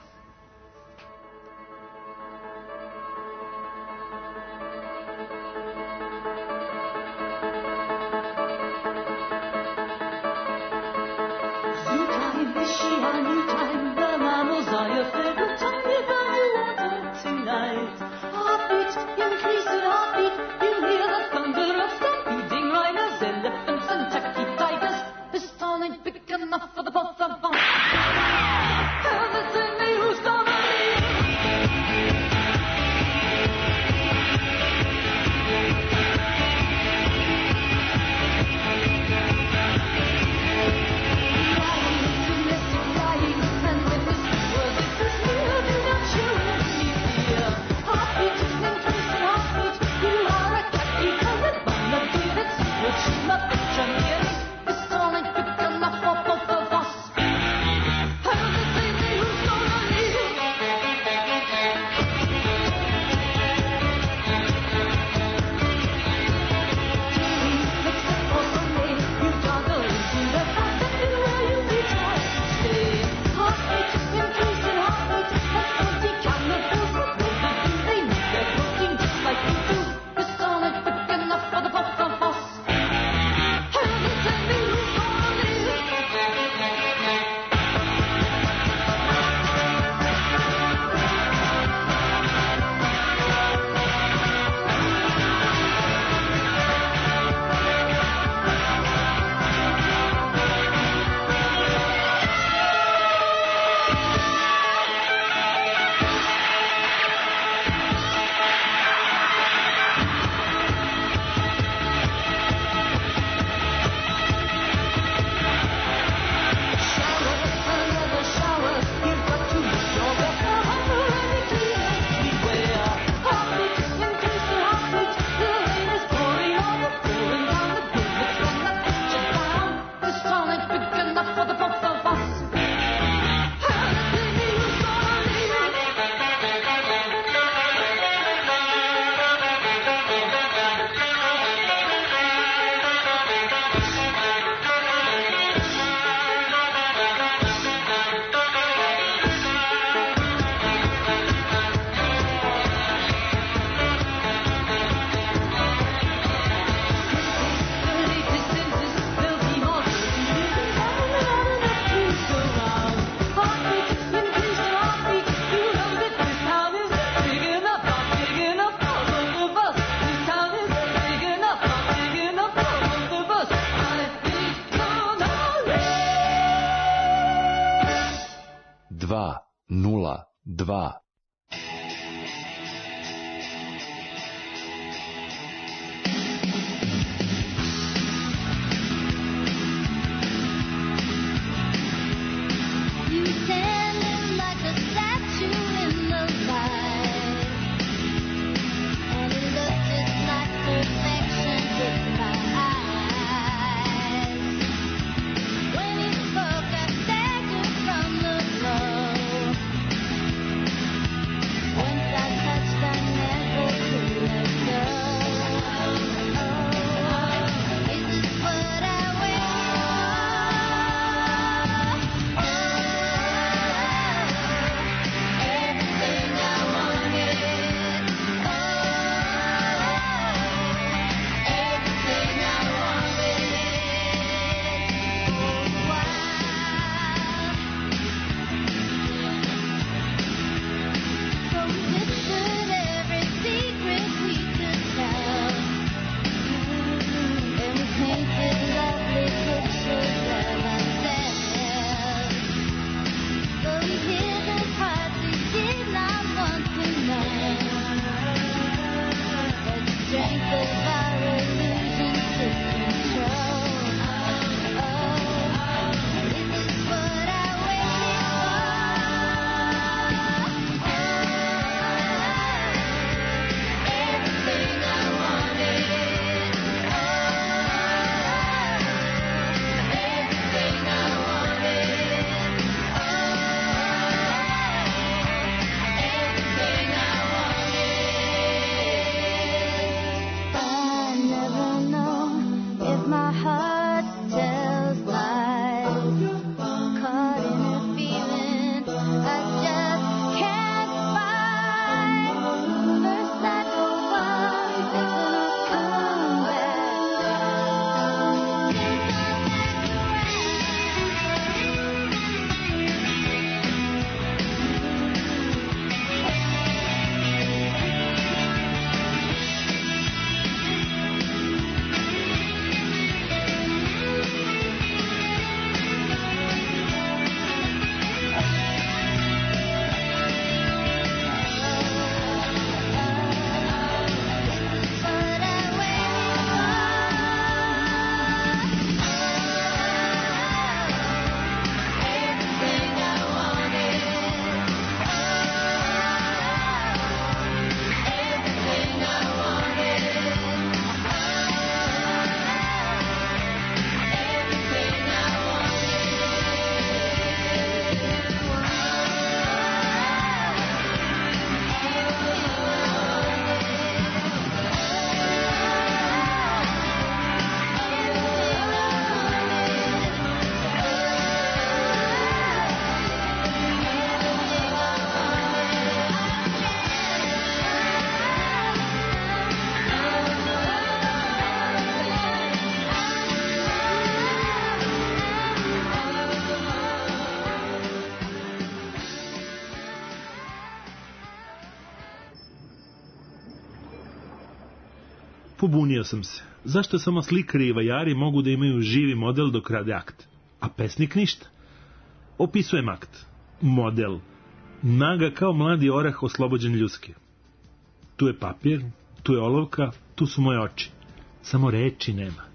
Speaker 1: Pobunio sam se. Zašto samo slikari i vajari mogu da imaju živi model dok rade akt, a pesnik ništa? Opisujem akt. Model. Naga kao mladi orah oslobođen ljuske. Tu je papir, tu je olovka, tu su moje oči. Samo reči nema.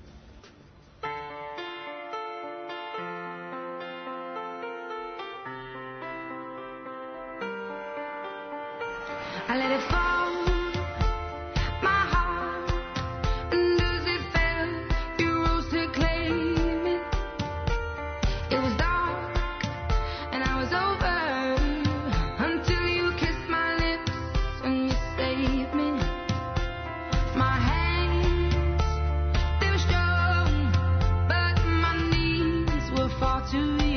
Speaker 17: I let it fall, my heart, and as it fell, you rose to claim it. It was dark, and I was over, until you kissed my lips, and you saved me. My hands, they were strong, but my knees were far too weak.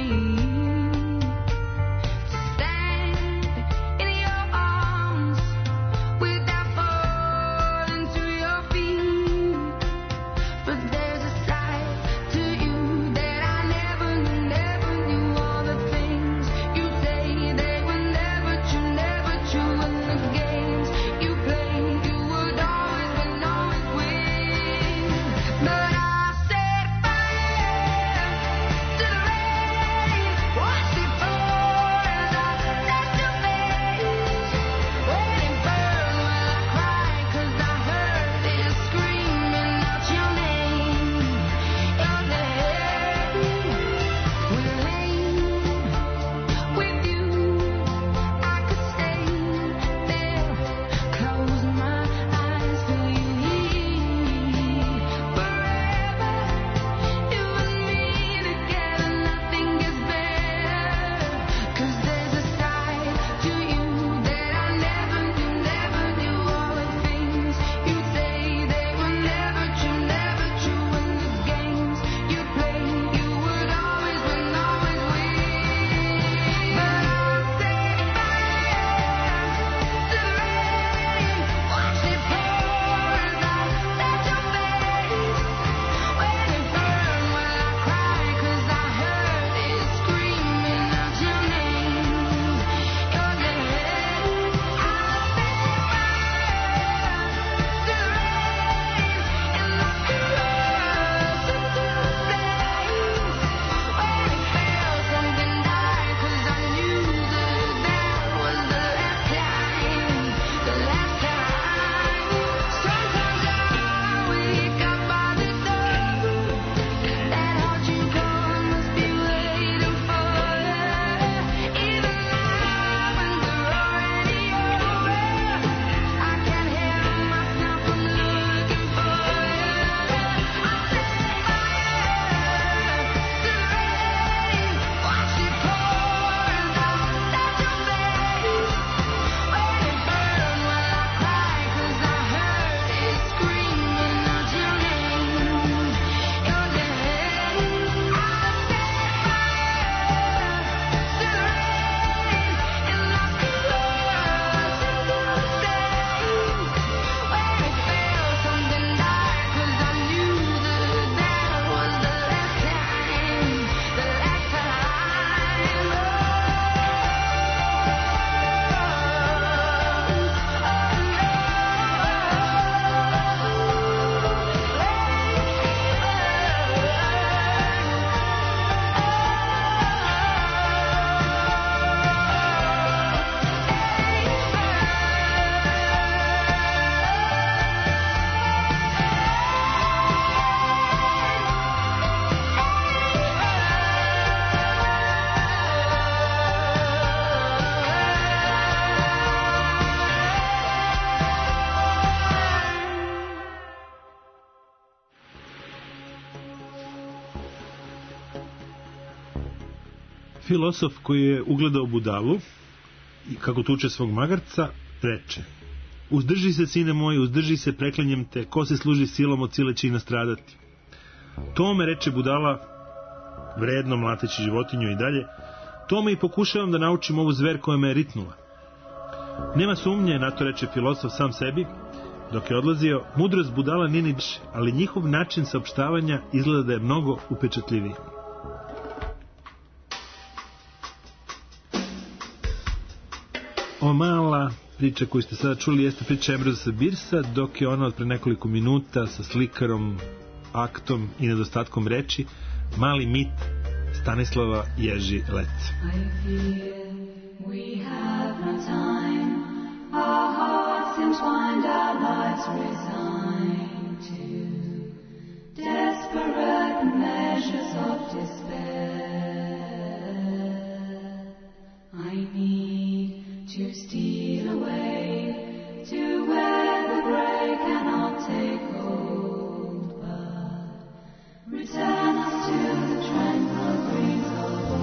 Speaker 1: Filosof koji je ugledao budalu i kako tuče svog magarca, reče: uzdrži se, sine moj, uzdrži se, preklinjem te, ko se služi silom od sile će i nastradati. Tome, reče budala, vredno mlateći životinju i dalje, tome i pokušavam da naučim ovu zver koja me je ritnula. Nema sumnje, na to reče filosof sam sebi, dok je odlazio, mudrost budala nije ni više, ali njihov način saopštavanja izgleda da je mnogo upečatljiviji. O mala, priča koju ste sada čuli jeste priča Ambrosa Birsa, dok je ona od pre nekoliko minuta sa slikarom, aktom i nedostatkom reči Mali mit Stanislava Ježi Lec.
Speaker 17: I fear we have no time, our hearts entwined, our lives resigned to desperate measures of despair. I need to steal away to where the gray cannot take hold, but return us to the tranquil breeze of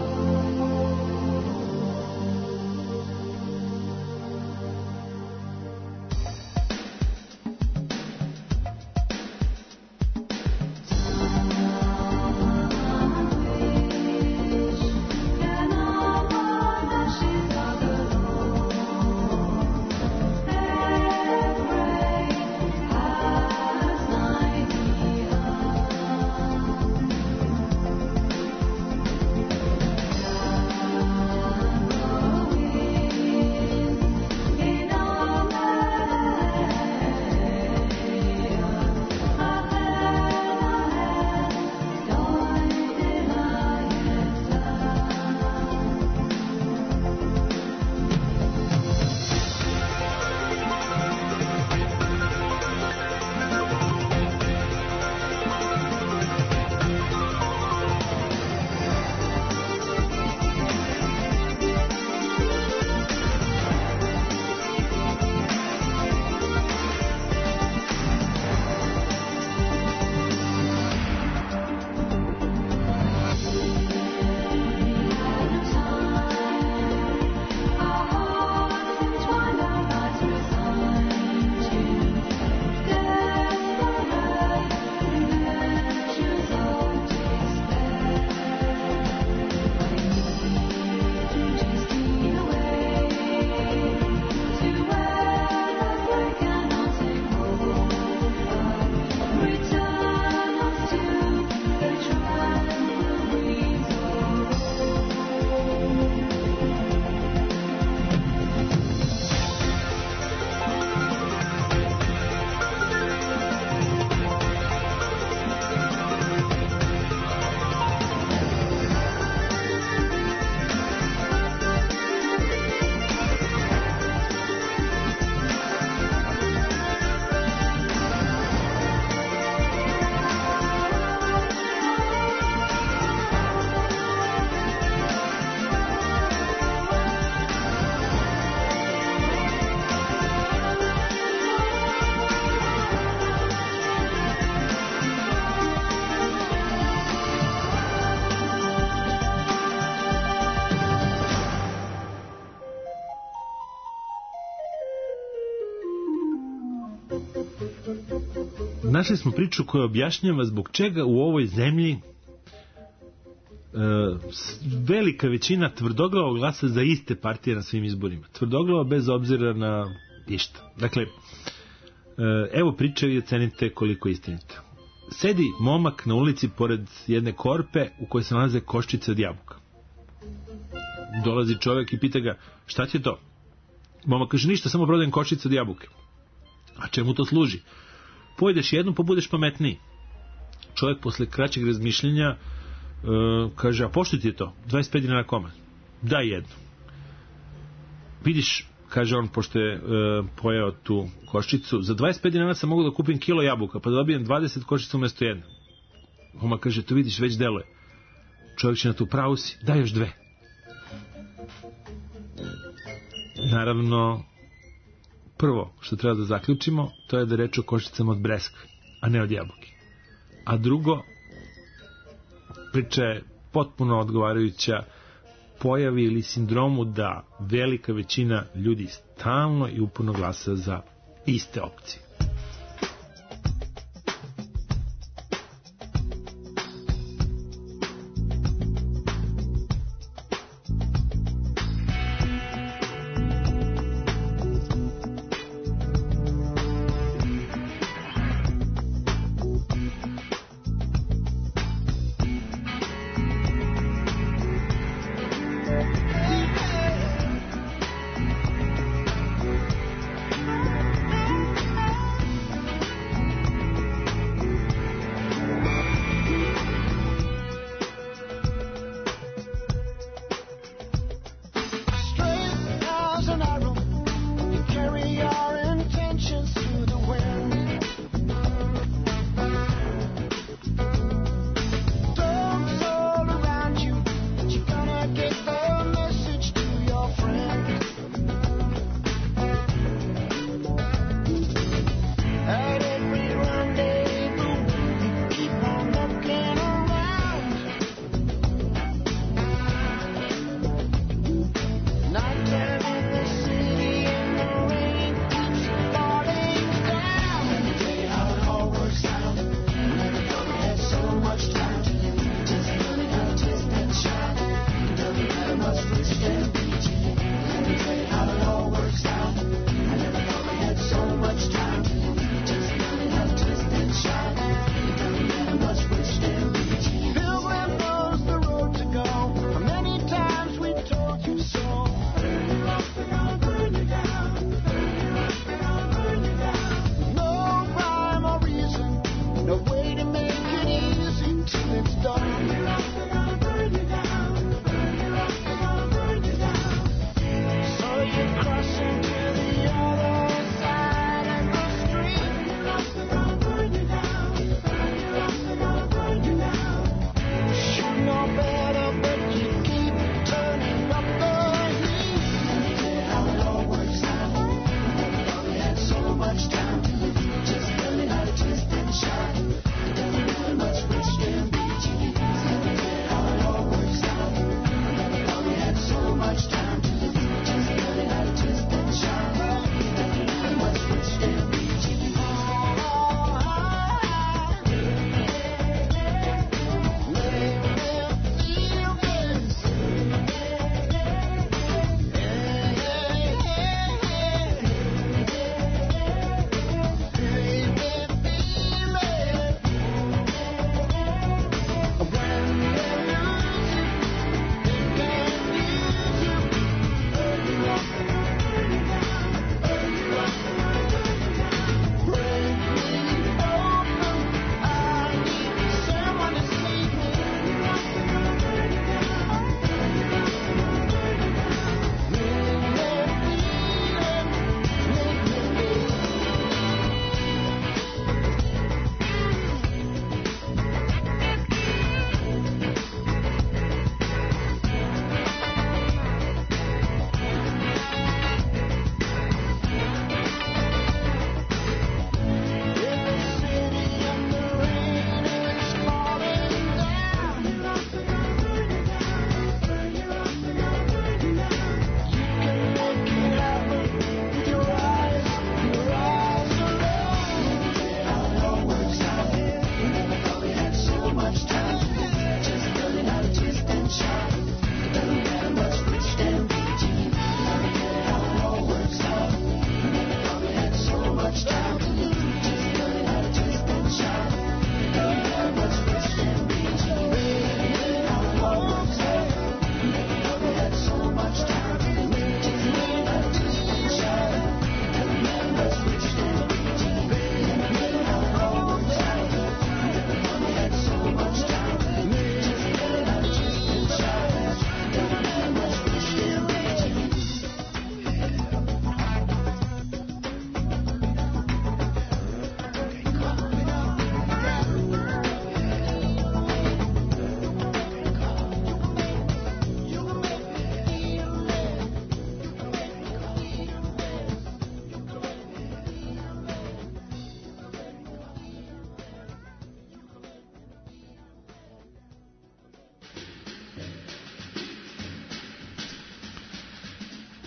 Speaker 1: Našli smo priču koja objašnjava zbog čega u ovoj zemlji velika većina tvrdoglavo glasa za iste partije na svim izborima. Tvrdoglavo bez obzira na išta. Dakle, evo priče i ocenite koliko je istinita. Sedi momak na ulici pored jedne korpe u kojoj se nalaze koščice od jabuka. Dolazi čovjek i pita ga, šta ti je to? Momak kaže, ništa, samo prodajem koščice od jabuke. A čemu to služi? Pojedeš jednu pa budeš pametniji. Čovjek posle kraćeg razmišljenja kaže, a pošto ti je to? 25 dinara komad. Daj jednu. Vidiš, kaže on, pošto je pojeo tu koščicu, za 25 dinara sam mogu da kupim kilo jabuka, pa da dobijem 20 koščica umjesto jedne. Momak kaže, to vidiš, već deluje. Čovjek će na tu, pravu si, daj još dve. Naravno, prvo što treba da zaključimo, to je da je reč o koščicama od breskve, a ne od jabuke. A drugo, priča je potpuno odgovarajuća pojavi ili sindromu da velika većina ljudi stalno i uporno glasa za iste opcije.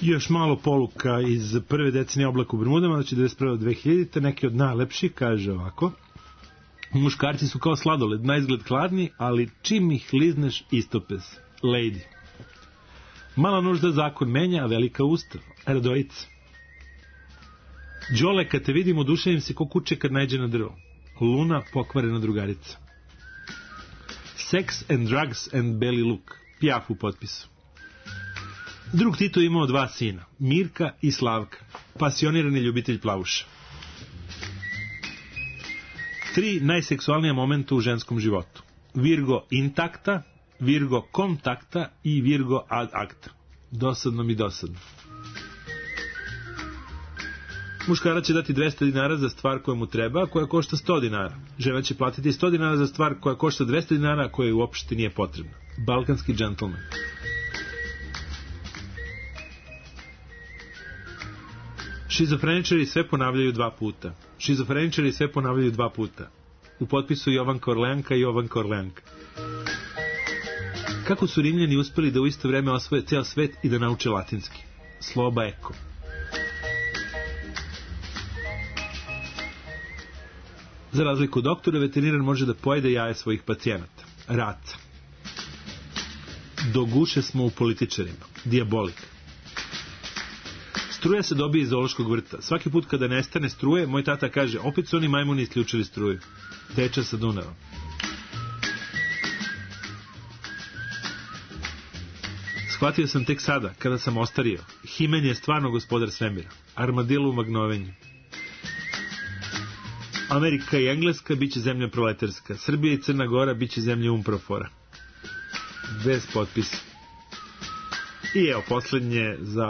Speaker 1: Još malo poluka iz prve decenije Oblaka u Bermudama, znači 91. 2000. Neki od najlepših, kaže ovako. Muškarci su kao sladoled, na izgled hladni, ali čim ih lizneš istope se. Lady. Mala nužda zakon menja, a velika ustav. Radojica. Đole, kad te vidim, oduševim se ko kuće kad najde na drvo. Luna, pokvarena drugarica. Sex and drugs and belly look. Pijaf u potpisu. Drug Tito imao 2 sina, Mirka i Slavka, pasionirani ljubitelj plavuša. 3 najseksualnija momenta u ženskom životu. Virgo intakta, Virgo kontakta i Virgo ad acta. Dosadno mi dosadno. Muškarac će dati 200 dinara za stvar koja mu treba, koja košta 100 dinara. Žena će platiti 100 dinara za stvar koja košta 200 dinara, koja joj uopšte nije potrebna. Balkanski džentlmen. Šizofreničari sve ponavljaju 2 puta. Šizofreničari sve ponavljaju 2 puta. U potpisu Jovanka Orleanka i Jovanka Orleanka. Kako su Rimljani uspeli da u isto vreme osvoje ceo svet i da nauče latinski? Sloba Eko. Za razliku od doktora, veterinar može da pojede jaje svojih pacijenata. Raca. Do guše smo u političarima. Diabolik. Struja se dobije iz zoološkog vrta. Svaki put kada nestane struje, moj tata kaže, opet su oni majmuni isključili struju. Teča sa Dunava. Shvatio sam tek sada, kada sam ostario. Himen je stvarno gospodar svemira. Armadillo u magnovenju. Amerika i Engleska biće zemlja proletarska. Srbija i Crna Gora biće zemlja umprofora. Bez potpisa. I evo, poslednje za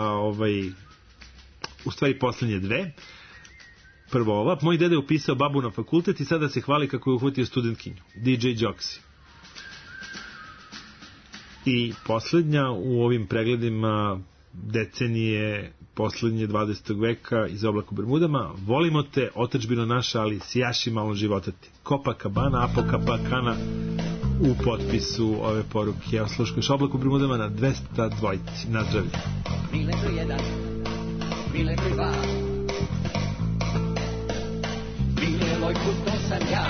Speaker 1: u stvari poslednje 2. Prvo ova. Moj dede upisao babu na fakultet i sada se hvali kako je uhvatio studentkinju. DJ Joxy. I poslednja u ovim pregledima decenije poslednje 20. veka iz Oblaka u Bermudama. Volimo te, otadžbino naša, ali sijaši malo životati. Copacabana, Apocapacana u potpisu ove poruke. Evo, sluškaš Oblak u Bermudama na 202. Na zdravlje.
Speaker 3: Mile broj 1, mile broj 2, mile moj put, to sam ja.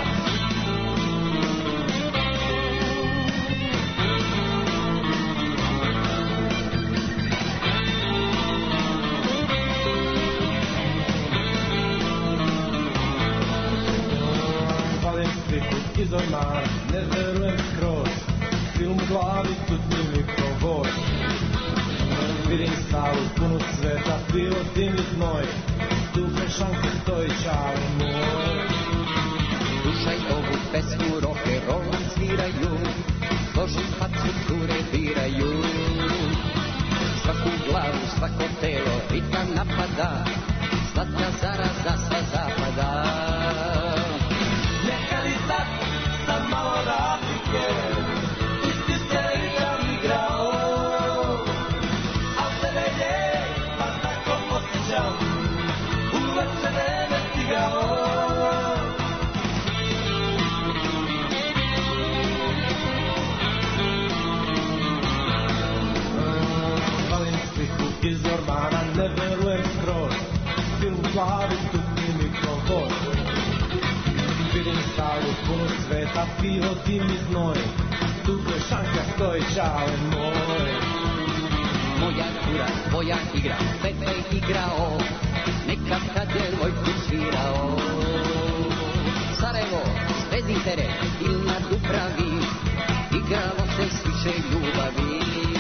Speaker 20: Iz ormara, ne verujem skroz. Film u glavi, tutni mikrofon. Vidim stavu, punu sveta, pivo, dim i znoj. Tu pešanka stoji čale moj.
Speaker 3: Slušaj ovu pesmu, rock'n'rollom sviraju. Složi facu, cure biraju. Svaku glavu, svako telo, ritam napada. Slatka zaraza sva zapada.
Speaker 20: Nekad i sad sam malo razlike, isti se igram igrao, al tebe je, pa tako posjećam, uvek se ne stigao. Valim sliku iz ormana, ne verujem skroz, film u glavi, tutni mikrofon. Vidim stavu, punu sveta, pivo, dim i znoj. Tu pešanka stoji čale moj.
Speaker 3: Moja cura, tvoja igra, Pepe igrao, nekad kad je Vojku svirao. Sarajevo, Zvezditere, il na Dubravi, igralo se s više ljubavi.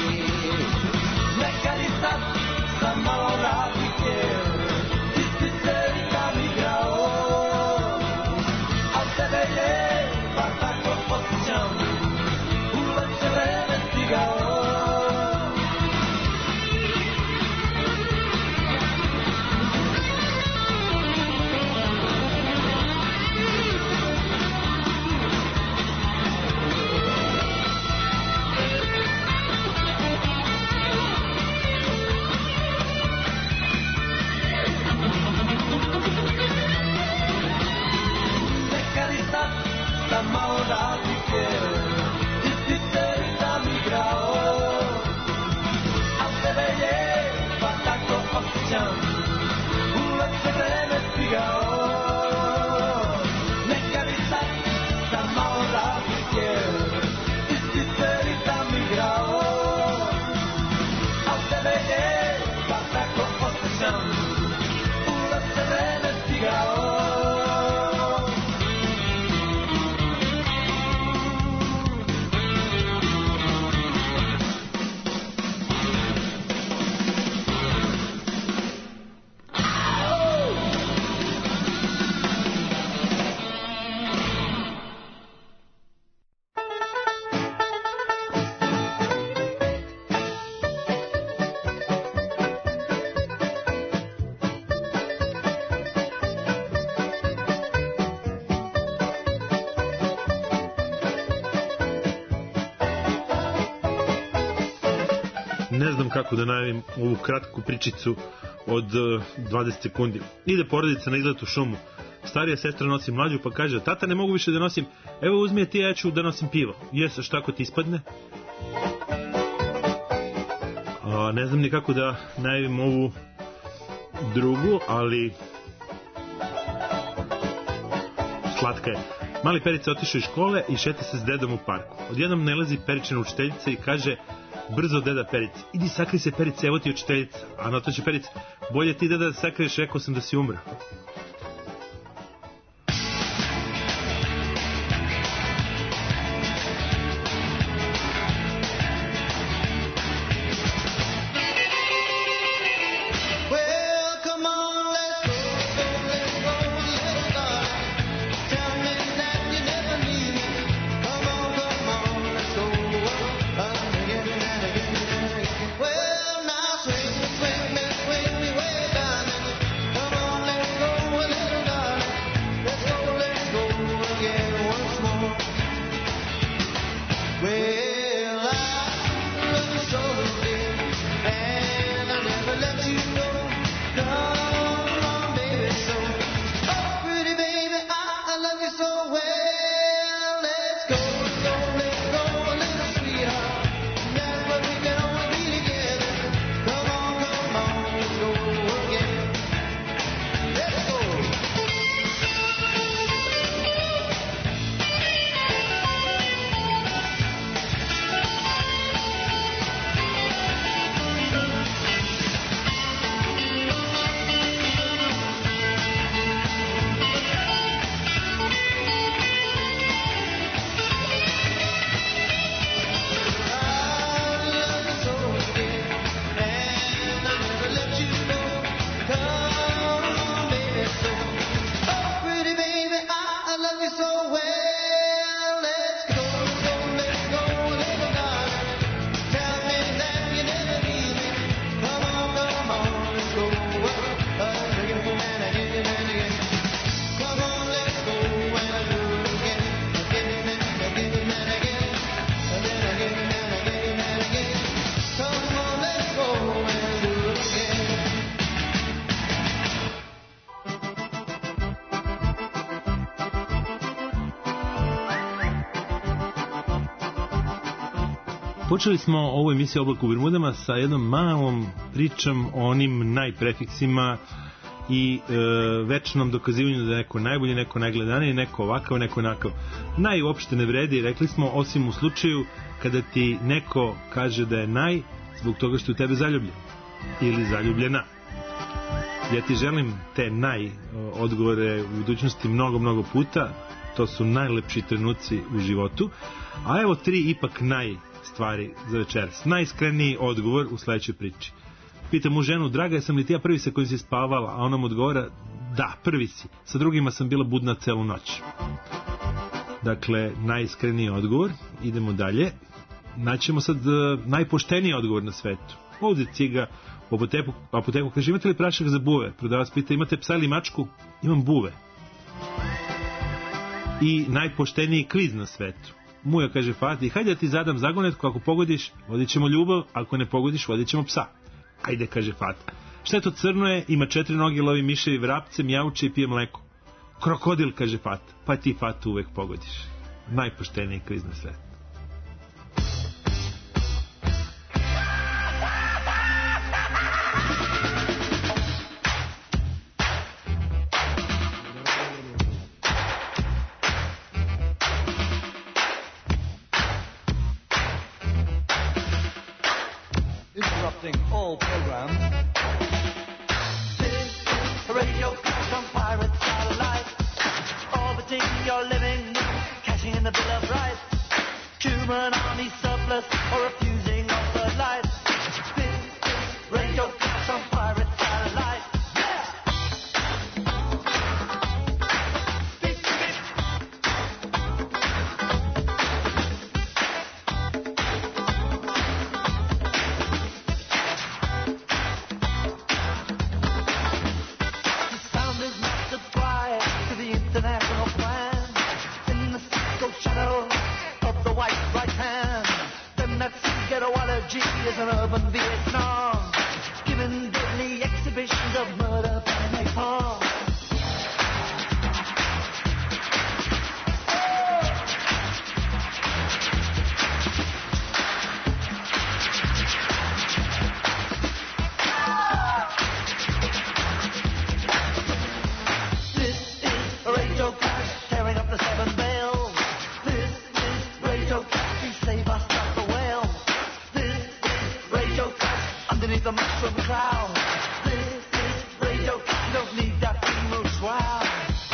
Speaker 20: Nekad i sad sam malo razlike, isti se igram igrao, al tebe je, pa tako posjećam, uvek se vreme stigao. osjećam, uvek se vreme stigao. Neka bi sad sam malo razlike, isti se ritam igrao. A tebe je, pa tako osjećam, uvek se vreme stigao.
Speaker 1: Ne znam kako da najavim ovu kratku pričicu od 20 sekundi. Ide porodica na izlet u šumu. Starija sestra nosi mlađu pa kaže: tata, ne mogu više da nosim, evo uzmi je ti, ja ću da nosim pivo. Jes, šta ako ti ispadne? Ne znam ni kako da najavim ovu drugu, ali slatka je. Mali Perica otišao iz škole i šeta se s dedom u parku. Odjednom nalazi Peričina učiteljica i kaže: brzo, deda Perica, idi sakri se, Perica, evo ti učiteljica. A na to će Perica: bolje ti, deda, da sakriješ, rekao sam da si umro. Počeli smo ovu emisiju Oblak u Bermudama sa jednom malom pričom o onim najprefiksima i večnom dokazivanju da je neko najbolji, neko najgledaniji, neko ovakav, neko onakav. Najuopšte ne vredi, rekli smo, osim u slučaju kada ti neko kaže da je zbog toga što je u tebe zaljubljen ili zaljubljena. Ja ti želim te odgovore u budućnosti mnogo puta. To su najlepši trenuci u životu. A evo 3 ipak stvari za večeras. Najiskreniji odgovor u sledećoj priči. Pitam mu ženu: draga, jesam li ti ja prvi sa kojim si spavala? A ona mu odgovara: da, prvi si. Sa drugima sam bila budna celu noć. Dakle, najiskreniji odgovor. Idemo dalje. Naćemo sad najpošteniji odgovor na svetu. Ovdje ciga u apoteku kaže: imate li prašak za buve? Prodavac pita: imate psa ili mačku? Imam buve. I najpošteniji kviz na svetu. Muja kaže Fati: hajde da ti zadam zagonetku, ako pogodiš, vodit ćemo ljubav, ako ne pogodiš, vodit ćemo psa. Ajde, kaže Fata. Šta je to crno je? Ima 4 noge, lovi miševi vrapce, mjauče i pije mleko. Krokodil, kaže Fata. Pa ti, Fata, uvek pogodiš. Najpošteniji kviz na svetu.
Speaker 3: strategy is an urban Vietnam, giving deadly exhibitions of murder and napalm. The mushroom cloud. This is Radio Cat. Don't need that female swag.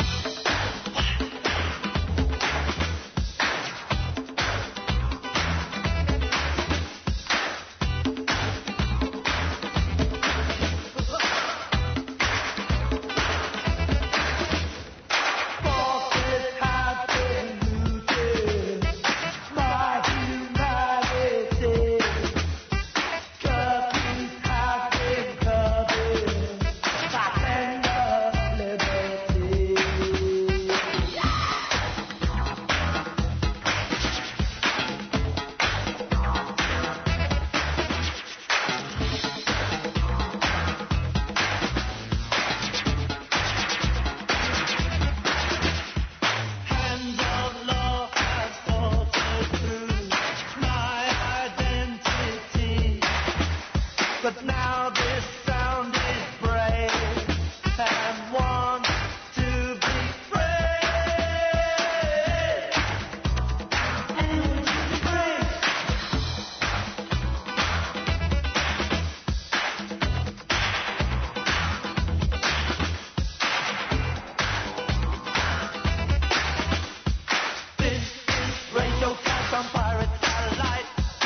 Speaker 3: But now this sound is brave and wants to be free. And free. This is Radio Cat on Pirate Satellite.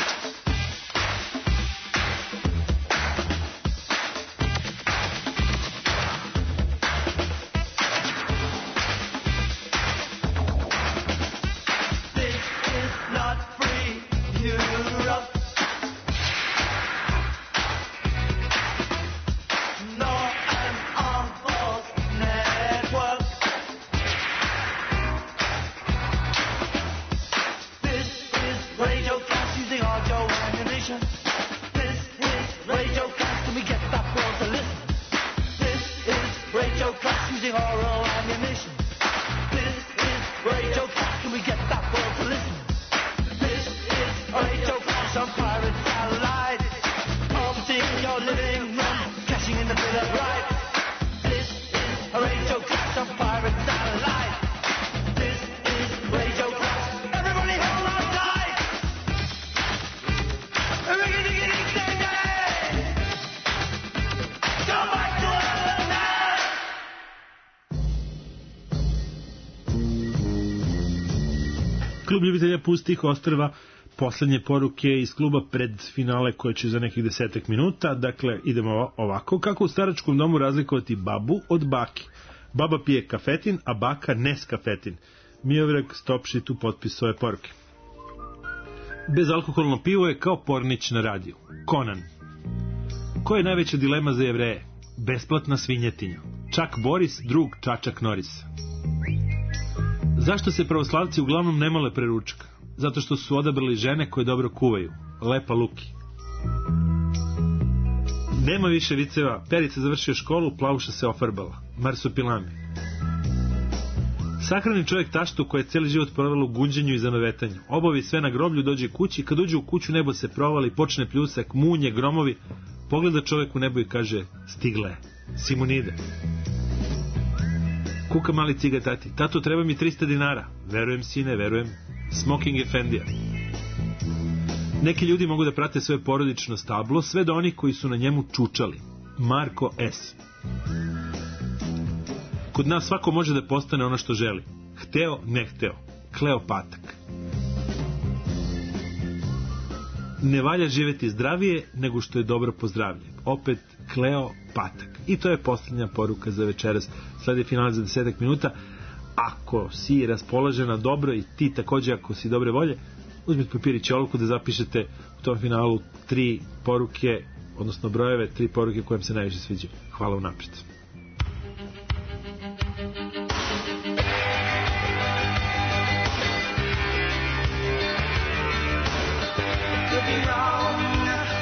Speaker 1: Klub ljubitelja pustih ostrva, poslednje poruke iz kluba pred finale koje će za nekih 10 minuta. Dakle, idemo ovako. Kako u staračkom domu razlikovati babu od baki? Baba pije kafetin, a baka neskafetin. Miovrag Stopši tu potpis ove poruke. Bezalkoholno pivo je kao pornić na radiju. Conan. Koja je najveća dilema za Jevreje? Besplatna svinjetinja. Čak Boris, drug Čačak Noris. Zašto se pravoslavci uglavnom ne mole pre ručka? Zato što su odabrali žene koje dobro kuvaju. Lepa Luki. Nema više viceva. Perica završio školu, Plavuša se ofarbala. Marsupilami. Sahrani čovjek taštu koja je cijeli život provela u gunđenju i zanovetanju. Obavi sve na groblju, dođe kući, kad uđe u kuću nebo se provali, počne pljusak, munje, gromovi. Pogleda čovjek u nebo i kaže, stigla je. Simonide. Kuka mali ciga tati. Tato, treba mi 300 dinara. Verujem, sine, verujem. Smoking Efendija. Neki ljudi mogu da prate svoje porodično stablo, sve do onih koji su na njemu čučali. Marko S. Kod nas svako može da postane ono što želi. Hteo, ne hteo. Kleopatak. Ne valja živeti zdravije nego što je dobro pozdravlje. Opet Kleopatak. I to je posljednja poruka za večeras. Sledi finale za 10 minuta. Ako si raspoložena dobro i ti također ako si dobre volje, uzmite papir i čolovku da zapišete u tom finalu 3 poruke, odnosno brojeve, 3 poruke koje vam se najviše sviđaju. Hvala unaprijed.
Speaker 3: Could be wrong.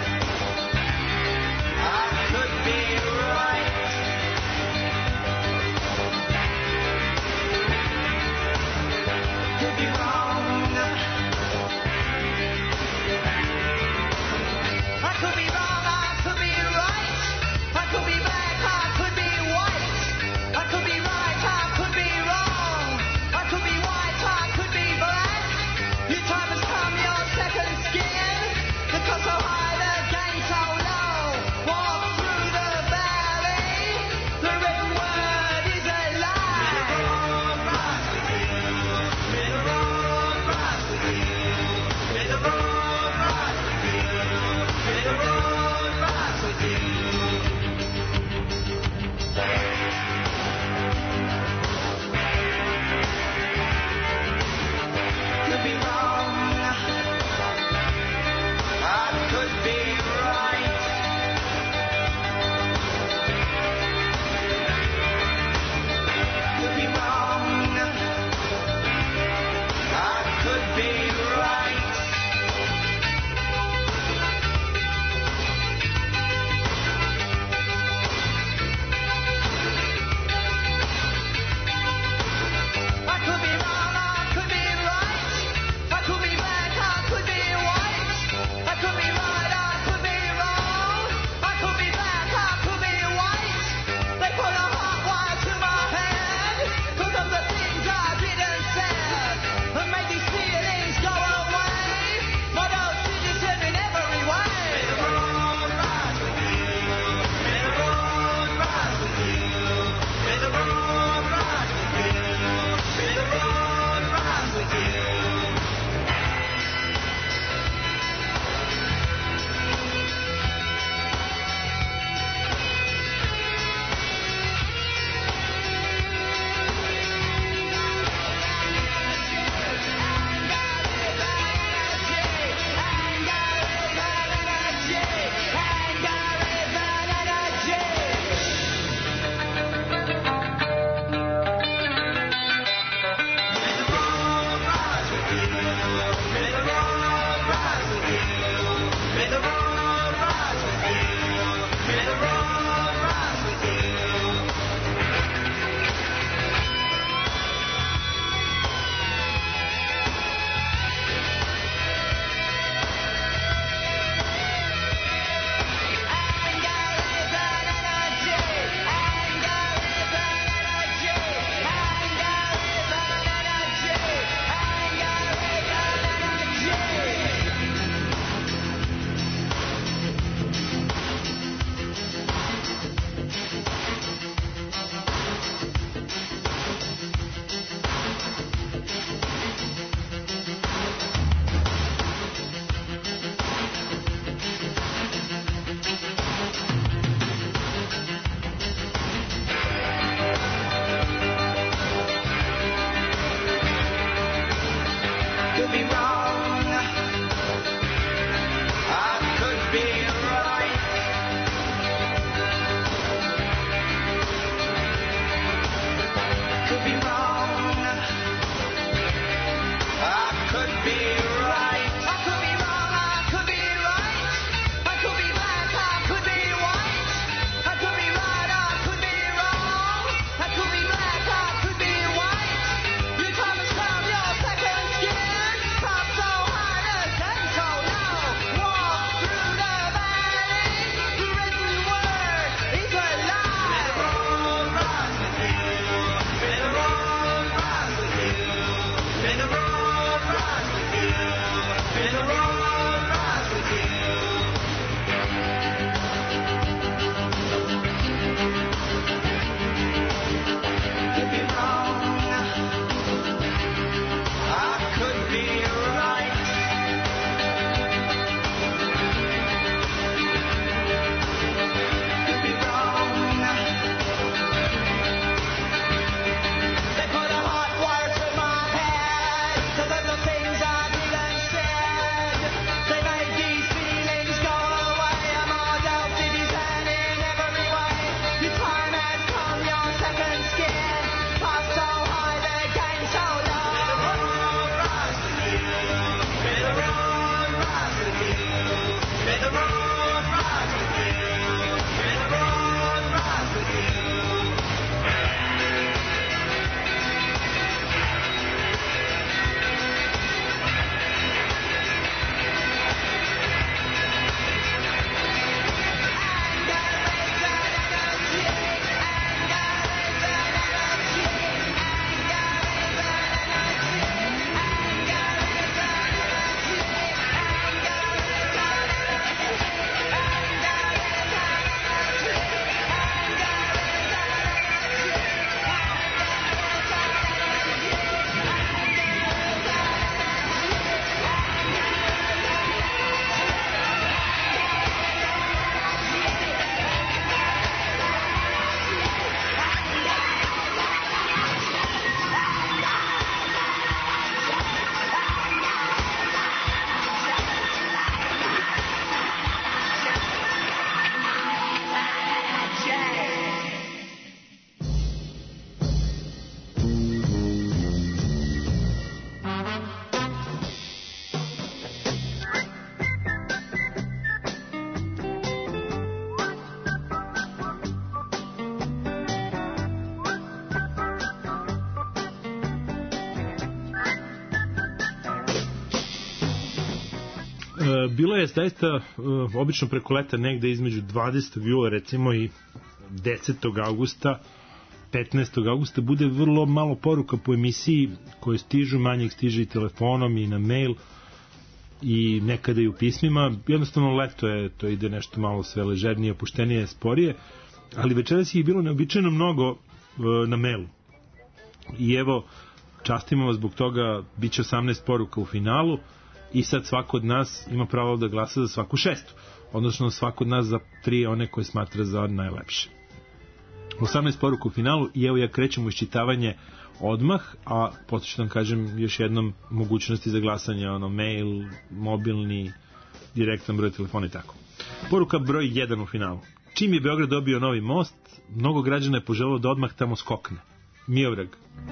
Speaker 1: Bilo je zaista obično preko leta negde između 20. jula recimo i 10. augusta 15. augusta bude vrlo malo poruka po emisiji koje stižu, manje ih stiže i telefonom i na mail i nekada i u pismima. Jednostavno leto je, to ide nešto malo sve ležernije, opuštenije, sporije, ali večeras je bilo neobičajno mnogo na mailu. I evo, častimo vas zbog toga, bit će 18 poruka u finalu i sad svako od nas ima pravo da glasa za svaku šestu, odnosno svako od nas za 3 one koje smatra za najlepše. 18 poruka u finalu i evo ja krećem u iščitavanje odmah, a poslije ću da kažem još jednom mogućnosti za glasanje, mail, mobilni, direktan broj telefona i tako. Poruka broj 1 u finalu. Čim je Beograd dobio novi most, mnogo građana je poželelo da odmah tamo skokne. Miovrag.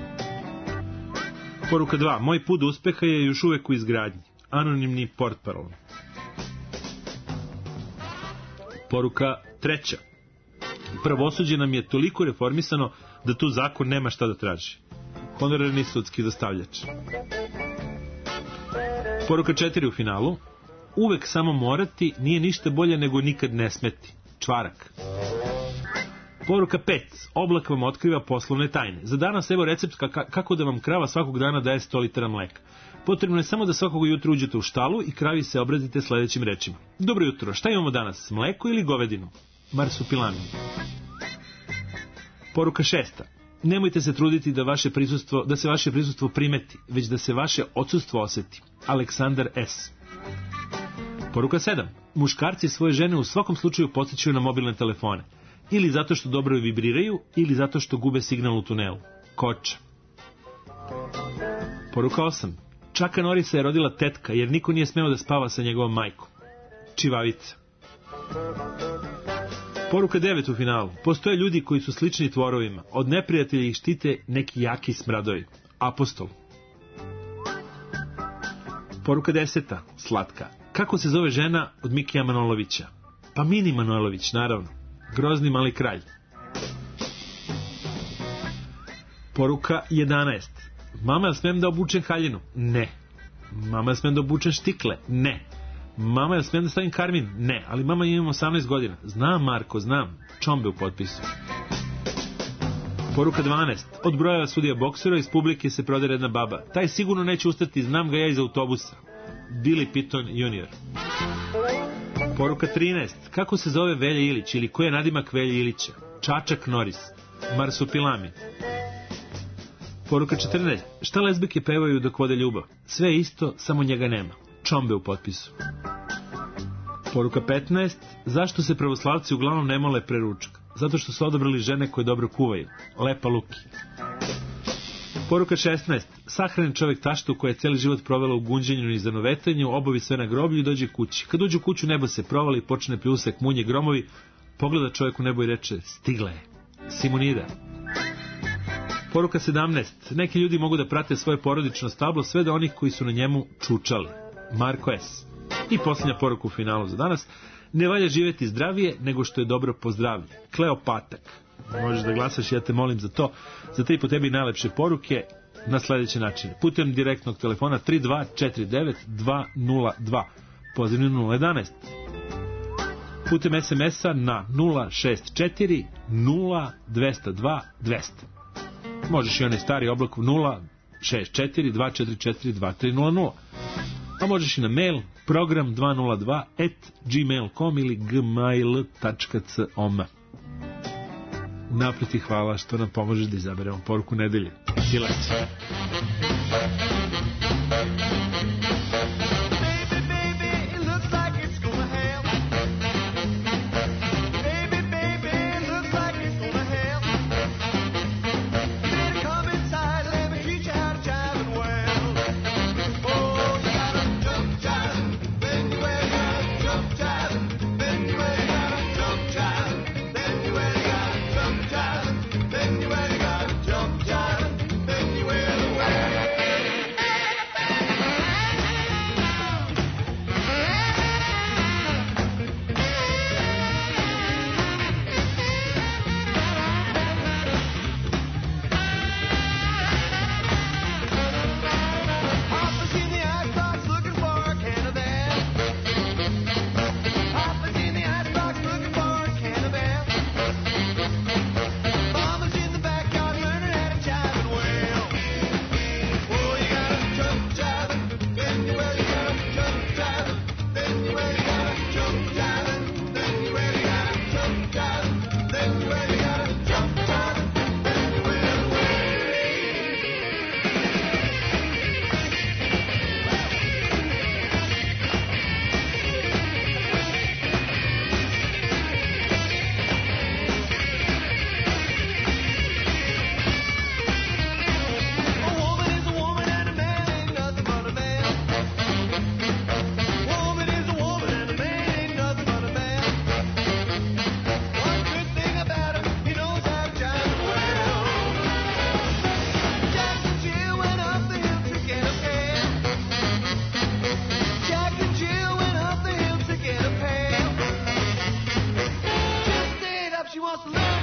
Speaker 1: Poruka 2. Moj put do uspeha je još uvek u izgradnji. Anonimni portparol. Poruka 3. Pravosuđe nam je toliko reformisano da tu zakon nema šta da traži. Honorarni sudski dostavljač. Poruka 4 u finalu. Uvek samo morati nije ništa bolje nego nikad ne smeti. Čvarak. Poruka 5. Oblak vam otkriva poslovne tajne. Za danas evo recept kako da vam krava svakog dana daje 100 litara mleka. Potrebno je samo da svakog jutra uđete u štalu i kravi se obratite sledećim rečima. Dobro jutro, šta imamo danas, mleko ili govedinu? Marsupilami. Poruka 6. Nemojte se truditi da se vaše prisustvo primeti, već da se vaše odsustvo oseti. Aleksandar S. Poruka 7. Muškarci svoje žene u svakom slučaju podsjećaju na mobilne telefone. Ili zato što dobro vibriraju, ili zato što gube signal u tunelu. Koča. Poruka 8. Čaka Norisa je rodila tetka, jer niko nije smeo da spava sa njegovom majkom. Čivavica. Poruka 9 u finalu. Postoje ljudi koji su slični tvorovima. Od neprijatelja ih štite neki jaki smradovi. Apostol. Poruka 10. Slatka. Kako se zove žena od Mikija Manolovića? Pa Mini Manojlović, naravno. Grozni mali kralj. Poruka 11. Mama, jel smem da obučem haljinu? Ne. Mama, jel smem da obučem štikle? Ne. Mama, jel smem da stavim karmin? Ne. Ali mama, imam 18 godina. Znam, Marko, znam. Čombe u potpisu. Poruka 12. Od broja sudija boksera iz publike se prodaje jedna baba. Taj sigurno neće ustati, znam ga ja iz autobusa. Billy Pitton Jr. Poruka 13. Kako se zove Velja Ilić ili ko je nadimak Velja Ilića? Čačak Noris. Marsupilami. Poruka 14. Šta lezbijke pevaju dok vode ljubav? Sve isto, samo njega nema. Čombe u potpisu. Poruka 15. Zašto se pravoslavci uglavnom ne mole pre ručka? Zato što su odabrali žene koje dobro kuvaju. Lepa Luki. Poruka 16. Sahranjen čovjek taštu koja je cijeli život provela u gunđenju i zanovetanju, obavi sve na groblju i dođe kući. Kad uđe u kuću, nebo se provali i počne pljusak, munje, gromovi. Pogleda čovjek u nebo i reče, stigla je. Simonida. Poruka 17. Neki ljudi mogu da prate svoje porodično stablo sve do onih koji su na njemu čučali. Marko S. I posljednja poruka u finalu za danas. Ne valja živjeti zdravije nego što je dobro po zdravlje. Kleopatak. Možeš da glasaš, ja te molim za to. Za 3 po tebi najlepše poruke na sljedeći način. Putem direktnog telefona 3249 202. Pozivni 011. Putem SMS-a na 064 0202 200. Možeš i onaj stari oblak u 064 244 2300. A možeš i na mail program202@gmail.com ili gmail.com. Napred ti hvala što nam pomožeš da izaberemo poruku nedelje. Silac.
Speaker 3: Then you gotta jump, jive, then you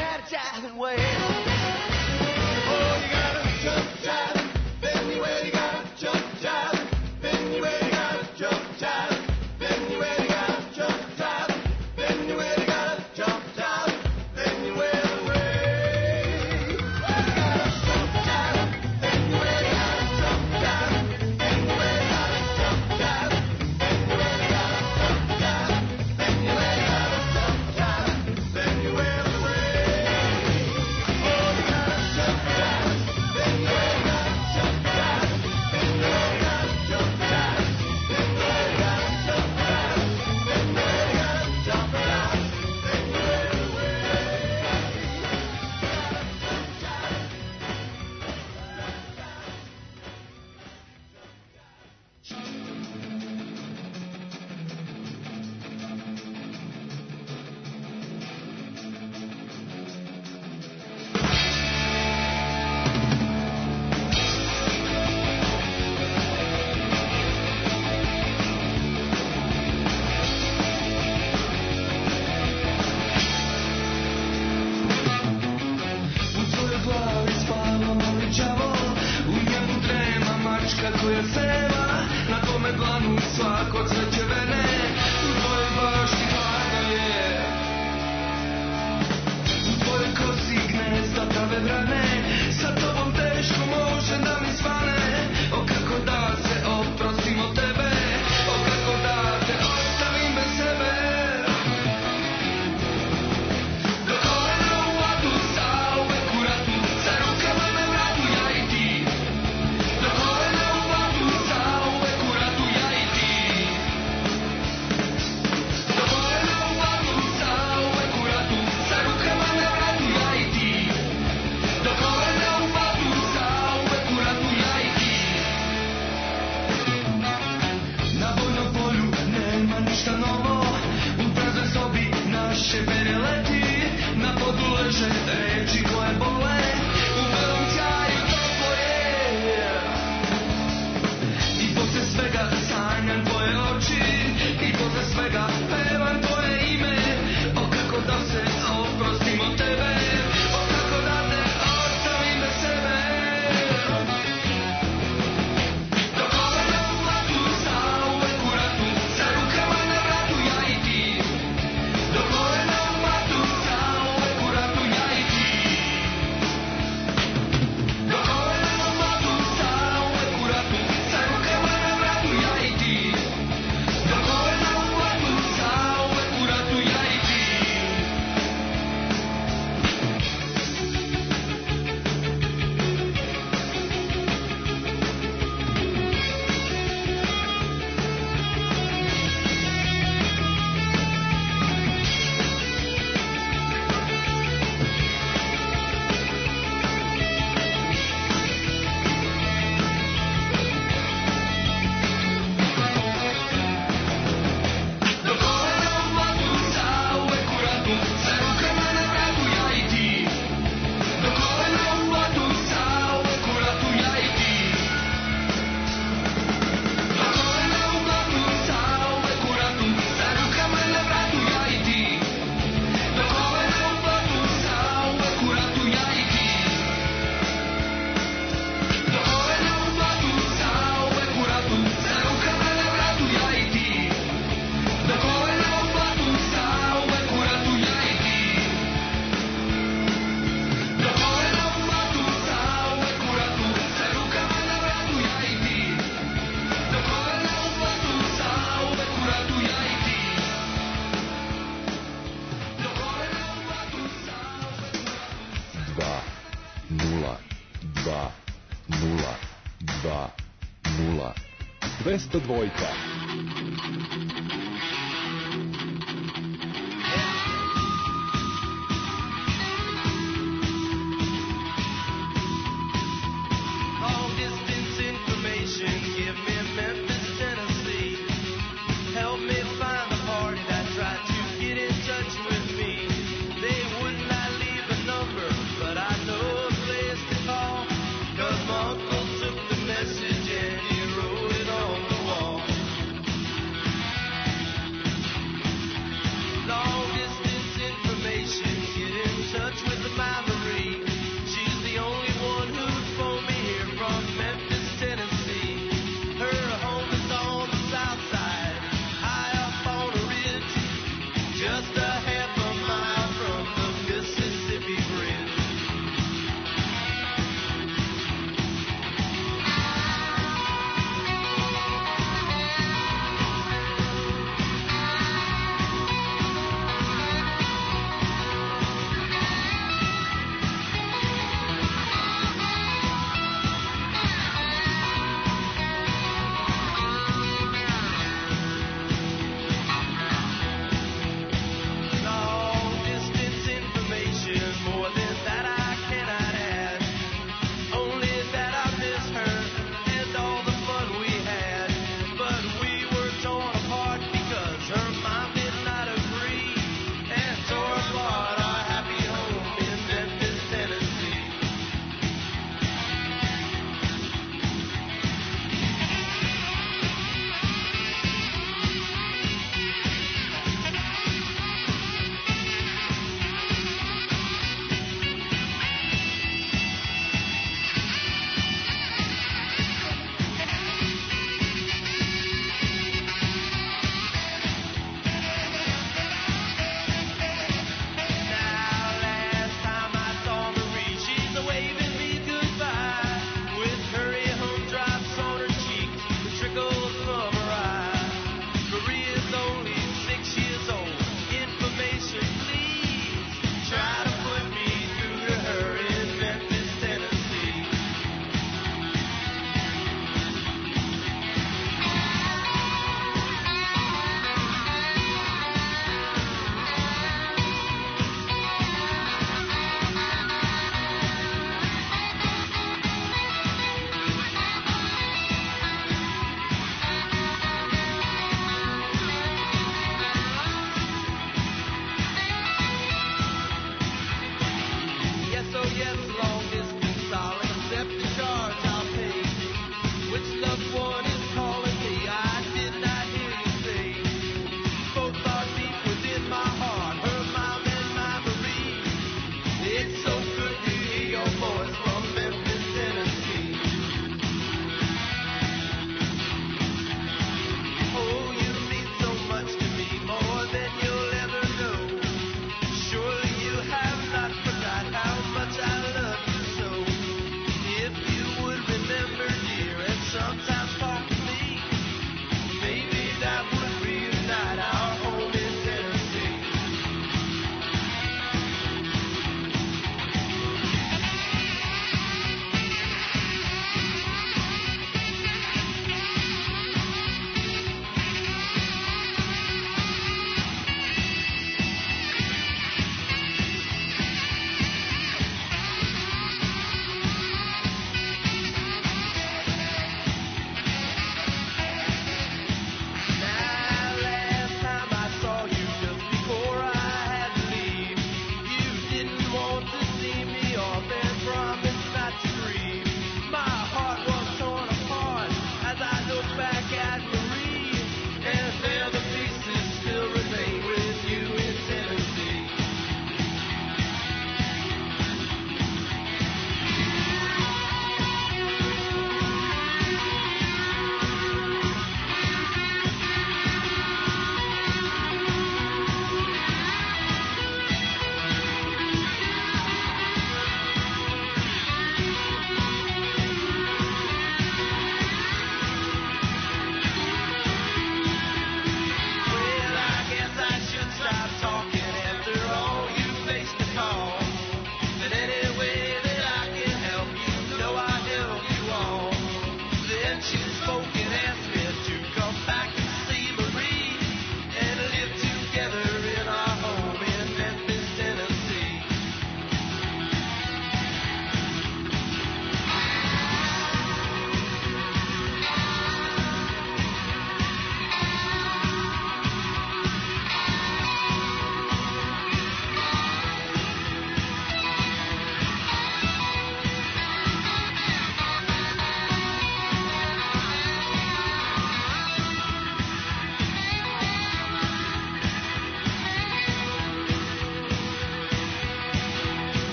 Speaker 3: had jiving well. Oh, you gotta jump jiving, then you well, you gotta jump jiving, then you well, you gotta jump jiving, then you well, you gotta jump jiving, then you well, you gotta jump jiving, then you well away. You gotta jump jiving, then you well, you gotta jump jiving, then you well, you gotta jump jiving, then you well, you gotta jump jiving, then you well, you gotta jump jiving, then you well away. Oh, you gotta jump jiving, then you well, you gotta jump jiving, then you well, you gotta jump jiving, then you well, you gotta jump jiving, then you well, you gotta jump jiving, then you well away.
Speaker 20: U tvojoj glavi spava mali đavo, u njemu drema mačka koja seva, na tome dlanu svako cveće vene, u tvojoj bašti hladno je. U tvojoj kosi gnezda prave vrane, sa tobom teško može da mi svane. O kako da se oprostim od tebe, o kako da te ostavim bez sebe. Do kolena u vatu, zauvek u ratu, sa rukama na vratu ja i ti. Do kolena u vatu, zauvek u ratu ja i ti. Do kolena u vatu, zauvek u ratu, sa rukama na vratu ja i ti. Do kolena u vatu, zauvek u ratu ja i ti. Na vojnom polju nema ništa novo, u praznoj sobi naše pere leti, na podu leže reči koje bole, u belom sjaju toplo je. I posle svega sanjam tvoje oči, i posle svega pevam tvoje ime. O kako da se oprostim od tebe, o kako da te ostavim bez sebe. Do kolena u vatu, zauvek u ratu, sa rukama na vratu ja i ti. Do kolena u vatu, zauvek u ratu ja i ti. Do kolena u vatu, zauvek u ratu, sa rukama na vratu ja i ti. Do kolena u vatu, zauvek u ratu ja i ti. Do kolena u vatu, zauvek u ratu, sa rukama na vratu ja i ti. Do kolena u vatu, zauvek u ratu ja i ti. Do kolena u vatu, zauvek u ratu, sa rukama na vratu ja i ti. Do kolena u vatu, zauvek u ratu ja i ti. Do kolena u vatu, zauvek u ratu, sa rukama na vratu ja i ti. Do kolena u vatu, zauvek u ratu ja i ti. Do kolena u vatu, zauvek u ratu, sa rukama na vratu ja i ti. Do kolena u vatu, zauvek u ratu ja i ti. Do kolena u vatu, zauvek u ratu.
Speaker 21: 202.
Speaker 3: Long distance information, give me Memphis, Tennessee. Help me find the party that tried to get in touch with me. They would not leave a number, but I know a place to call. 'Cause my uncle took the message and he wrote it on the wall.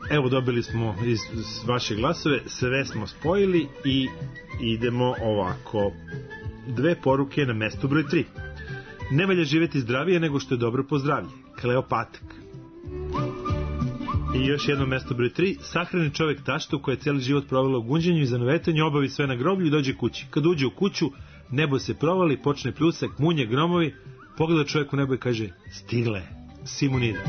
Speaker 1: Evo, dobili smo iz vaše glasove, sve smo spojili i idemo ovako. 2 poruke na mestu broj 3. Ne valja živjeti zdravije nego što je dobro po zdravlje. Kleopatak. I još jedno mesto broj 3. Sahrani čovjek taštu koja je cijeli život provela u gunđenju i zanovetanju, obavi sve na groblju i dođe kući. Kad uđe u kuću, nebo se provali, počne pljusak, munje, gromovi, pogleda čovjek u nebo i kaže: stigle, Simonida.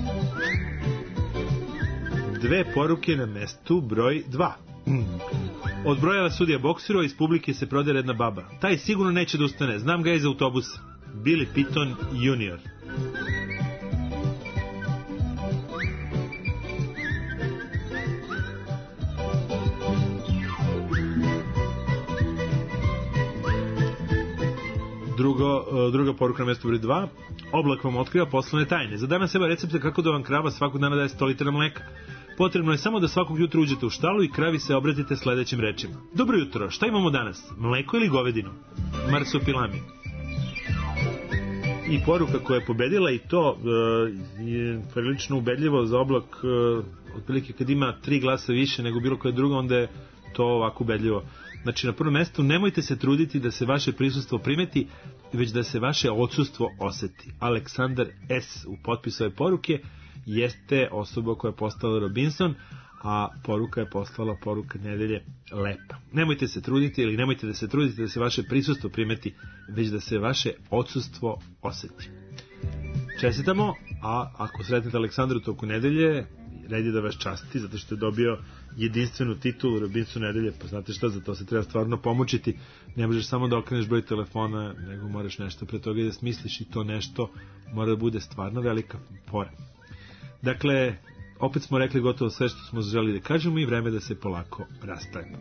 Speaker 1: 2 poruke na mestu broj 2. Odbrojava sudija boksero, iz publike se prodaje jedna baba. Taj sigurno neće da ustane, znam ga iz autobusa. Billy Piton junior. Druga poruka na mjestu broj 2. Oblak vam otkriva poslovne tajne. Za danas evo recepta kako da vam krava svakog dana daje 100 litara mleka. Potrebno je samo da svakog jutra uđete u štalu i kravi se obratite sledećim rečima: dobro jutro, šta imamo danas? Mleko ili govedinu? Marsupilami. I poruka koja je pobedila, i to je prilično ubedljivo za Oblak, otprilike kad ima 3 glasa više nego bilo koje drugo, onda je to ovako ubedljivo. Znači, na prvom mestu, nemojte se truditi da se vaše prisustvo primeti, već da se vaše odsustvo oseti. Aleksandar S. u potpisu ove poruke jeste osoba koja je postala Robinson, a poruka je postala poruka nedelje Lepa. Nemojte se truditi ili nemojte da se trudite da se vaše prisustvo primeti, već da se vaše odsustvo oseti. Čestitamo, a ako sretnete Aleksandru toku nedelje, red je da vas časti, zato što je dobio jedinstvenu titulu Robinson nedelje, pa znate šta, za to se treba stvarno pomučiti. Ne možeš samo da okreneš broj telefona, nego moraš nešto pre toga da smisliš, i to nešto mora da bude stvarno velika fora. Dakle, opet smo rekli gotovo sve što smo želeli da kažemo i vreme da se polako rastajemo.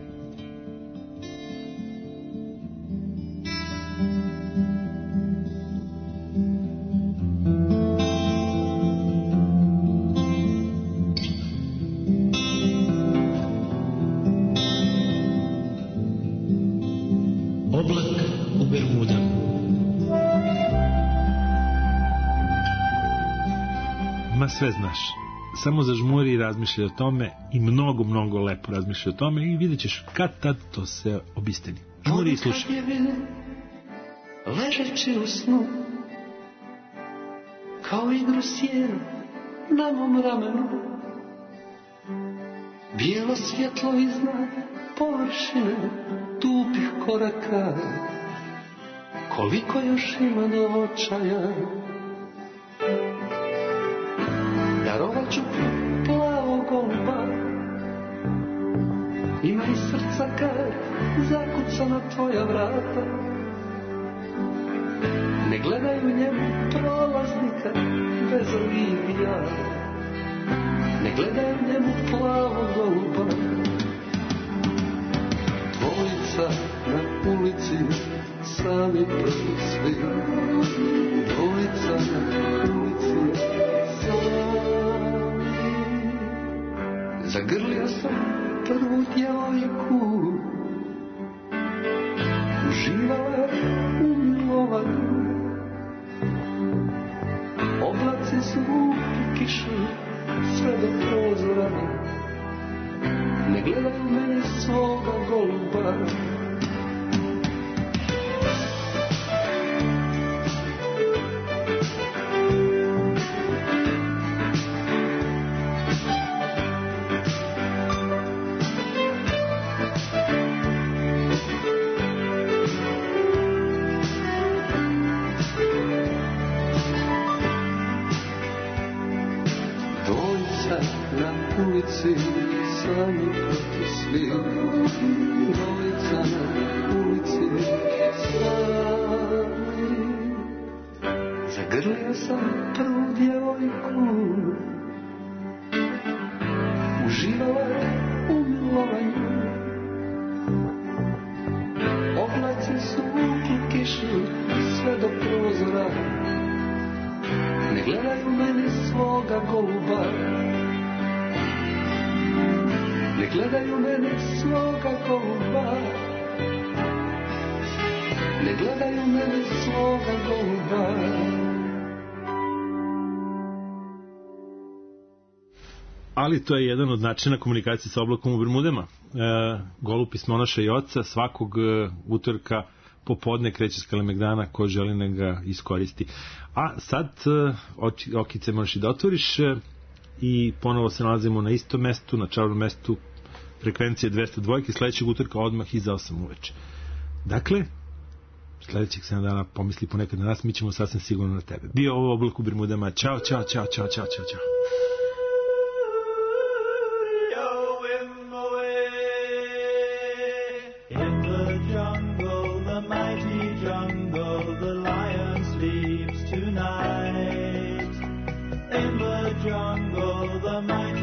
Speaker 21: Oblak u Bermudama.
Speaker 1: Ma sve znaš. Samo zažmuri i razmišljaj o tome, i mnogo, mnogo lepo razmišljaj o tome, i vidjet ćeš kad tad to se obistini. Žmuri i slušaj.
Speaker 21: Ležeći u snu, kao igru sjena na mom ramenu, bijelo svjetlo iznad površine tupih koraka, koliko još ima do očaja. Darovat ću plavog goluba, ima i srca kad zakuca na tvoja vrata. Ne gledaju njemu prolaznika bez olivija, ne gledaju njemu plavog goluba. Dvojica na ulici, sami prosvi, dvojica na ulici, sami. Zagrlio sam prvu djevojku, uživala u milovanju. Oblaci su vukli kišu sve do prozora, ne gledaju mene svoga goluba. Sami protiv svih, dvojica na ulici, sami. Zagrlio sam prvu djevojku, uživala u milovanju. Oblaci su vukli kišu sve do prozora, ne gledaju mene svoga goluba. Ne gledaju mene svoga goluba, ne gledaju mene svoga goluba.
Speaker 1: ali to je jedan od načina komunikacije sa oblakom u Bermudama. Golu pismonoša i oca svakog utorka popodne kreće s Kalemegdana ko želi da ga iskoristi. A sad okice možeš i da otvoriš i ponovo se nalazimo na istom mestu, na čarobnom mestu frekvencije 202 sledećeg utorka odmah iza 8 uveče. Dakle, sledećeg 7 dana pomisli ponekad na nas, mi ćemo sasvim sigurno na tebe. Bio ovo Oblak u Bermudama. Ćao, čao, čao, čao, čao, čao, čao.
Speaker 20: In the jungle, the mighty jungle, the lion sleeps tonight. In the jungle, the mighty